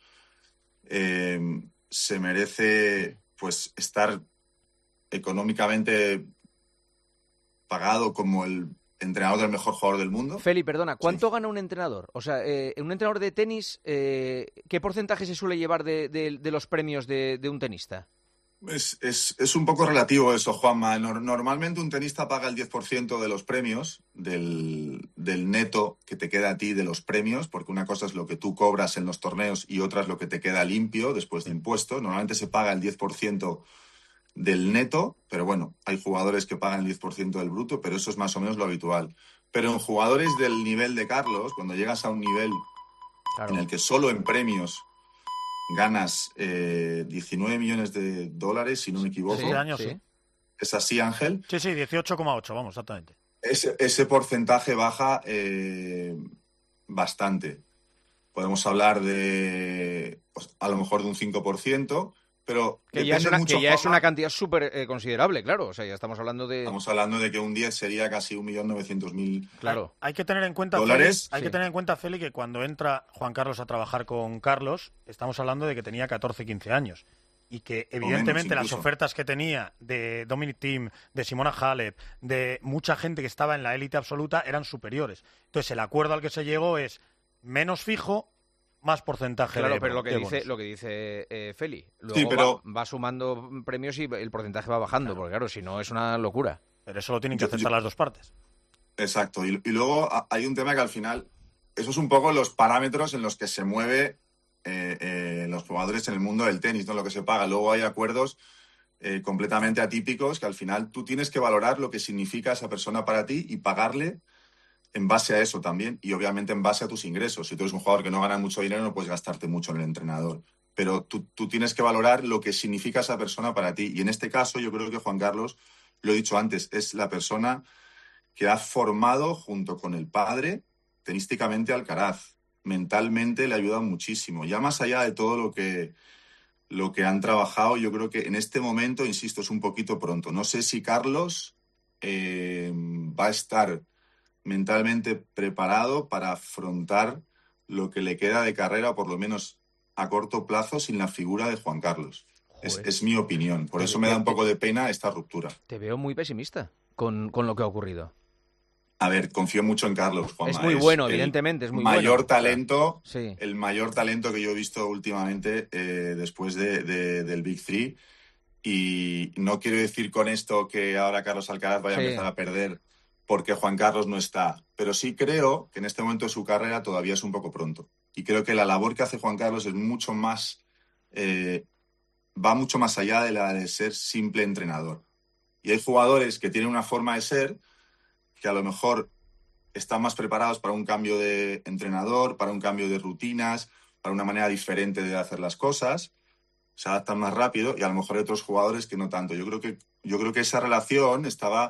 se merece estar económicamente pagado como el entrenador del mejor jugador del mundo. Feli, perdona, ¿cuánto gana un entrenador? O sea, un entrenador de tenis, ¿qué porcentaje se suele llevar de los premios de un tenista? Es un poco relativo eso, Juanma. Normalmente un tenista paga el 10% de los premios, del neto que te queda a ti de los premios, porque una cosa es lo que tú cobras en los torneos y otra es lo que te queda limpio después de impuestos. Normalmente se paga el 10% del neto, pero bueno, hay jugadores que pagan el 10% del bruto, pero eso es más o menos lo habitual. Pero en jugadores del nivel de Carlos, cuando llegas a un nivel en el que solo en premios ganas 19 millones de dólares, si no me equivoco. Sí, años, sí. ¿Es así, Ángel? Sí, 18,8, vamos, exactamente. Ese porcentaje baja bastante. Podemos hablar de, a lo mejor de un 5%, pero que ya es una cantidad súper considerable, claro. O sea, ya estamos hablando de... Estamos hablando de que un 10 sería casi 1.900.000 claro. Hay que tener en cuenta, dólares. Hay que tener en cuenta, Feli, que cuando entra Juan Carlos a trabajar con Carlos, estamos hablando de que tenía 14, 15 años. Y que, evidentemente, las ofertas que tenía de Dominic Thiem, de Simona Halep, de mucha gente que estaba en la élite absoluta, eran superiores. Entonces, el acuerdo al que se llegó es menos fijo, más porcentaje. Claro, pero lo que dice Feli, luego va sumando premios y el porcentaje va bajando, claro. Porque claro, si no es una locura. Pero eso lo tienen que aceptar las dos partes. Exacto, y luego hay un tema que al final, eso es un poco los parámetros en los que se mueve los jugadores en el mundo del tenis, ¿no? Lo que se paga. Luego hay acuerdos completamente atípicos que al final tú tienes que valorar lo que significa esa persona para ti y pagarle en base a eso también, y obviamente en base a tus ingresos. Si tú eres un jugador que no gana mucho dinero, no puedes gastarte mucho en el entrenador. Pero tú tienes que valorar lo que significa esa persona para ti. Y en este caso yo creo que Juan Carlos, lo he dicho antes, es la persona que ha formado junto con el padre tenísticamente a Alcaraz. Mentalmente le ayuda muchísimo. Ya más allá de todo lo que han trabajado, yo creo que en este momento, insisto, es un poquito pronto. No sé si Carlos va a estar mentalmente preparado para afrontar lo que le queda de carrera, o por lo menos a corto plazo, sin la figura de Juan Carlos. Es mi opinión. Por eso me da un poco de pena esta ruptura. Te veo muy pesimista con lo que ha ocurrido. A ver, confío mucho en Carlos, Juanma. Es muy bueno, evidentemente, es muy mayor bueno. Talento, sí. El mayor talento que yo he visto últimamente después del Big Three. Y no quiero decir con esto que ahora Carlos Alcaraz vaya a empezar a perder porque Juan Carlos no está. Pero sí creo que en este momento de su carrera todavía es un poco pronto. Y creo que la labor que hace Juan Carlos es mucho más... va mucho más allá de la de ser simple entrenador. Y hay jugadores que tienen una forma de ser que a lo mejor están más preparados para un cambio de entrenador, para un cambio de rutinas, para una manera diferente de hacer las cosas, se adaptan más rápido, y a lo mejor hay otros jugadores que no tanto. Yo creo que esa relación estaba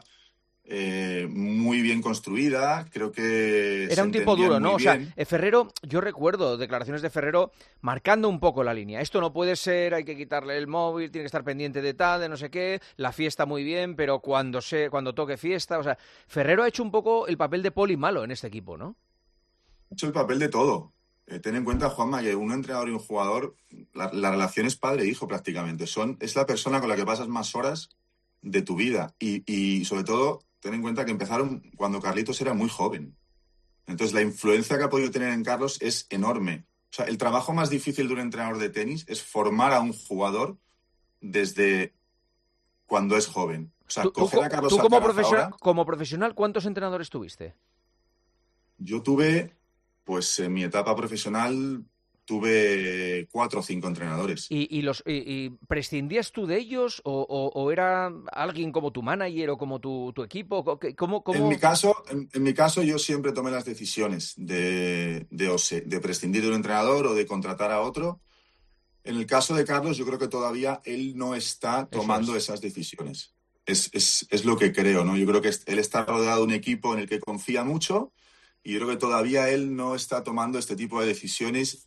muy bien construida, creo que era un tipo duro, ¿no? O sea, Ferrero, yo recuerdo declaraciones de Ferrero marcando un poco la línea. Esto no puede ser, hay que quitarle el móvil, tiene que estar pendiente de tal, de no sé qué, la fiesta muy bien, pero cuando toque fiesta, o sea, Ferrero ha hecho un poco el papel de poli malo en este equipo, ¿no? Ha hecho el papel de todo. Ten en cuenta, Juanma, que un entrenador y un jugador, la relación es padre-hijo prácticamente. Es la persona con la que pasas más horas de tu vida. Y sobre todo, ten en cuenta que empezaron cuando Carlitos era muy joven. Entonces, la influencia que ha podido tener en Carlos es enorme. O sea, el trabajo más difícil de un entrenador de tenis es formar a un jugador desde cuando es joven. O sea, coger a Carlos Alcaraz como profesional, ¿cuántos entrenadores tuviste? Yo tuve, pues en mi etapa profesional, tuve 4 o 5 entrenadores. ¿Y prescindías tú de ellos o era alguien como tu manager o como tu equipo? ¿Cómo? En mi caso, yo siempre tomé las decisiones de prescindir de un entrenador o de contratar a otro. En el caso de Carlos, yo creo que todavía él no está tomando esas decisiones. Es lo que creo, ¿no? Yo creo que él está rodeado de un equipo en el que confía mucho, y yo creo que todavía él no está tomando este tipo de decisiones.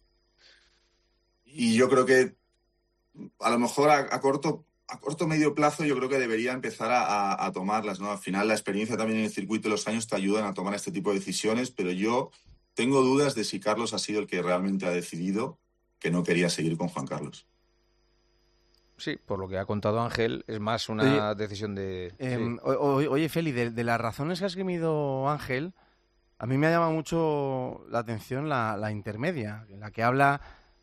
Y yo creo que a lo mejor a corto medio plazo yo creo que debería empezar a tomarlas, ¿no? Al final la experiencia también en el circuito y los años te ayudan a tomar este tipo de decisiones, pero yo tengo dudas de si Carlos ha sido el que realmente ha decidido que no quería seguir con Juan Carlos. Sí, por lo que ha contado Ángel, es más una decisión de... Oye, Feli, de las razones que ha esgrimido Ángel, a mí me ha llamado mucho la atención la intermedia, en la que habla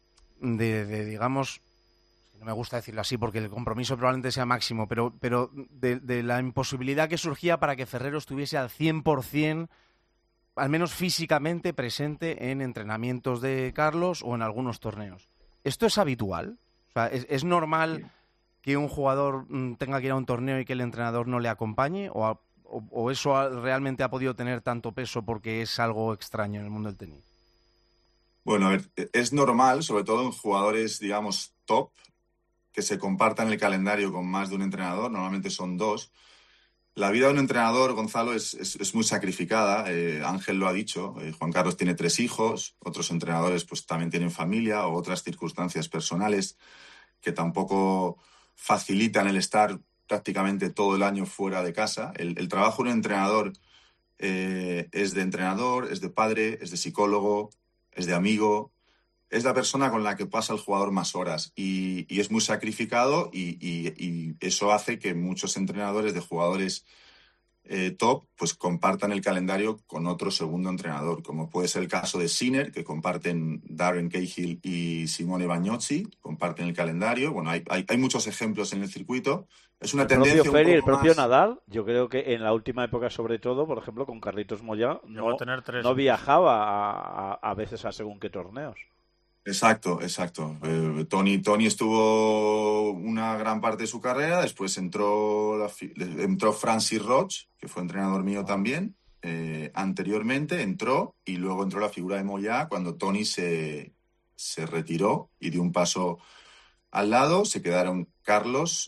de digamos, no me gusta decirlo así porque el compromiso probablemente sea máximo, pero de la imposibilidad que surgía para que Ferrero estuviese al 100%, al menos físicamente, presente en entrenamientos de Carlos o en algunos torneos. ¿Esto es habitual? O sea, ¿es normal que un jugador tenga que ir a un torneo y que el entrenador no le acompañe? ¿O eso realmente ha podido tener tanto peso porque es algo extraño en el mundo del tenis? Bueno, a ver, es normal, sobre todo en jugadores, digamos, top, que se compartan el calendario con más de un entrenador, normalmente son 2. La vida de un entrenador, Gonzalo, es muy sacrificada. Ángel lo ha dicho, Juan Carlos tiene 3 hijos, otros entrenadores pues también tienen familia o otras circunstancias personales que tampoco facilitan el estar prácticamente todo el año fuera de casa. El trabajo de un entrenador es de entrenador, es de padre, es de psicólogo, es de amigo, es la persona con la que pasa el jugador más horas y es muy sacrificado y eso hace que muchos entrenadores de jugadores top pues compartan el calendario con otro segundo entrenador, como puede ser el caso de Sinner, que comparten Darren Cahill y Simone Bagnozzi, comparten el calendario. Bueno, hay muchos ejemplos en el circuito. Es una tendencia el propio Nadal, yo creo que en la última época, sobre todo, por ejemplo, con Carlitos Moyá, no viajaba a veces a según qué torneos. Exacto. Tony estuvo una gran parte de su carrera, después entró Francis Roche, que fue entrenador mío también, anteriormente entró, y luego entró la figura de Moyá cuando Tony se retiró y dio un paso al lado. Se quedaron Carlos,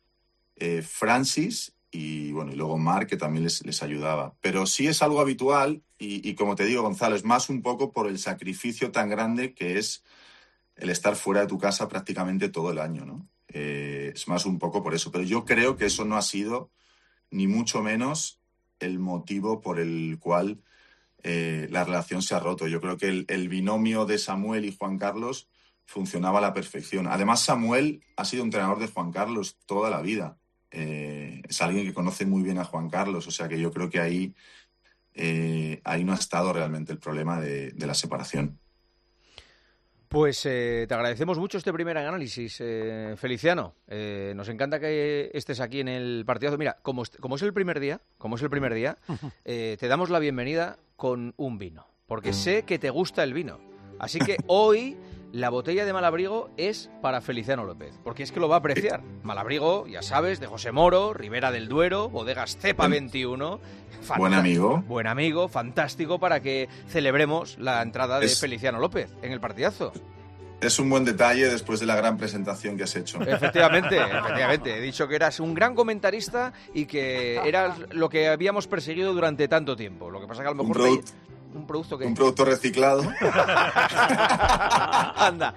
Francis y luego Marc, que también les ayudaba. Pero sí es algo habitual y como te digo, Gonzalo, es más un poco por el sacrificio tan grande que es el estar fuera de tu casa prácticamente todo el año, ¿no? Es más un poco por eso. Pero yo creo que eso no ha sido ni mucho menos el motivo por el cual la relación se ha roto. Yo creo que el binomio de Samuel y Juan Carlos funcionaba a la perfección. Además, Samuel ha sido entrenador de Juan Carlos toda la vida. Es alguien que conoce muy bien a Juan Carlos, o sea que yo creo que ahí no ha estado realmente el problema de la separación. Pues te agradecemos mucho este primer análisis, Feliciano. Nos encanta que estés aquí en el partidazo. Mira, como es el primer día, te damos la bienvenida con un vino, porque sé que te gusta el vino. Así que hoy la botella de Malabrigo es para Feliciano López, porque es que lo va a apreciar. Malabrigo, ya sabes, de José Moro, Ribera del Duero, bodegas Cepa 21. Buen amigo. Buen amigo, fantástico para que celebremos la entrada de Feliciano López en el partidazo. Es un buen detalle después de la gran presentación que has hecho. Efectivamente. He dicho que eras un gran comentarista y que eras lo que habíamos perseguido durante tanto tiempo. Lo que pasa que a lo mejor... Un producto reciclado. Anda,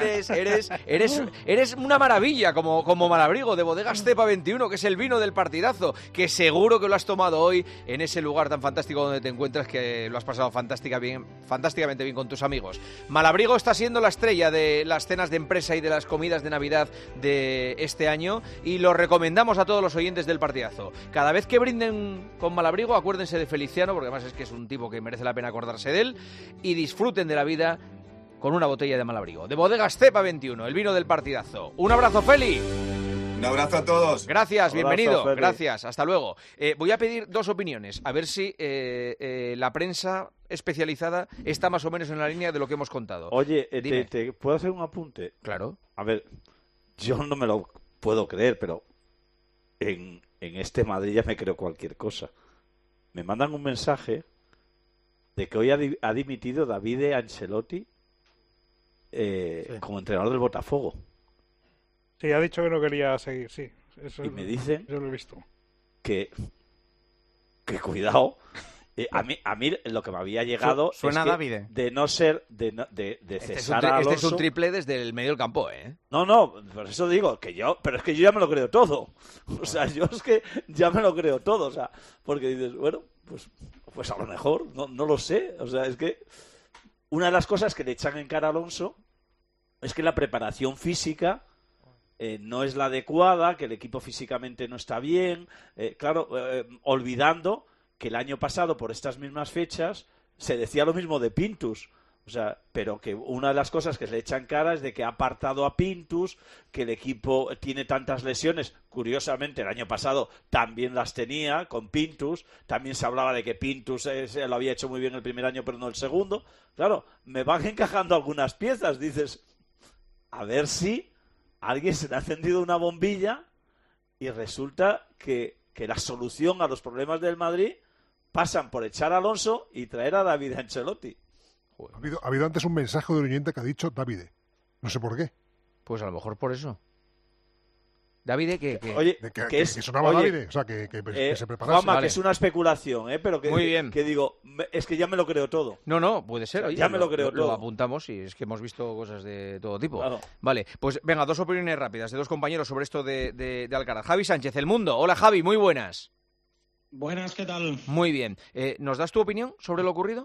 eres una maravilla como Malabrigo de Bodegas Cepa 21, que es el vino del partidazo, que seguro que lo has tomado hoy en ese lugar tan fantástico donde te encuentras, que lo has pasado fantásticamente bien con tus amigos. Malabrigo está siendo la estrella de las cenas de empresa y de las comidas de Navidad de este año y lo recomendamos a todos los oyentes del partidazo. Cada vez que brinden con Malabrigo, acuérdense de Feliciano, porque además es que es un tipo que merece la pena acordarse de él, y disfruten de la vida con una botella de Malabrigo de Bodegas Cepa 21, el vino del partidazo. Un abrazo, Feli. Un abrazo a todos. Gracias, bienvenido. Gracias, hasta luego. Voy a pedir dos opiniones, a ver si la prensa especializada está más o menos en la línea de lo que hemos contado. Oye, ¿te puedo hacer un apunte? Claro. A ver, yo no me lo puedo creer, pero en este Madrid ya me creo cualquier cosa. Me mandan un mensaje de que hoy ha dimitido Davide Ancelotti como entrenador del Botafogo. Sí, ha dicho que no quería seguir, sí. Eso y me dicen yo lo he visto. Que cuidado. A mí lo que me había llegado suena es que Davide. De no ser de cesar a Alonso. Este es un triple desde el medio del campo, ¿eh? No, por eso digo pero es que yo ya me lo creo todo. O sea, yo es que ya me lo creo todo, o sea, porque dices, bueno, pues a lo mejor, no lo sé. O sea, es que una de las cosas que le echan en cara a Alonso es que la preparación física no es la adecuada, que el equipo físicamente no está bien, olvidando que el año pasado, por estas mismas fechas, se decía lo mismo de Pintus. O sea, pero que una de las cosas que se le echan cara es de que ha apartado a Pintus, que el equipo tiene tantas lesiones. Curiosamente, el año pasado también las tenía con Pintus. También se hablaba de que Pintus lo había hecho muy bien el primer año, pero no el segundo. Claro, me van encajando algunas piezas. Dices, a ver si alguien se le ha encendido una bombilla y resulta que la solución a los problemas del Madrid pasan por echar a Alonso y traer a David Ancelotti. Ha habido antes un mensaje de un oyente que ha dicho Davide. No sé por qué. Pues a lo mejor por eso. Davide, que sonaba Davide, o sea, que se preparase. Juanma, que es una especulación, pero que, muy bien. Que digo, es que ya me lo creo todo. No, puede ser. Oye, ya me lo creo todo. Lo apuntamos y es que hemos visto cosas de todo tipo. Claro. Vale, pues venga, dos opiniones rápidas de dos compañeros sobre esto de Alcaraz. Javi Sánchez, El Mundo. Hola, Javi, muy buenas. Buenas, ¿qué tal? Muy bien. ¿Nos das tu opinión sobre lo ocurrido?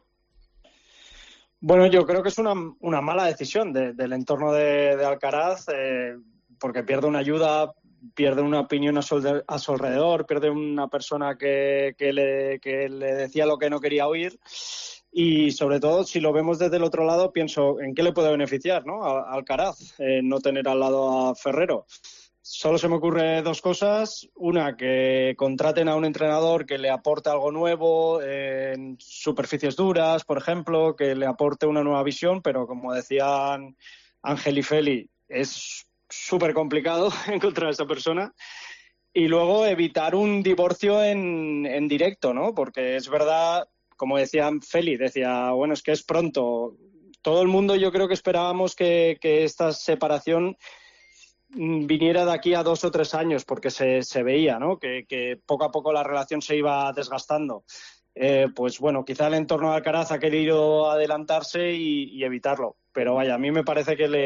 Bueno, yo creo que es una mala decisión del entorno de Alcaraz, porque pierde una ayuda, pierde una opinión a su alrededor, pierde una persona que le decía lo que no quería oír. Y sobre todo, si lo vemos desde el otro lado, pienso en qué le puede beneficiar, ¿no? A Alcaraz, no tener al lado a Ferrero. Solo se me ocurre dos cosas. Una, que contraten a un entrenador que le aporte algo nuevo en superficies duras, por ejemplo, que le aporte una nueva visión, pero como decían Ángel y Feli, es súper complicado encontrar a esa persona. Y luego evitar un divorcio en directo, ¿no? Porque es verdad, como decía Feli, bueno, es que es pronto. Todo el mundo yo creo que esperábamos que esta separación viniera de aquí a 2 o 3 años, porque se veía, ¿no? Que poco a poco la relación se iba desgastando. Pues bueno, quizá el entorno de Alcaraz ha querido adelantarse y evitarlo. Pero vaya, a mí me parece que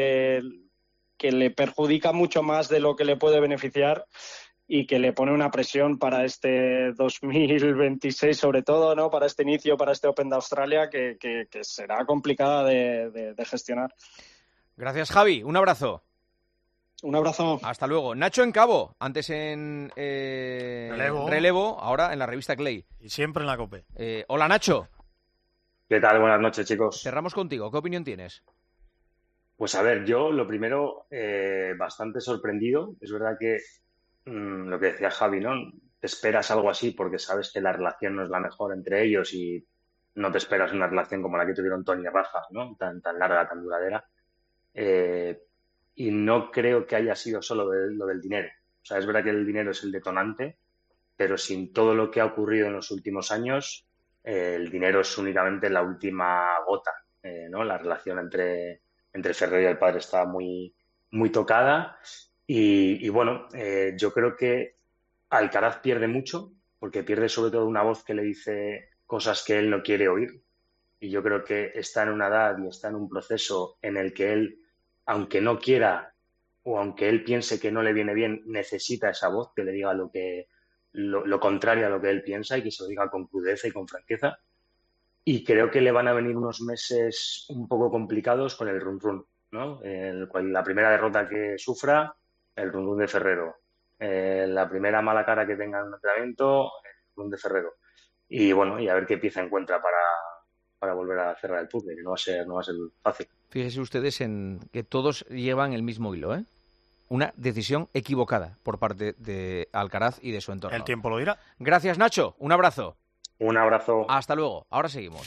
le perjudica mucho más de lo que le puede beneficiar y que le pone una presión para este 2026, sobre todo, ¿no? Para este inicio, para este Open de Australia, que será complicada de gestionar. Gracias, Javi. Un abrazo. Un abrazo. Hasta luego. Nacho en Cabo, antes en relevo, ahora en la revista Clay. Y siempre en la COPE. Hola, Nacho. ¿Qué tal? Buenas noches, chicos. Cerramos contigo. ¿Qué opinión tienes? Pues a ver, yo lo primero, bastante sorprendido. Es verdad que lo que decía Javi, ¿no? Te esperas algo así porque sabes que la relación no es la mejor entre ellos y no te esperas una relación como la que tuvieron Tony y Rafa, ¿no? Tan larga, tan duradera. y no creo que haya sido solo lo del dinero. O sea, es verdad que el dinero es el detonante, pero sin todo lo que ha ocurrido en los últimos años, el dinero es únicamente la última gota, ¿no? La relación entre Ferrero y el padre está muy, muy tocada y bueno, yo creo que Alcaraz pierde mucho porque pierde sobre todo una voz que le dice cosas que él no quiere oír, y yo creo que está en una edad y está en un proceso en el que él, aunque no quiera o aunque él piense que no le viene bien, necesita esa voz que le diga lo contrario a lo que él piensa y que se lo diga con crudeza y con franqueza. Y creo que le van a venir unos meses un poco complicados con el run-run, ¿no? La primera derrota que sufra, el run-run de Ferrero. La primera mala cara que tenga en un entrenamiento, el run de Ferrero. Y bueno, y a ver qué pieza encuentra para volver a cerrar el puzzle, que no va a ser fácil. Fíjense ustedes en que todos llevan el mismo hilo, ¿eh? Una decisión equivocada por parte de Alcaraz y de su entorno. El tiempo lo dirá. Gracias, Nacho. Un abrazo. Un abrazo. Hasta luego. Ahora seguimos.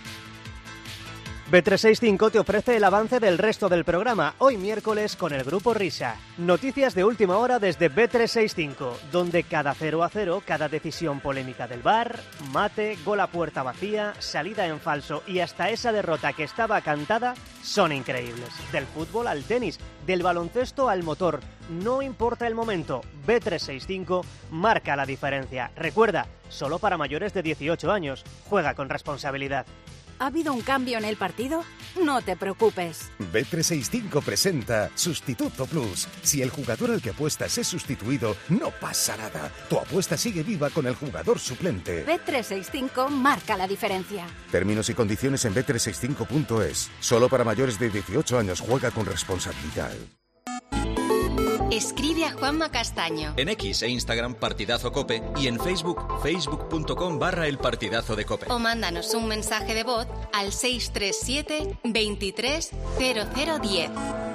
Bet365 te ofrece el avance del resto del programa, hoy miércoles con el Grupo Risa. Noticias de última hora desde Bet365, donde cada 0-0, cada decisión polémica del VAR, mate, gol a puerta vacía, salida en falso y hasta esa derrota que estaba cantada son increíbles. Del fútbol al tenis, del baloncesto al motor, no importa el momento, Bet365 marca la diferencia. Recuerda, solo para mayores de 18 años, juega con responsabilidad. ¿Ha habido un cambio en el partido? No te preocupes. Bet365 presenta Sustituto Plus. Si el jugador al que apuestas es sustituido, no pasa nada. Tu apuesta sigue viva con el jugador suplente. Bet365 marca la diferencia. Términos y condiciones en bet365.es. Solo para mayores de 18 años. Juega con responsabilidad. Escribe a Juanma Castaño. En X e Instagram Partidazo Cope y en Facebook, facebook.com/El Partidazo de Cope. O mándanos un mensaje de voz al 637 23 0010.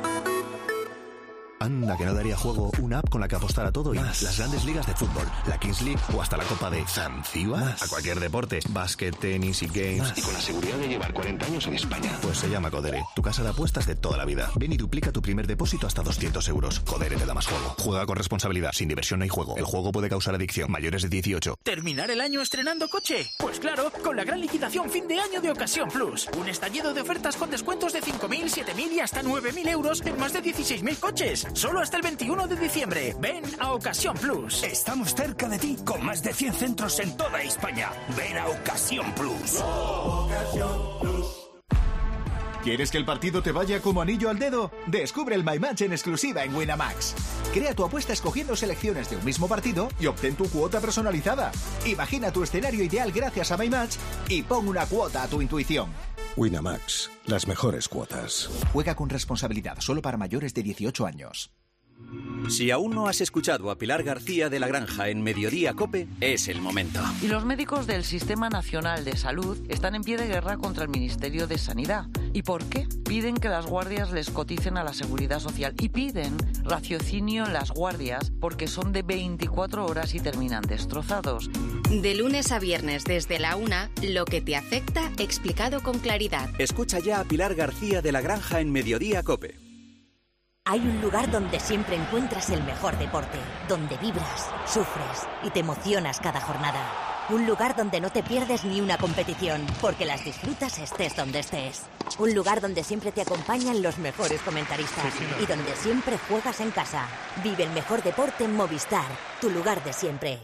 Anda, que no daría juego una app con la que apostar a todo y más. Las grandes ligas de fútbol, la Kings League o hasta la Copa de Zanzíbar. A cualquier deporte, básquet, tenis y games. Más. Y con la seguridad de llevar 40 años en España. Pues se llama Codere, tu casa de apuestas de toda la vida. Ven y duplica tu primer depósito hasta 200 euros. Codere te da más juego. Juega con responsabilidad, sin diversión no hay juego. El juego puede causar adicción. Mayores de 18. ¿Terminar el año estrenando coche? Pues claro, con la gran liquidación fin de año de Ocasión Plus. Un estallido de ofertas con descuentos de 5.000, 7.000 y hasta 9.000 euros en más de 16.000 coches. Solo hasta el 21 de diciembre. Ven a Ocasión Plus. Estamos cerca de ti con más de 100 centros en toda España. Ven a Ocasión Plus. Ocasión Plus. ¿Quieres que el partido te vaya como anillo al dedo? Descubre el My Match en exclusiva en Winamax. Crea tu apuesta escogiendo selecciones de un mismo partido y obtén tu cuota personalizada. Imagina tu escenario ideal gracias a My Match y pon una cuota a tu intuición. Winamax, las mejores cuotas. Juega con responsabilidad, solo para mayores de 18 años. Si aún no has escuchado a Pilar García de la Granja en Mediodía Cope, es el momento. Y los médicos del Sistema Nacional de Salud están en pie de guerra contra el Ministerio de Sanidad. ¿Y por qué? Piden que las guardias les coticen a la Seguridad Social y piden raciocinio en las guardias porque son de 24 horas y terminan destrozados. De lunes a viernes desde la 1, lo que te afecta explicado con claridad. Escucha ya a Pilar García de la Granja en Mediodía Cope. Hay un lugar donde siempre encuentras el mejor deporte, donde vibras, sufres y te emocionas cada jornada. Un lugar donde no te pierdes ni una competición, porque las disfrutas estés donde estés. Un lugar donde siempre te acompañan los mejores comentaristas y donde siempre juegas en casa. Vive el mejor deporte en Movistar, tu lugar de siempre.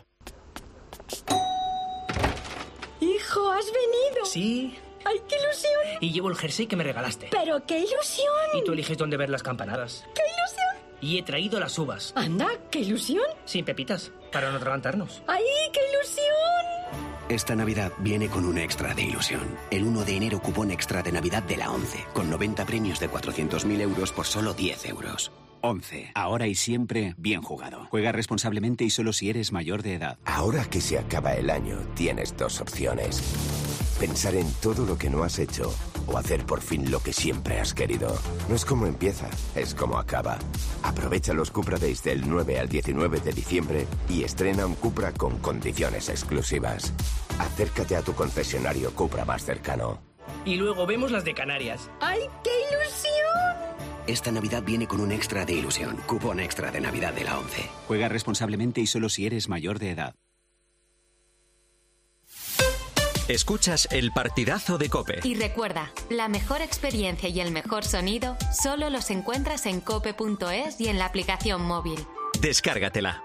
Hijo, ¿has venido? Sí. ¡Ay, qué ilusión! Y llevo el jersey que me regalaste. ¡Pero qué ilusión! Y tú eliges dónde ver las campanadas. ¡Qué ilusión! Y he traído las uvas. Anda, qué ilusión. Sin pepitas, para no atragantarnos. ¡Ay, qué ilusión! Esta Navidad viene con un extra de ilusión. El 1 de enero cupón extra de Navidad de la 11, con 90 premios de 400.000 euros por solo 10 euros. 11. Ahora y siempre, bien jugado. Juega responsablemente y solo si eres mayor de edad. Ahora que se acaba el año, tienes dos opciones. Pensar en todo lo que no has hecho o hacer por fin lo que siempre has querido. No es como empieza, es como acaba. Aprovecha los Cupra Days del 9 al 19 de diciembre y estrena un Cupra con condiciones exclusivas. Acércate a tu concesionario Cupra más cercano. Y luego vemos las de Canarias. ¡Ay, qué ilusión! Esta Navidad viene con un extra de ilusión. Cupón extra de Navidad de la 11. Juega responsablemente y solo si eres mayor de edad. Escuchas el partidazo de COPE. Y recuerda, la mejor experiencia y el mejor sonido solo los encuentras en cope.es y en la aplicación móvil. Descárgatela.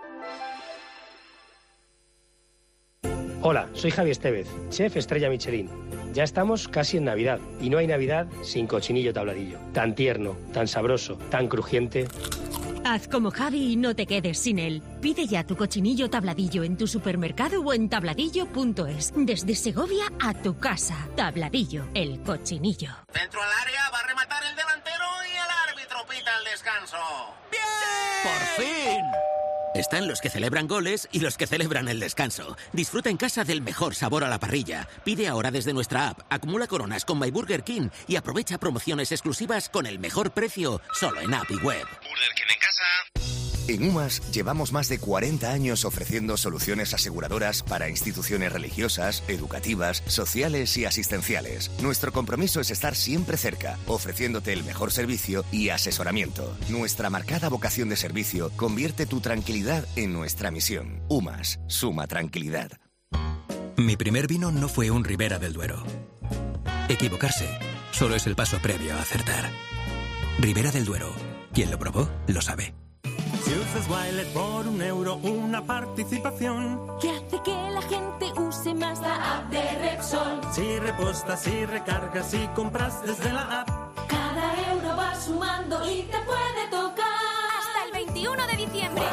Hola, soy Javi Estevez, chef estrella Michelin. Ya estamos casi en Navidad y no hay Navidad sin cochinillo tabladillo. Tan tierno, tan sabroso, tan crujiente. Haz como Javi y no te quedes sin él. Pide ya tu cochinillo tabladillo en tu supermercado o en tabladillo.es. Desde Segovia a tu casa. Tabladillo, el cochinillo. Dentro al área va a rematar el delantero y el árbitro pita el descanso. ¡Bien! ¡Por fin! Están los que celebran goles y los que celebran el descanso. Disfruta en casa del mejor sabor a la parrilla. Pide ahora desde nuestra app, acumula coronas con My Burger King y aprovecha promociones exclusivas con el mejor precio solo en app y web. Burger King en casa. En UMAS llevamos más de 40 años ofreciendo soluciones aseguradoras para instituciones religiosas, educativas, sociales y asistenciales. Nuestro compromiso es estar siempre cerca, ofreciéndote el mejor servicio y asesoramiento. Nuestra marcada vocación de servicio convierte tu tranquilidad en nuestra misión. UMAS, suma tranquilidad. Mi primer vino no fue un Ribera del Duero. Equivocarse solo es el paso previo a acertar. Ribera del Duero. Quien lo probó, lo sabe. Si usas Wilet por €1, una participación que hace que la gente use más la app de Repsol. Si repostas, si recargas, si compras desde la app, cada euro va sumando y te puede tocar. Hasta el 21 de diciembre.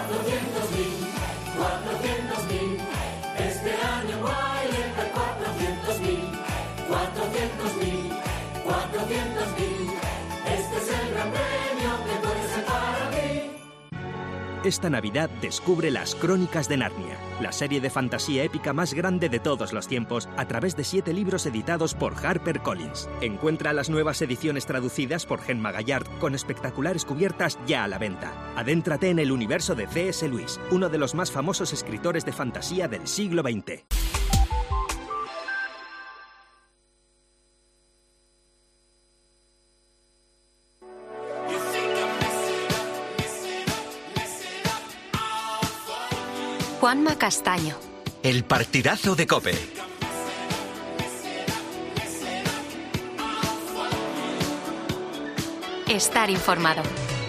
400.000. Este año Wilet hay 400.000. 400.000. Este es el gran premio que puede ser para ti. Esta Navidad descubre Las Crónicas de Narnia, la serie de fantasía épica más grande de todos los tiempos, a través de 7 libros editados por HarperCollins. Encuentra las nuevas ediciones traducidas por Gemma Gallard, con espectaculares cubiertas ya a la venta. Adéntrate en el universo de C.S. Lewis, uno de los más famosos escritores de fantasía del siglo XX. Juanma Castaño. El partidazo de COPE. Estar informado.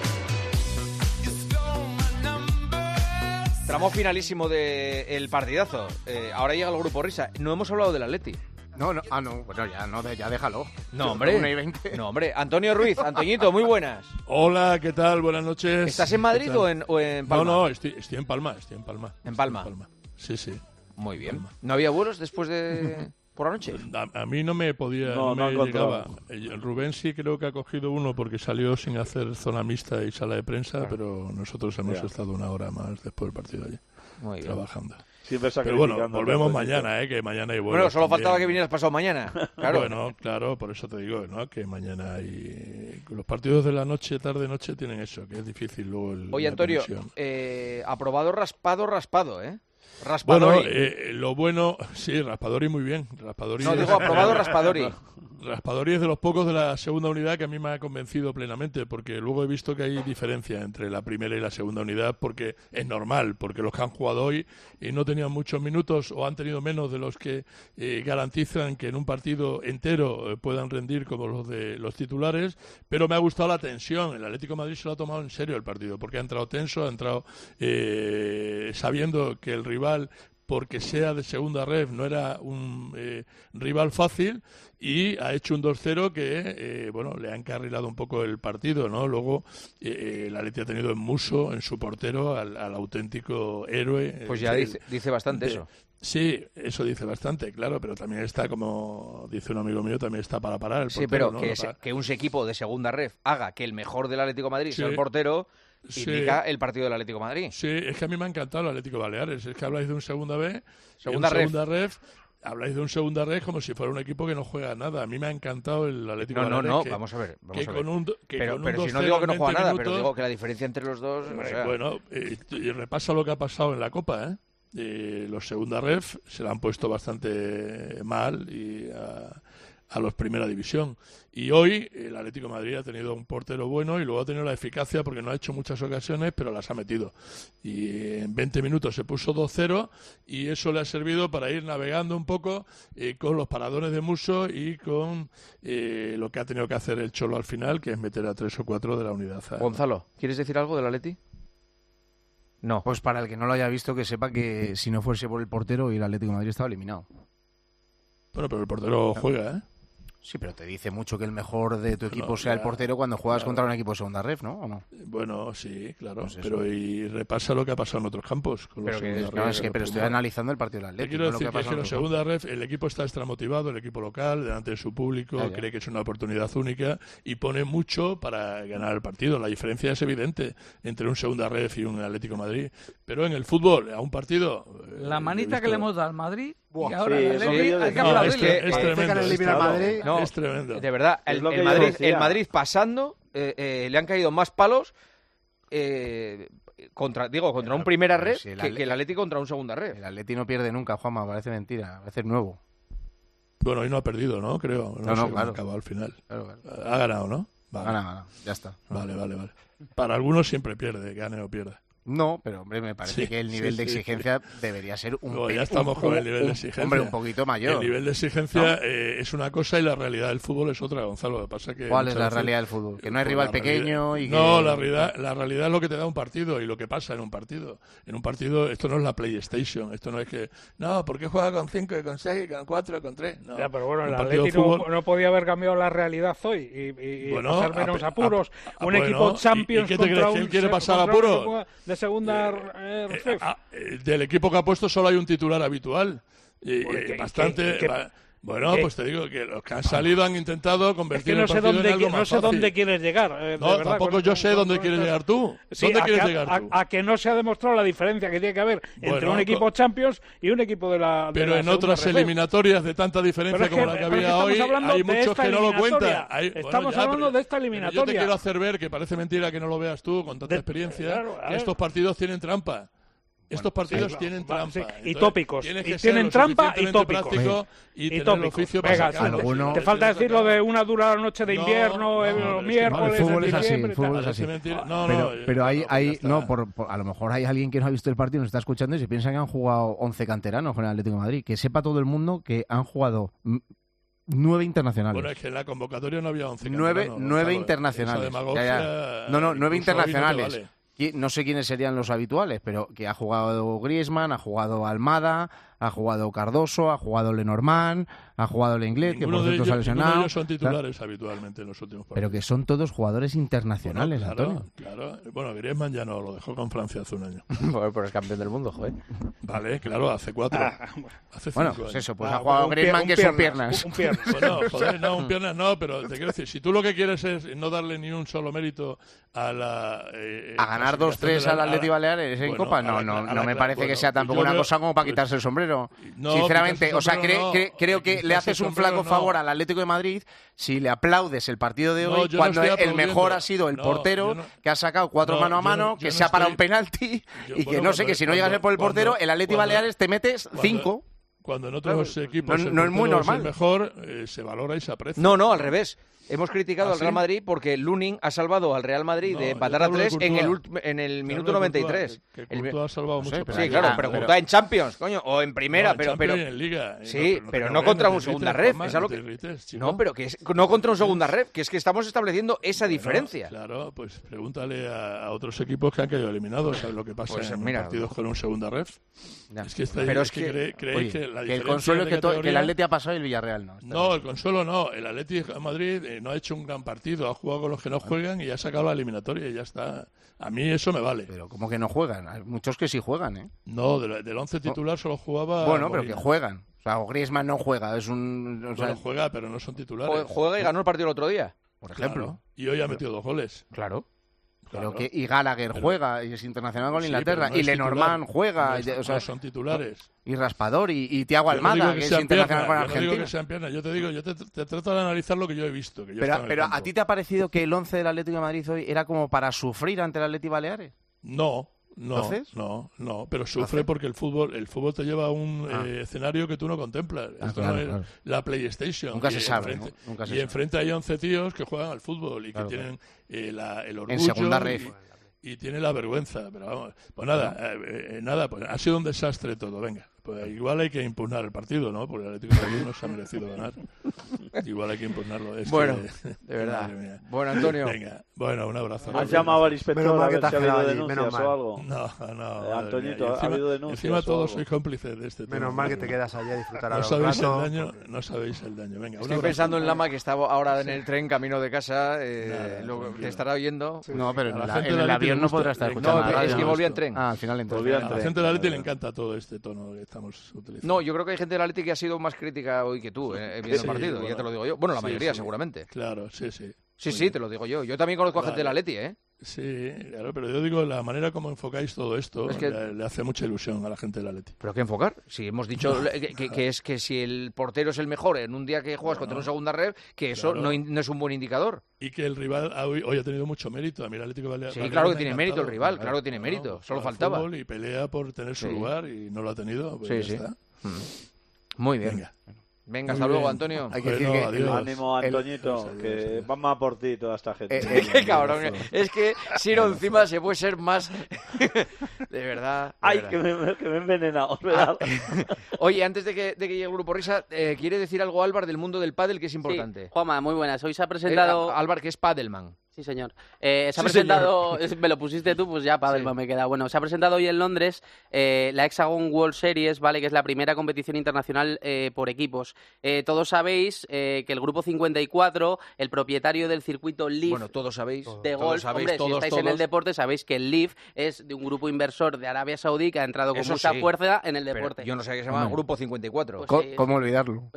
Tramo finalísimo del partidazo. Ahora llega el Grupo Risa. No hemos hablado del Atleti. No, bueno, ya déjalo. No, hombre. 1:20. No, hombre. Antonio Ruiz, Antoñito, muy buenas. Hola, ¿qué tal? Buenas noches. ¿Estás en Madrid o en Palma? No, estoy en Palma, ¿En Palma? Sí. Muy bien. Palma. ¿No había vuelos después de por la noche? A mí no me podía, no me llegaba. Rubén sí creo que ha cogido uno porque salió sin hacer zona mixta y sala de prensa, pero nosotros hemos estado una hora más después del partido allí, trabajando. Pero bueno, volvemos mañana, que mañana hay vuelos. Bueno, solo faltaba que vinieras pasado mañana. Claro. Bueno, claro, por eso te digo, ¿no? Que mañana hay... Los partidos de la noche, tarde-noche, tienen eso, que es difícil luego Oye, Antonio, aprobado raspado, ¿eh? Raspadori. Bueno, lo bueno... Sí, Raspadori muy bien. Aprobado Raspadori. Raspadori es de los pocos de la segunda unidad que a mí me ha convencido plenamente, porque luego he visto que hay diferencia entre la primera y la segunda unidad, porque es normal, porque los que han jugado hoy no tenían muchos minutos o han tenido menos de los que garantizan que en un partido entero puedan rendir como los de los titulares, pero me ha gustado la tensión. El Atlético de Madrid se lo ha tomado en serio el partido, porque ha entrado tenso, ha entrado sabiendo que el rival, porque sea de segunda ref, no era un rival fácil, y ha hecho un 2-0 que le ha encarrilado un poco el partido, ¿no? Luego el Atleti ha tenido en Musso, en su portero, al auténtico héroe. Pues ya dice bastante eso. Sí, eso dice bastante, claro, pero también está, como dice un amigo mío, también está para parar el portero. Sí, pero ¿no? que un equipo de segunda ref haga que el mejor del Atlético de Madrid sea el portero, indica el partido del Atlético de Madrid. Sí, es que a mí me ha encantado el Atlético Baleares. Es que habláis de un segunda B, segunda ref. Habláis de un segunda ref como si fuera un equipo que no juega nada. A mí me ha encantado el Atlético Baleares. No, vamos a ver. Pero si no digo que no juega nada, pero digo que la diferencia entre los dos... Bueno, y repasa lo que ha pasado en la Copa, los segunda ref se la han puesto bastante mal y a los Primera División. Y hoy el Atlético de Madrid ha tenido un portero bueno y luego ha tenido la eficacia porque no ha hecho muchas ocasiones, pero las ha metido. Y en 20 minutos se puso 2-0 y eso le ha servido para ir navegando un poco con los paradones de Musso y con lo que ha tenido que hacer el Cholo al final, que es meter a 3 o 4 de la unidad. Gonzalo, ¿quieres decir algo del Atleti? No. Pues para el que no lo haya visto, que sepa que si no fuese por el portero, el Atlético de Madrid estaba eliminado. Bueno, pero el portero juega, ¿eh? Sí, pero te dice mucho que el mejor de tu equipo sea el portero cuando juegas contra un equipo de segunda ref, ¿no? ¿O no? Bueno, sí, claro. Pues pero y repasa lo que ha pasado en otros campos. Con pero pero estoy analizando el partido del Atlético. Quiero decir que en la segunda ref el equipo está extramotivado, el equipo local, delante de su público, cree que es una oportunidad única y pone mucho para ganar el partido. La diferencia es evidente entre un segunda ref y un Atlético de Madrid. Pero en el fútbol, a un partido... La manita que le hemos dado al Madrid... Buah, y ahora sí, hay que aplaudirle. Es tremendo. No, es tremendo. De verdad, el Madrid pasando, le han caído más palos contra un primera red que el Atlético contra un segunda red. El Atlético no pierde nunca, Juanma, parece mentira, parece nuevo. Bueno, hoy no ha perdido, ¿no? Creo. No sé cómo ha acabado al final. Claro. Ha ganado, ¿no? Vale. Gana, ya está. Vale. Para algunos siempre pierde, gane o pierda. No, pero hombre, me parece que el nivel de exigencia debería ser ya estamos con el nivel de exigencia. Hombre, un poquito mayor. El nivel de exigencia es una cosa y la realidad del fútbol es otra, Gonzalo. Lo que pasa que ¿cuál es la realidad del fútbol? Que no hay rival pequeño y que... No, la realidad es lo que te da un partido y lo que pasa en un partido. En un partido, esto no es la PlayStation, esto no es que... No, ¿por qué juega con 5, con 6, con 4, con 3? No. Ya, pero bueno, el Atlético no podía haber cambiado la realidad hoy y pasar menos apuros. Un equipo Champions contra un... ¿Quién quiere pasar apuros? De segunda... del equipo que ha puesto solo hay un titular habitual y bastante bueno, pues te digo que los que han salido han intentado convertir el partido en algo más fácil. No sé dónde quieres llegar. No, tampoco yo sé dónde quieres llegar tú. ¿Dónde quieres llegar tú? A que no se ha demostrado la diferencia que tiene que haber entre un equipo Champions y un equipo de la... Pero en otras eliminatorias de tanta diferencia como la que había hoy, hay muchos que no lo cuentan. Estamos hablando de esta eliminatoria. Yo te quiero hacer ver, que parece mentira que no lo veas tú con tanta experiencia, que estos partidos tienen trampa. Estos partidos tienen trampa. Sí, y tópicos. Y tienen trampa y tópicos. Y tópicos. Venga, te falta decir lo de una dura noche de invierno, los miércoles. El fútbol es así. Pero hay a lo mejor hay alguien que no ha visto el partido, nos está escuchando y se piensa que han jugado 11 canteranos con el Atlético de Madrid. Que sepa todo el mundo que han jugado 9 internacionales. Bueno, es que en la convocatoria no había 11 9 internacionales. 9 internacionales. No sé quiénes serían los habituales, pero que ha jugado Griezmann, ha jugado Almada, ha jugado Cardoso, ha jugado Lenormand, ha jugado Lenglet, que por cierto se ha lesionado. Ninguno de ellos son titulares habitualmente en los últimos partidos. Pero que son todos jugadores internacionales, Antonio. Claro. Bueno, Griezmann ya no, lo dejó con Francia hace un año. Bueno, pero es campeón del mundo, joder. Vale, claro, hace 4. Hace 5 años. Pues eso, pues ha jugado Griezmann, que son piernas. Bueno, joder, no, un piernas no, pero te quiero decir, si tú lo que quieres es no darle ni un solo mérito a la... a ganar 2-3 al Atlético Baleares en Copa, no me parece que sea tampoco una cosa como para quitarse el sombrero. Sinceramente, o sea, creo que le haces un flaco favor al Atlético de Madrid si le aplaudes el partido de hoy cuando el mejor ha sido el portero que ha sacado 4 mano a mano, que se ha parado un penalti y que no sé, que si no llegas por el portero, el Atlético Baleares te metes 5. Cuando en otros equipos no es muy normal. El mejor se valora y se aprecia. No, al revés. Hemos criticado al Real Madrid porque Lunin ha salvado al Real Madrid de empatar a 3 en el minuto 93. Que Courtois ha salvado mucho. Sí, claro, pero Courtois en Champions, coño, o en Primera, pero en Liga. Sí, pero no contra un segunda ref. No, pero que no contra un segunda ref, que es que estamos estableciendo esa diferencia. Claro, pues pregúntale a otros equipos que han caído eliminados, ¿sabes lo que pasa en partidos con un segunda ref? Es que creéis que la diferencia... el consuelo es que el Atleti ha pasado y el Villarreal no. No, el consuelo no. El Atlético de Madrid no ha hecho un gran partido, ha jugado con los que no juegan y ha sacado la eliminatoria y ya está. A mí eso me vale. Pero ¿cómo que no juegan? Hay muchos que sí juegan, ¿eh? No, del 11 titular solo jugaba... Bueno, pero que juegan. O sea, Griezmann no juega, es juega, pero no son titulares. Juega y ganó el partido el otro día, por ejemplo. Claro. Y hoy ha metido 2 goles. Claro. Y Gallagher juega y es internacional con Inglaterra, y Lenormand juega, no son titulares. Y Raspador y Thiago Almada, que es internacional con Argentina. Yo no digo que sean piernas, yo te trato de analizar lo que yo he visto. Pero ¿a ti te ha parecido que el 11 del Atlético de Madrid hoy era como para sufrir ante el Atleti Baleares? No, No, pero sufre porque el fútbol te lleva a un escenario que tú no contemplas. Esto no es la PlayStation. Nunca se sabe. Y enfrente hay 11 tíos que juegan al fútbol y que tienen el orgullo en segunda red. Y tiene la vergüenza. Pero vamos, pues nada, pues ha sido un desastre todo. Venga, pues igual hay que impugnar el partido, ¿no? Porque el Atlético de Madrid no se ha merecido ganar. Igual hay que impugnarlo. Bueno, de verdad. Bueno, Antonio. Venga, bueno, un abrazo. ¿Has llamado al inspector a ver si ha habido denuncias o algo? No. Antoñito, ¿ha habido denuncias? Encima todos sois cómplices de este tema. Menos mal que te quedas allá a disfrutar. No sabéis el daño. Venga, estoy pensando en Lama, que está ahora en el tren camino de casa. Te estará oyendo. No, pero en el avión no podrá estar escuchando. No, es que volvía en tren. Al final entró. A la gente del Atleti le encanta todo este tono que estamos utilizando. No, yo creo que hay gente del Atleti que ha sido más crítica hoy que tú viendo el partido, ya te lo digo yo. Bueno, la mayoría seguramente. Claro, sí. Sí, te lo digo yo. Yo también conozco a gente del Atleti, ¿eh? Sí, claro, pero yo digo, la manera como enfocáis todo esto le hace mucha ilusión a la gente del Atleti. ¿Pero qué enfocar? Si hemos dicho que es que si el portero es el mejor en un día que juegas contra un segunda red, que eso no es un buen indicador. Y que el rival hoy ha tenido mucho mérito. A mí el Atlético Baleares. Sí, claro que tiene mérito el rival, claro que tiene mérito. Solo faltaba. Y pelea por tener su lugar y no lo ha tenido. Pues ya está. Muy bien. Venga, hasta luego, Antonio. Hay que decir que ánimo, Antoñito, que vamos a por ti toda esta gente. Qué cabrón. Es que si no, encima se puede ser más... de verdad. Ay, que me he envenenado. Oye, antes de que llegue el Grupo Risa, quiere decir algo Álvar del mundo del pádel que es importante. Sí. Juanma, muy buenas. Hoy se ha presentado... Álvar, que es padelman. Sí, señor. Se ha presentado, me lo pusiste tú, pues ya Padelman me queda. Bueno, se ha presentado hoy en Londres la Hexagon World Series, ¿vale? Que es la primera competición internacional por equipos. Todos sabéis que el Grupo 54, el propietario del circuito LIV... Bueno, todos sabéis. De golf, hombre, si estáis en el deporte, sabéis que el LIV es de un grupo inversor de Arabia Saudí que ha entrado con mucha fuerza en el deporte. Pero yo no sabía que se llamaba Grupo 54. Pues ¿Cómo olvidarlo?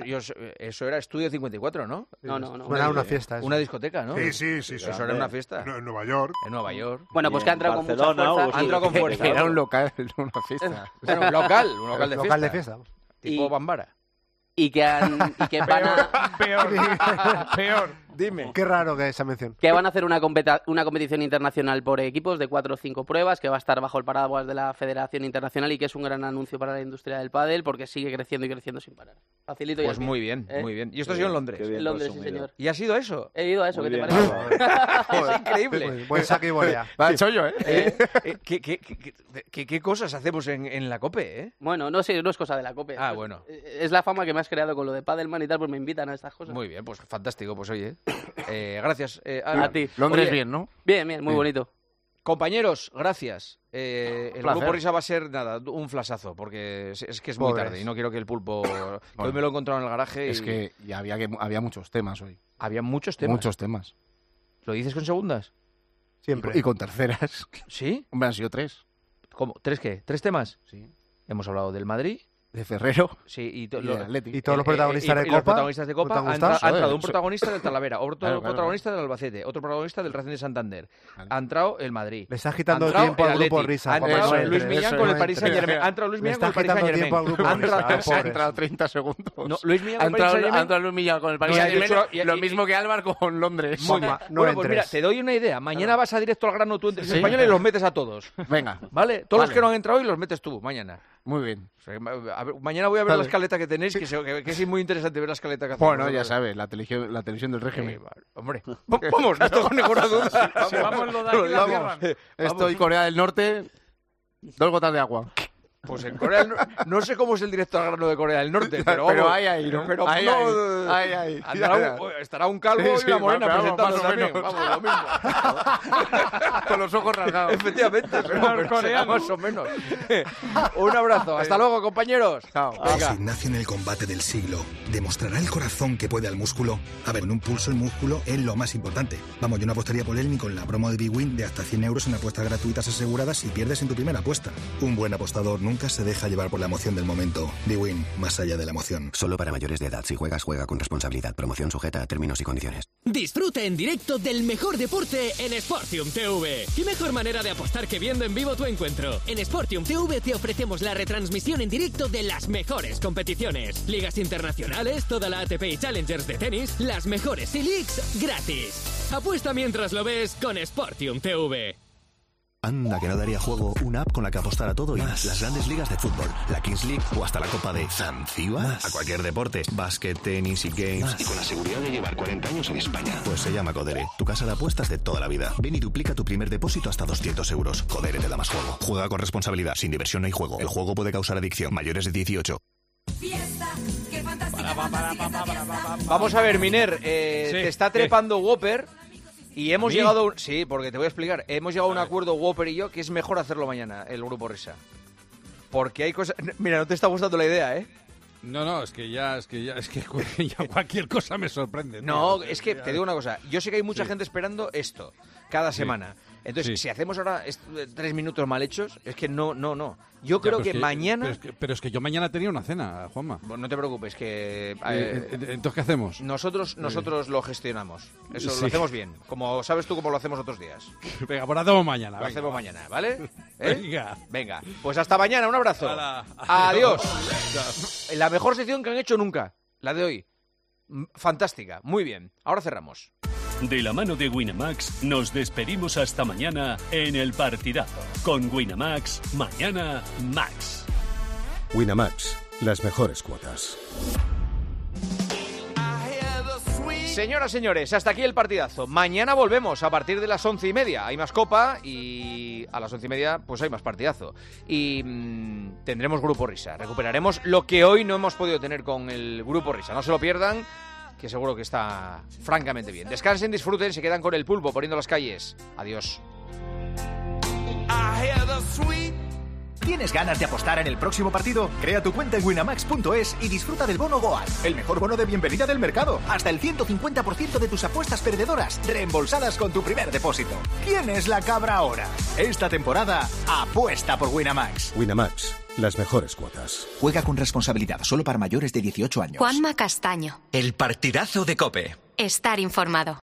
Eso era Estudio 54, ¿no? No. Era una fiesta. Una discoteca, ¿no? Sí. Eso era una fiesta. En Nueva York. En Nueva York. Bueno, pues que ha entrado con mucha fuerza. Ha entrado con fuerza. Era un local, una fiesta. Bueno, un local de fiesta. Tipo Bambara. Y que van a... Peor. Dime. Qué raro que esa mención. Que van a hacer una competición internacional por equipos de 4 o 5 pruebas, que va a estar bajo el paraguas de la Federación Internacional y que es un gran anuncio para la industria del pádel porque sigue creciendo y creciendo sin parar. Facilito y pues muy bien, muy bien. ¿Y esto ha sido en Londres? En Londres, sí, señor. ¿Y ha sido eso? He ido a eso, muy ¿qué bien. te parece? Es increíble. Buen saque y volea. Va, chollo, ¿eh? ¿Qué cosas hacemos en la COPE, eh? Bueno, no sé, no es cosa de la COPE. Ah, bueno. Es la fama que me has creado con lo de Padelman y tal, pues me invitan a estas cosas. Muy bien, pues fantástico, pues oye. Gracias. A ti. Londres bien, ¿no? Bien, muy bonito. Compañeros, gracias. El Grupo Risa va a ser, un flasazo, porque es que es muy tarde y no quiero que el pulpo... Hoy me lo he encontrado en el garaje Es que había muchos temas hoy. Había muchos temas. Muchos temas. ¿Lo dices con segundas? Siempre. Y con terceras. ¿Sí? Hombre, han sido 3. ¿Cómo? ¿3 qué? ¿3 temas? Sí. Hemos hablado del Madrid... De Ferrero. Sí, y todos los protagonistas de Copa. Los protagonistas de Copa. Ha entrado un protagonista del Talavera, otro protagonista del Albacete, otro protagonista del Racing de Santander. Ha entrado el Madrid. Le está quitando el tiempo al Grupo Risa. Ha entrado Luis Millán con el Paris Saint-Germain. Ha entrado Luis Millán con el Paris Saint-Germain. Ha entrado 30 segundos. No, Luis Millán con el Paris Saint-Germain. Ha entrado Luis Millán con el Paris Saint-Germain. Lo mismo que Álvaro con Londres. Bueno, pues mira, te doy una idea. Mañana vas a directo al grano tú entre españoles y los metes a todos. Venga. ¿Vale? Todos los que no han entrado hoy los metes tú mañana. Muy bien. Mañana voy a ver la escaleta que tenéis, que es muy interesante ver la escaleta que hacemos. Bueno, ya sabes, la televisión del régimen. Hombre, vamos, no tengo ninguna duda. Vamos. Esto y Corea del Norte, 2 gotas de agua. Pues en Corea del Norte, no sé cómo es el directo al grano de Corea del Norte, pero vamos. Pero hay, ¿no? Pero hay. Estará un calvo y una morena presentando también. Vamos, lo mismo. Con los ojos rasgados. Efectivamente, pero será más o menos. Un abrazo. Hasta luego, compañeros. Chao. José Ignacio en el combate del siglo. ¿Demostrará el corazón que puede al músculo? A ver, en un pulso el músculo es lo más importante. Vamos, yo no apostaría por él ni con la promo de Big Win de hasta 100 euros en apuestas gratuitas aseguradas si pierdes en tu primera apuesta. Un buen apostador nunca se deja llevar por la emoción del momento. Big Win, más allá de la emoción. Solo para mayores de edad. Si juegas, juega con responsabilidad. Promoción sujeta a términos y condiciones. Disfruta en directo del mejor deporte en Sportium TV. ¿Qué mejor manera de apostar que viendo en vivo tu encuentro? En Sportium TV te ofrecemos la retransmisión en directo de las mejores competiciones. Ligas internacionales, toda la ATP y Challengers de tenis, las mejores e-leagues gratis. Apuesta mientras lo ves con Sportium TV. Anda, que no daría juego una app con la que apostar a todo y más. Las grandes ligas de fútbol, la Kings League o hasta la Copa de Zanzíbar. A cualquier deporte, básquet, tenis y games. Más. Y con la seguridad de llevar 40 años en España. Pues se llama Codere, tu casa de apuestas de toda la vida. Ven y duplica tu primer depósito hasta 200 euros. Codere te da más juego. Juega con responsabilidad, sin diversión no hay juego. El juego puede causar adicción. Mayores de 18. Vamos a ver, Miner, te está trepando Whopper y hemos llegado... Sí, porque te voy a explicar. Hemos llegado a un acuerdo, Whopper y yo, que es mejor hacerlo mañana, el Grupo Risa. Porque hay cosas... Mira, no te está gustando la idea, ¿eh? No, es que ya cualquier cosa me sorprende. No, tío. es que te digo una cosa. Yo sé que hay mucha gente esperando esto cada semana. Entonces, si hacemos ahora 3 minutos mal hechos, es que no. Yo creo que mañana... Pero es que yo mañana tenía una cena, Juanma. Bueno, no te preocupes, que... Entonces, ¿qué hacemos? Nosotros lo gestionamos. Eso lo hacemos bien. Como sabes tú cómo lo hacemos otros días. Venga, pues lo hacemos mañana. Lo hacemos mañana, ¿vale? Venga. Pues hasta mañana, un abrazo. Adiós. La mejor sección que han hecho nunca, la de hoy. Fantástica, muy bien. Ahora cerramos. De la mano de Winamax, nos despedimos hasta mañana en El Partidazo. Con Winamax, mañana Max. Winamax, las mejores cuotas. Señoras, señores, hasta aquí El Partidazo. Mañana volvemos a partir de las 11:30. Hay más Copa y a las 11:30 pues hay más Partidazo. Y tendremos Grupo Risa. Recuperaremos lo que hoy no hemos podido tener con el Grupo Risa. No se lo pierdan, que seguro que está francamente bien. Descansen, disfruten, se quedan con el pulpo poniendo las calles. Adiós. ¿Tienes ganas de apostar en el próximo partido? Crea tu cuenta en winamax.es y disfruta del bono Goal, el mejor bono de bienvenida del mercado. Hasta el 150% de tus apuestas perdedoras reembolsadas con tu primer depósito. ¿Quién es la cabra ahora? Esta temporada, apuesta por Winamax. Winamax, las mejores cuotas. Juega con responsabilidad, solo para mayores de 18 años. Juanma Castaño. El Partidazo de COPE. Estar informado.